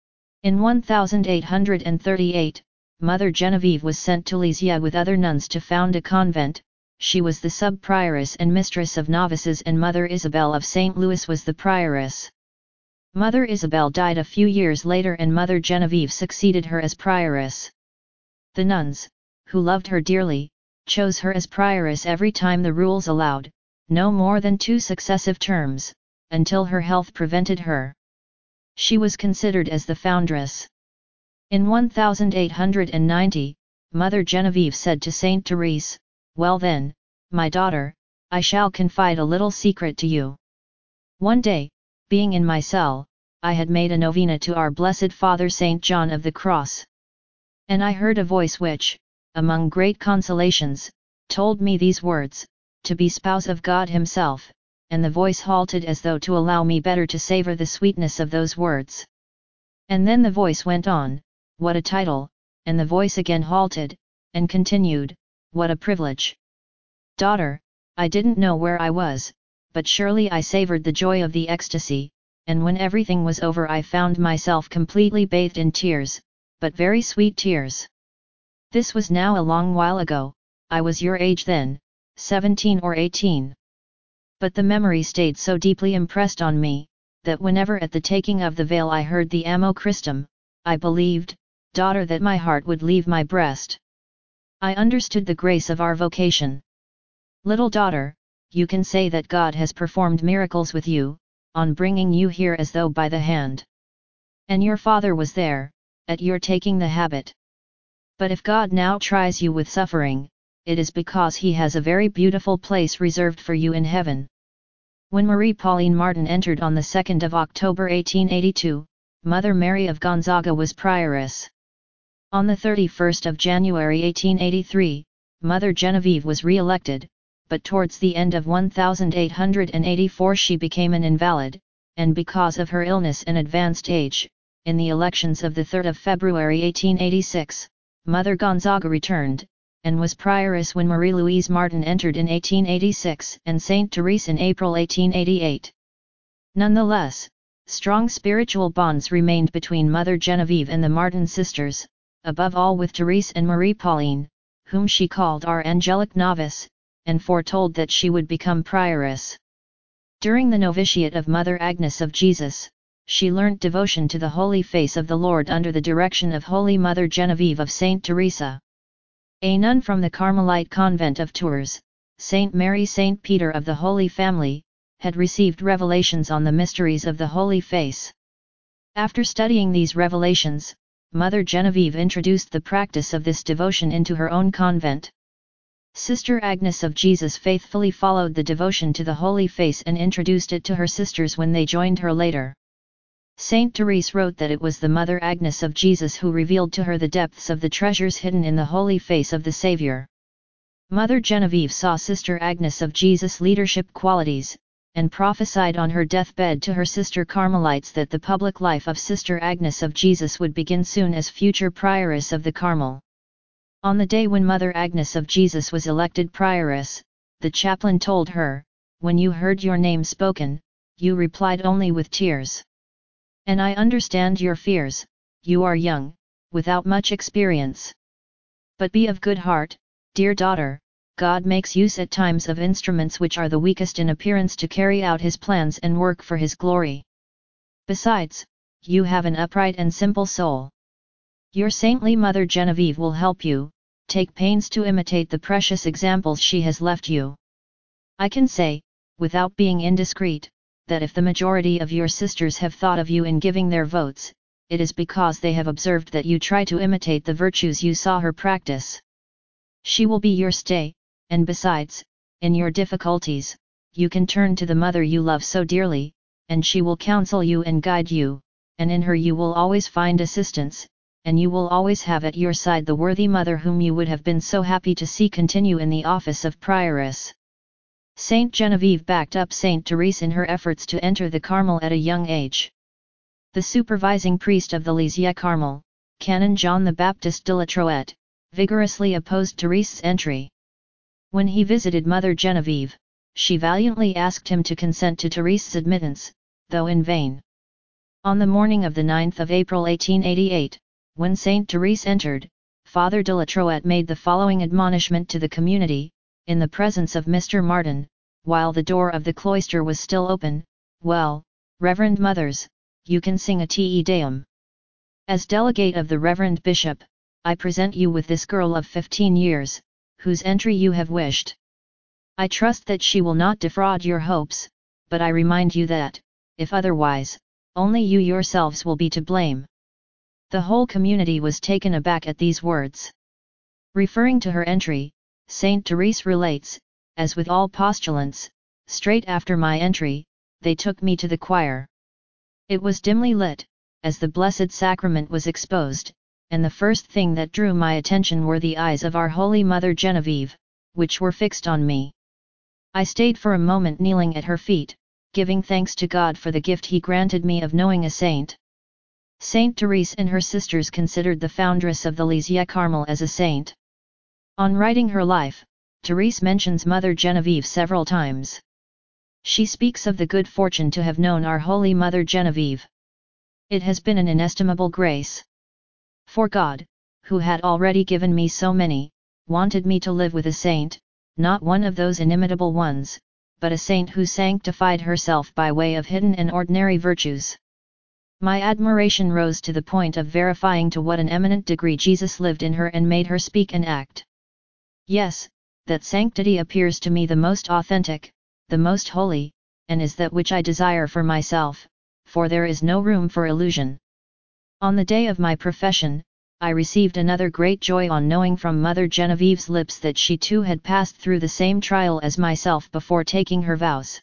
A: In eighteen thirty-eight, Mother Genevieve was sent to Lisieux with other nuns to found a convent. She was the sub-prioress and mistress of novices, and Mother Isabel of Saint Louis was the prioress. Mother Isabel died a few years later and Mother Genevieve succeeded her as prioress. The nuns, who loved her dearly, chose her as prioress every time the rules allowed, no more than two successive terms, until her health prevented her. She was considered as the foundress. In eighteen ninety, Mother Genevieve said to Saint Therese, "Well then, my daughter, I shall confide a little secret to you. One day, being in my cell, I had made a novena to our Blessed Father Saint John of the Cross. And I heard a voice which, among great consolations, told me these words, to be spouse of God Himself, and the voice halted as though to allow me better to savor the sweetness of those words. And then the voice went on, what a title, and the voice again halted, and continued, what a privilege. Daughter, I didn't know where I was, but surely I savored the joy of the ecstasy, and when everything was over I found myself completely bathed in tears, but very sweet tears. This was now a long while ago, I was your age then, seventeen or eighteen. But the memory stayed so deeply impressed on me, that whenever at the taking of the veil I heard the Amo Christum, I believed, daughter, that my heart would leave my breast. I understood the grace of our vocation. Little daughter, you can say that God has performed miracles with you, on bringing you here as though by the hand. And your father was there, at your taking the habit. But if God now tries you with suffering, it is because He has a very beautiful place reserved for you in heaven." When Marie Pauline Martin entered on the second of October eighteen eighty-two, Mother Mary of Gonzaga was prioress. On the thirty-first of January eighteen eighty-three, Mother Genevieve was re-elected, but towards the end of eighteen eighty-four she became an invalid, and because of her illness and advanced age, in the elections of the third of February eighteen eighty-six, Mother Gonzaga returned, and was prioress when Marie-Louise Martin entered in eighteen eighty-six and Saint Therese in April eighteen eighty-eight. Nonetheless, strong spiritual bonds remained between Mother Genevieve and the Martin sisters, above all with Therese and Marie Pauline, whom she called our angelic novice, and foretold that she would become prioress. During the novitiate of Mother Agnes of Jesus, she learnt devotion to the Holy Face of the Lord under the direction of Holy Mother Genevieve of Saint Teresa. A nun from the Carmelite convent of Tours, Saint Mary Saint Peter of the Holy Family, had received revelations on the mysteries of the Holy Face. After studying these revelations, Mother Genevieve introduced the practice of this devotion into her own convent. Sister Agnes of Jesus faithfully followed the devotion to the Holy Face and introduced it to her sisters when they joined her later. Saint Therese wrote that it was the Mother Agnes of Jesus who revealed to her the depths of the treasures hidden in the Holy Face of the Saviour. Mother Genevieve saw Sister Agnes of Jesus' leadership qualities, and prophesied on her deathbed to her sister Carmelites that the public life of Sister Agnes of Jesus would begin soon as future prioress of the Carmel. On the day when Mother Agnes of Jesus was elected prioress, the chaplain told her, "When you heard your name spoken, you replied only with tears. And I understand your fears, you are young, without much experience. But be of good heart, dear daughter, God makes use at times of instruments which are the weakest in appearance to carry out His plans and work for His glory. Besides, you have an upright and simple soul. Your saintly mother Genevieve will help you. Take pains to imitate the precious examples she has left you. I can say, without being indiscreet, that if the majority of your sisters have thought of you in giving their votes, it is because they have observed that you try to imitate the virtues you saw her practice. She will be your stay, and besides, in your difficulties, you can turn to the mother you love so dearly, and she will counsel you and guide you, and in her you will always find assistance, and you will always have at your side the worthy mother whom you would have been so happy to see continue in the office of prioress. Saint Genevieve backed up Saint Therese in her efforts to enter the Carmel at a young age. The supervising priest of the Lisieux Carmel, Canon John the Baptist de la Troette, vigorously opposed Therese's entry. When he visited Mother Genevieve, she valiantly asked him to consent to Therese's admittance, though in vain. On the morning of the ninth of April eighteen eighty-eight, when Saint Therese entered, Father de la Troette made the following admonishment to the community, in the presence of Mister Martin, while the door of the cloister was still open: "Well, Reverend Mothers, you can sing a Te Deum. As delegate of the Reverend Bishop, I present you with this girl of fifteen years, whose entry you have wished. I trust that she will not defraud your hopes, but I remind you that, if otherwise, only you yourselves will be to blame." The whole community was taken aback at these words. Referring to her entry, Saint Therese relates, "As with all postulants, straight after my entry, they took me to the choir. It was dimly lit, as the Blessed Sacrament was exposed, and the first thing that drew my attention were the eyes of our Holy Mother Genevieve, which were fixed on me. I stayed for a moment kneeling at her feet, giving thanks to God for the gift He granted me of knowing a saint." Saint Therese and her sisters considered the foundress of the Lisieux Carmel as a saint. On writing her life, Therese mentions Mother Genevieve several times. She speaks of the good fortune to have known our Holy Mother Genevieve. "It has been an inestimable grace. For God, who had already given me so many, wanted me to live with a saint, not one of those inimitable ones, but a saint who sanctified herself by way of hidden and ordinary virtues. My admiration rose to the point of verifying to what an eminent degree Jesus lived in her and made her speak and act. Yes, that sanctity appears to me the most authentic, the most holy, and is that which I desire for myself, for there is no room for illusion. On the day of my profession, I received another great joy on knowing from Mother Genevieve's lips that she too had passed through the same trial as myself before taking her vows.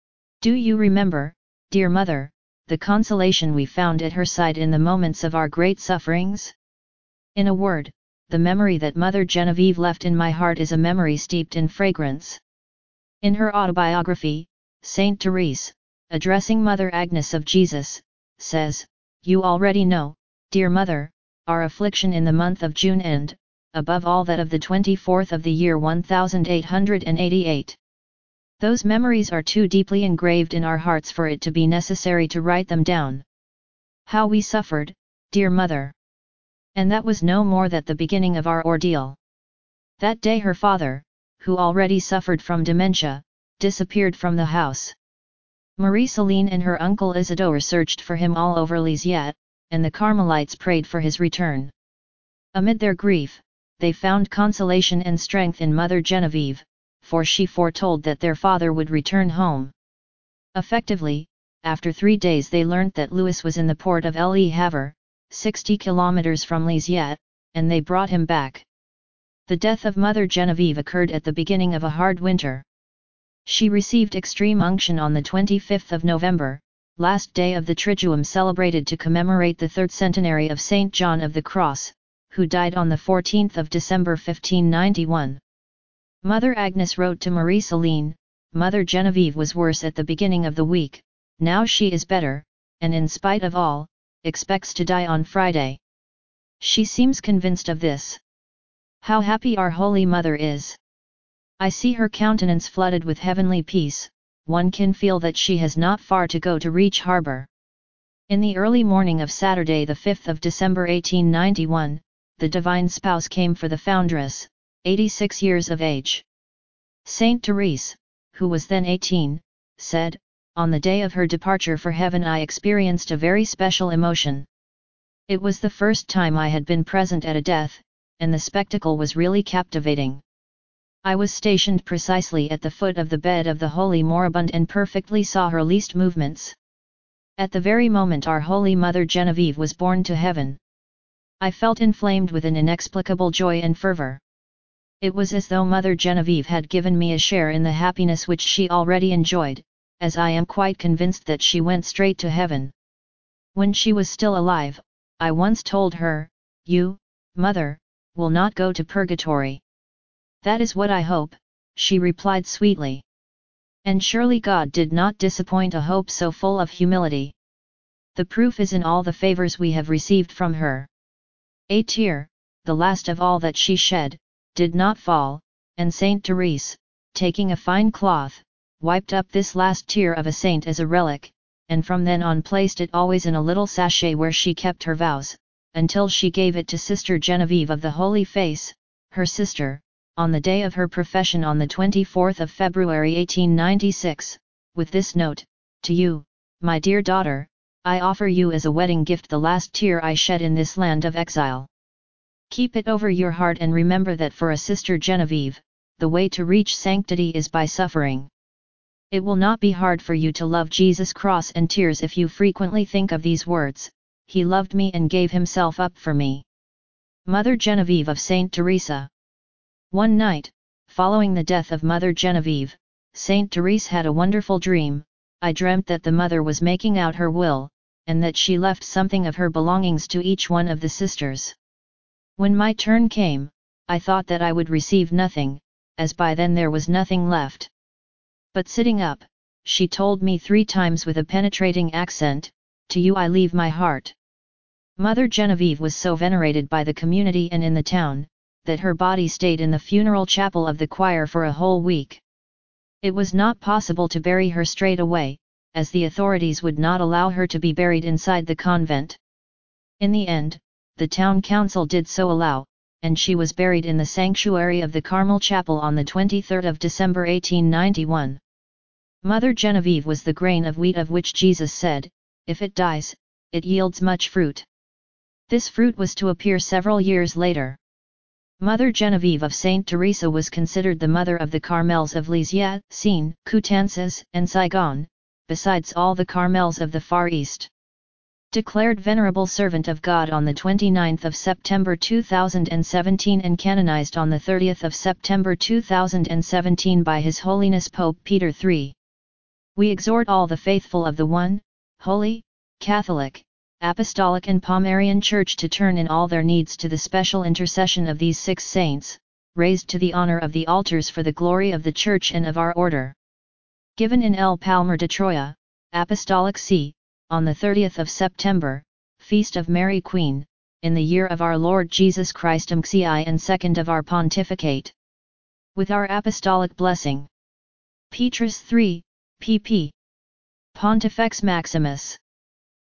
A: Do you remember, dear Mother, the consolation we found at her side in the moments of our great sufferings? In a word, the memory that Mother Genevieve left in my heart is a memory steeped in fragrance." In her autobiography, Saint Therese, addressing Mother Agnes of Jesus, says, "You already know, dear Mother, our affliction in the month of June and, above all that of the twenty-fourth of the year eighteen eighty-eight. Those memories are too deeply engraved in our hearts for it to be necessary to write them down. How we suffered, dear Mother! And that was no more than the beginning of our ordeal. That day her father, who already suffered from dementia, disappeared from the house. Marie Celine and her uncle Isidore searched for him all over Lisieux, and the Carmelites prayed for his return. Amid their grief, they found consolation and strength in Mother Genevieve, for she foretold that their father would return home. Effectively, after three days they learnt that Louis was in the port of Le Havre, sixty kilometers from Lisieux, and they brought him back. The death of Mother Genevieve occurred at the beginning of a hard winter. She received extreme unction on the twenty-fifth of November, last day of the Triduum celebrated to commemorate the third centenary of Saint John of the Cross, who died on the fourteenth of December fifteen ninety-one. Mother Agnes wrote to Marie Celine, "Mother Genevieve was worse at the beginning of the week, now she is better, and in spite of all, expects to die on Friday. She seems convinced of this. How happy our Holy Mother is! I see her countenance flooded with heavenly peace, one can feel that she has not far to go to reach harbour." In the early morning of Saturday the fifth of December eighteen ninety-one, the Divine Spouse came for the foundress, eighty-six years of age. Saint Therese, who was then eighteen, said, "On the day of her departure for heaven I experienced a very special emotion. It was the first time I had been present at a death, and the spectacle was really captivating. I was stationed precisely at the foot of the bed of the holy moribund and perfectly saw her least movements. At the very moment our Holy Mother Genevieve was borne to heaven. I felt inflamed with an inexplicable joy and fervor. It was as though Mother Genevieve had given me a share in the happiness which she already enjoyed, as I am quite convinced that she went straight to heaven. When she was still alive, I once told her, 'You, Mother, will not go to purgatory.' 'That is what I hope,' she replied sweetly. And surely God did not disappoint a hope so full of humility. The proof is in all the favors we have received from her. A tear, the last of all that she shed, did not fall, and Saint Therese, taking a fine cloth, wiped up this last tear of a saint as a relic, and from then on placed it always in a little sachet where she kept her vows, until she gave it to Sister Genevieve of the Holy Face, her sister, on the day of her profession on the twenty-fourth of February eighteen ninety-six, with this note: 'To you, my dear daughter, I offer you as a wedding gift the last tear I shed in this land of exile. Keep it over your heart and remember that for a Sister Genevieve, the way to reach sanctity is by suffering. It will not be hard for you to love Jesus' cross and tears if you frequently think of these words: He loved me and gave himself up for me.' Mother Genevieve of Saint Teresa. One night, following the death of Mother Genevieve, Saint Therese had a wonderful dream. 'I dreamt that the mother was making out her will, and that she left something of her belongings to each one of the sisters. When my turn came, I thought that I would receive nothing, as by then there was nothing left. But sitting up, she told me three times with a penetrating accent, "To you I leave my heart." Mother Genevieve was so venerated by the community and in the town, that her body stayed in the funeral chapel of the choir for a whole week. It was not possible to bury her straight away, as the authorities would not allow her to be buried inside the convent. In the end, the town council did so allow, and she was buried in the sanctuary of the Carmel Chapel on the twenty-third of December eighteen ninety-one. Mother Genevieve was the grain of wheat of which Jesus said, "If it dies, it yields much fruit." This fruit was to appear several years later. Mother Genevieve of Saint Teresa was considered the mother of the Carmels of Lisieux, Sine, Coutances, and Saigon, besides all the Carmels of the Far East. Declared Venerable Servant of God on the twenty-ninth of September two thousand seventeen and canonized on the thirtieth of September two thousand seventeen by His Holiness Pope Peter the third. We exhort all the faithful of the one, holy, Catholic, Apostolic and Pomerian Church to turn in all their needs to the special intercession of these six saints, raised to the honor of the altars for the glory of the Church and of our order. Given in El Palmar de Troya, Apostolic See, on the thirtieth of September, Feast of Mary Queen, in the year of our Lord Jesus Christ M C I and second of our pontificate. With our apostolic blessing. Petrus the third, P P. Pontifex Maximus.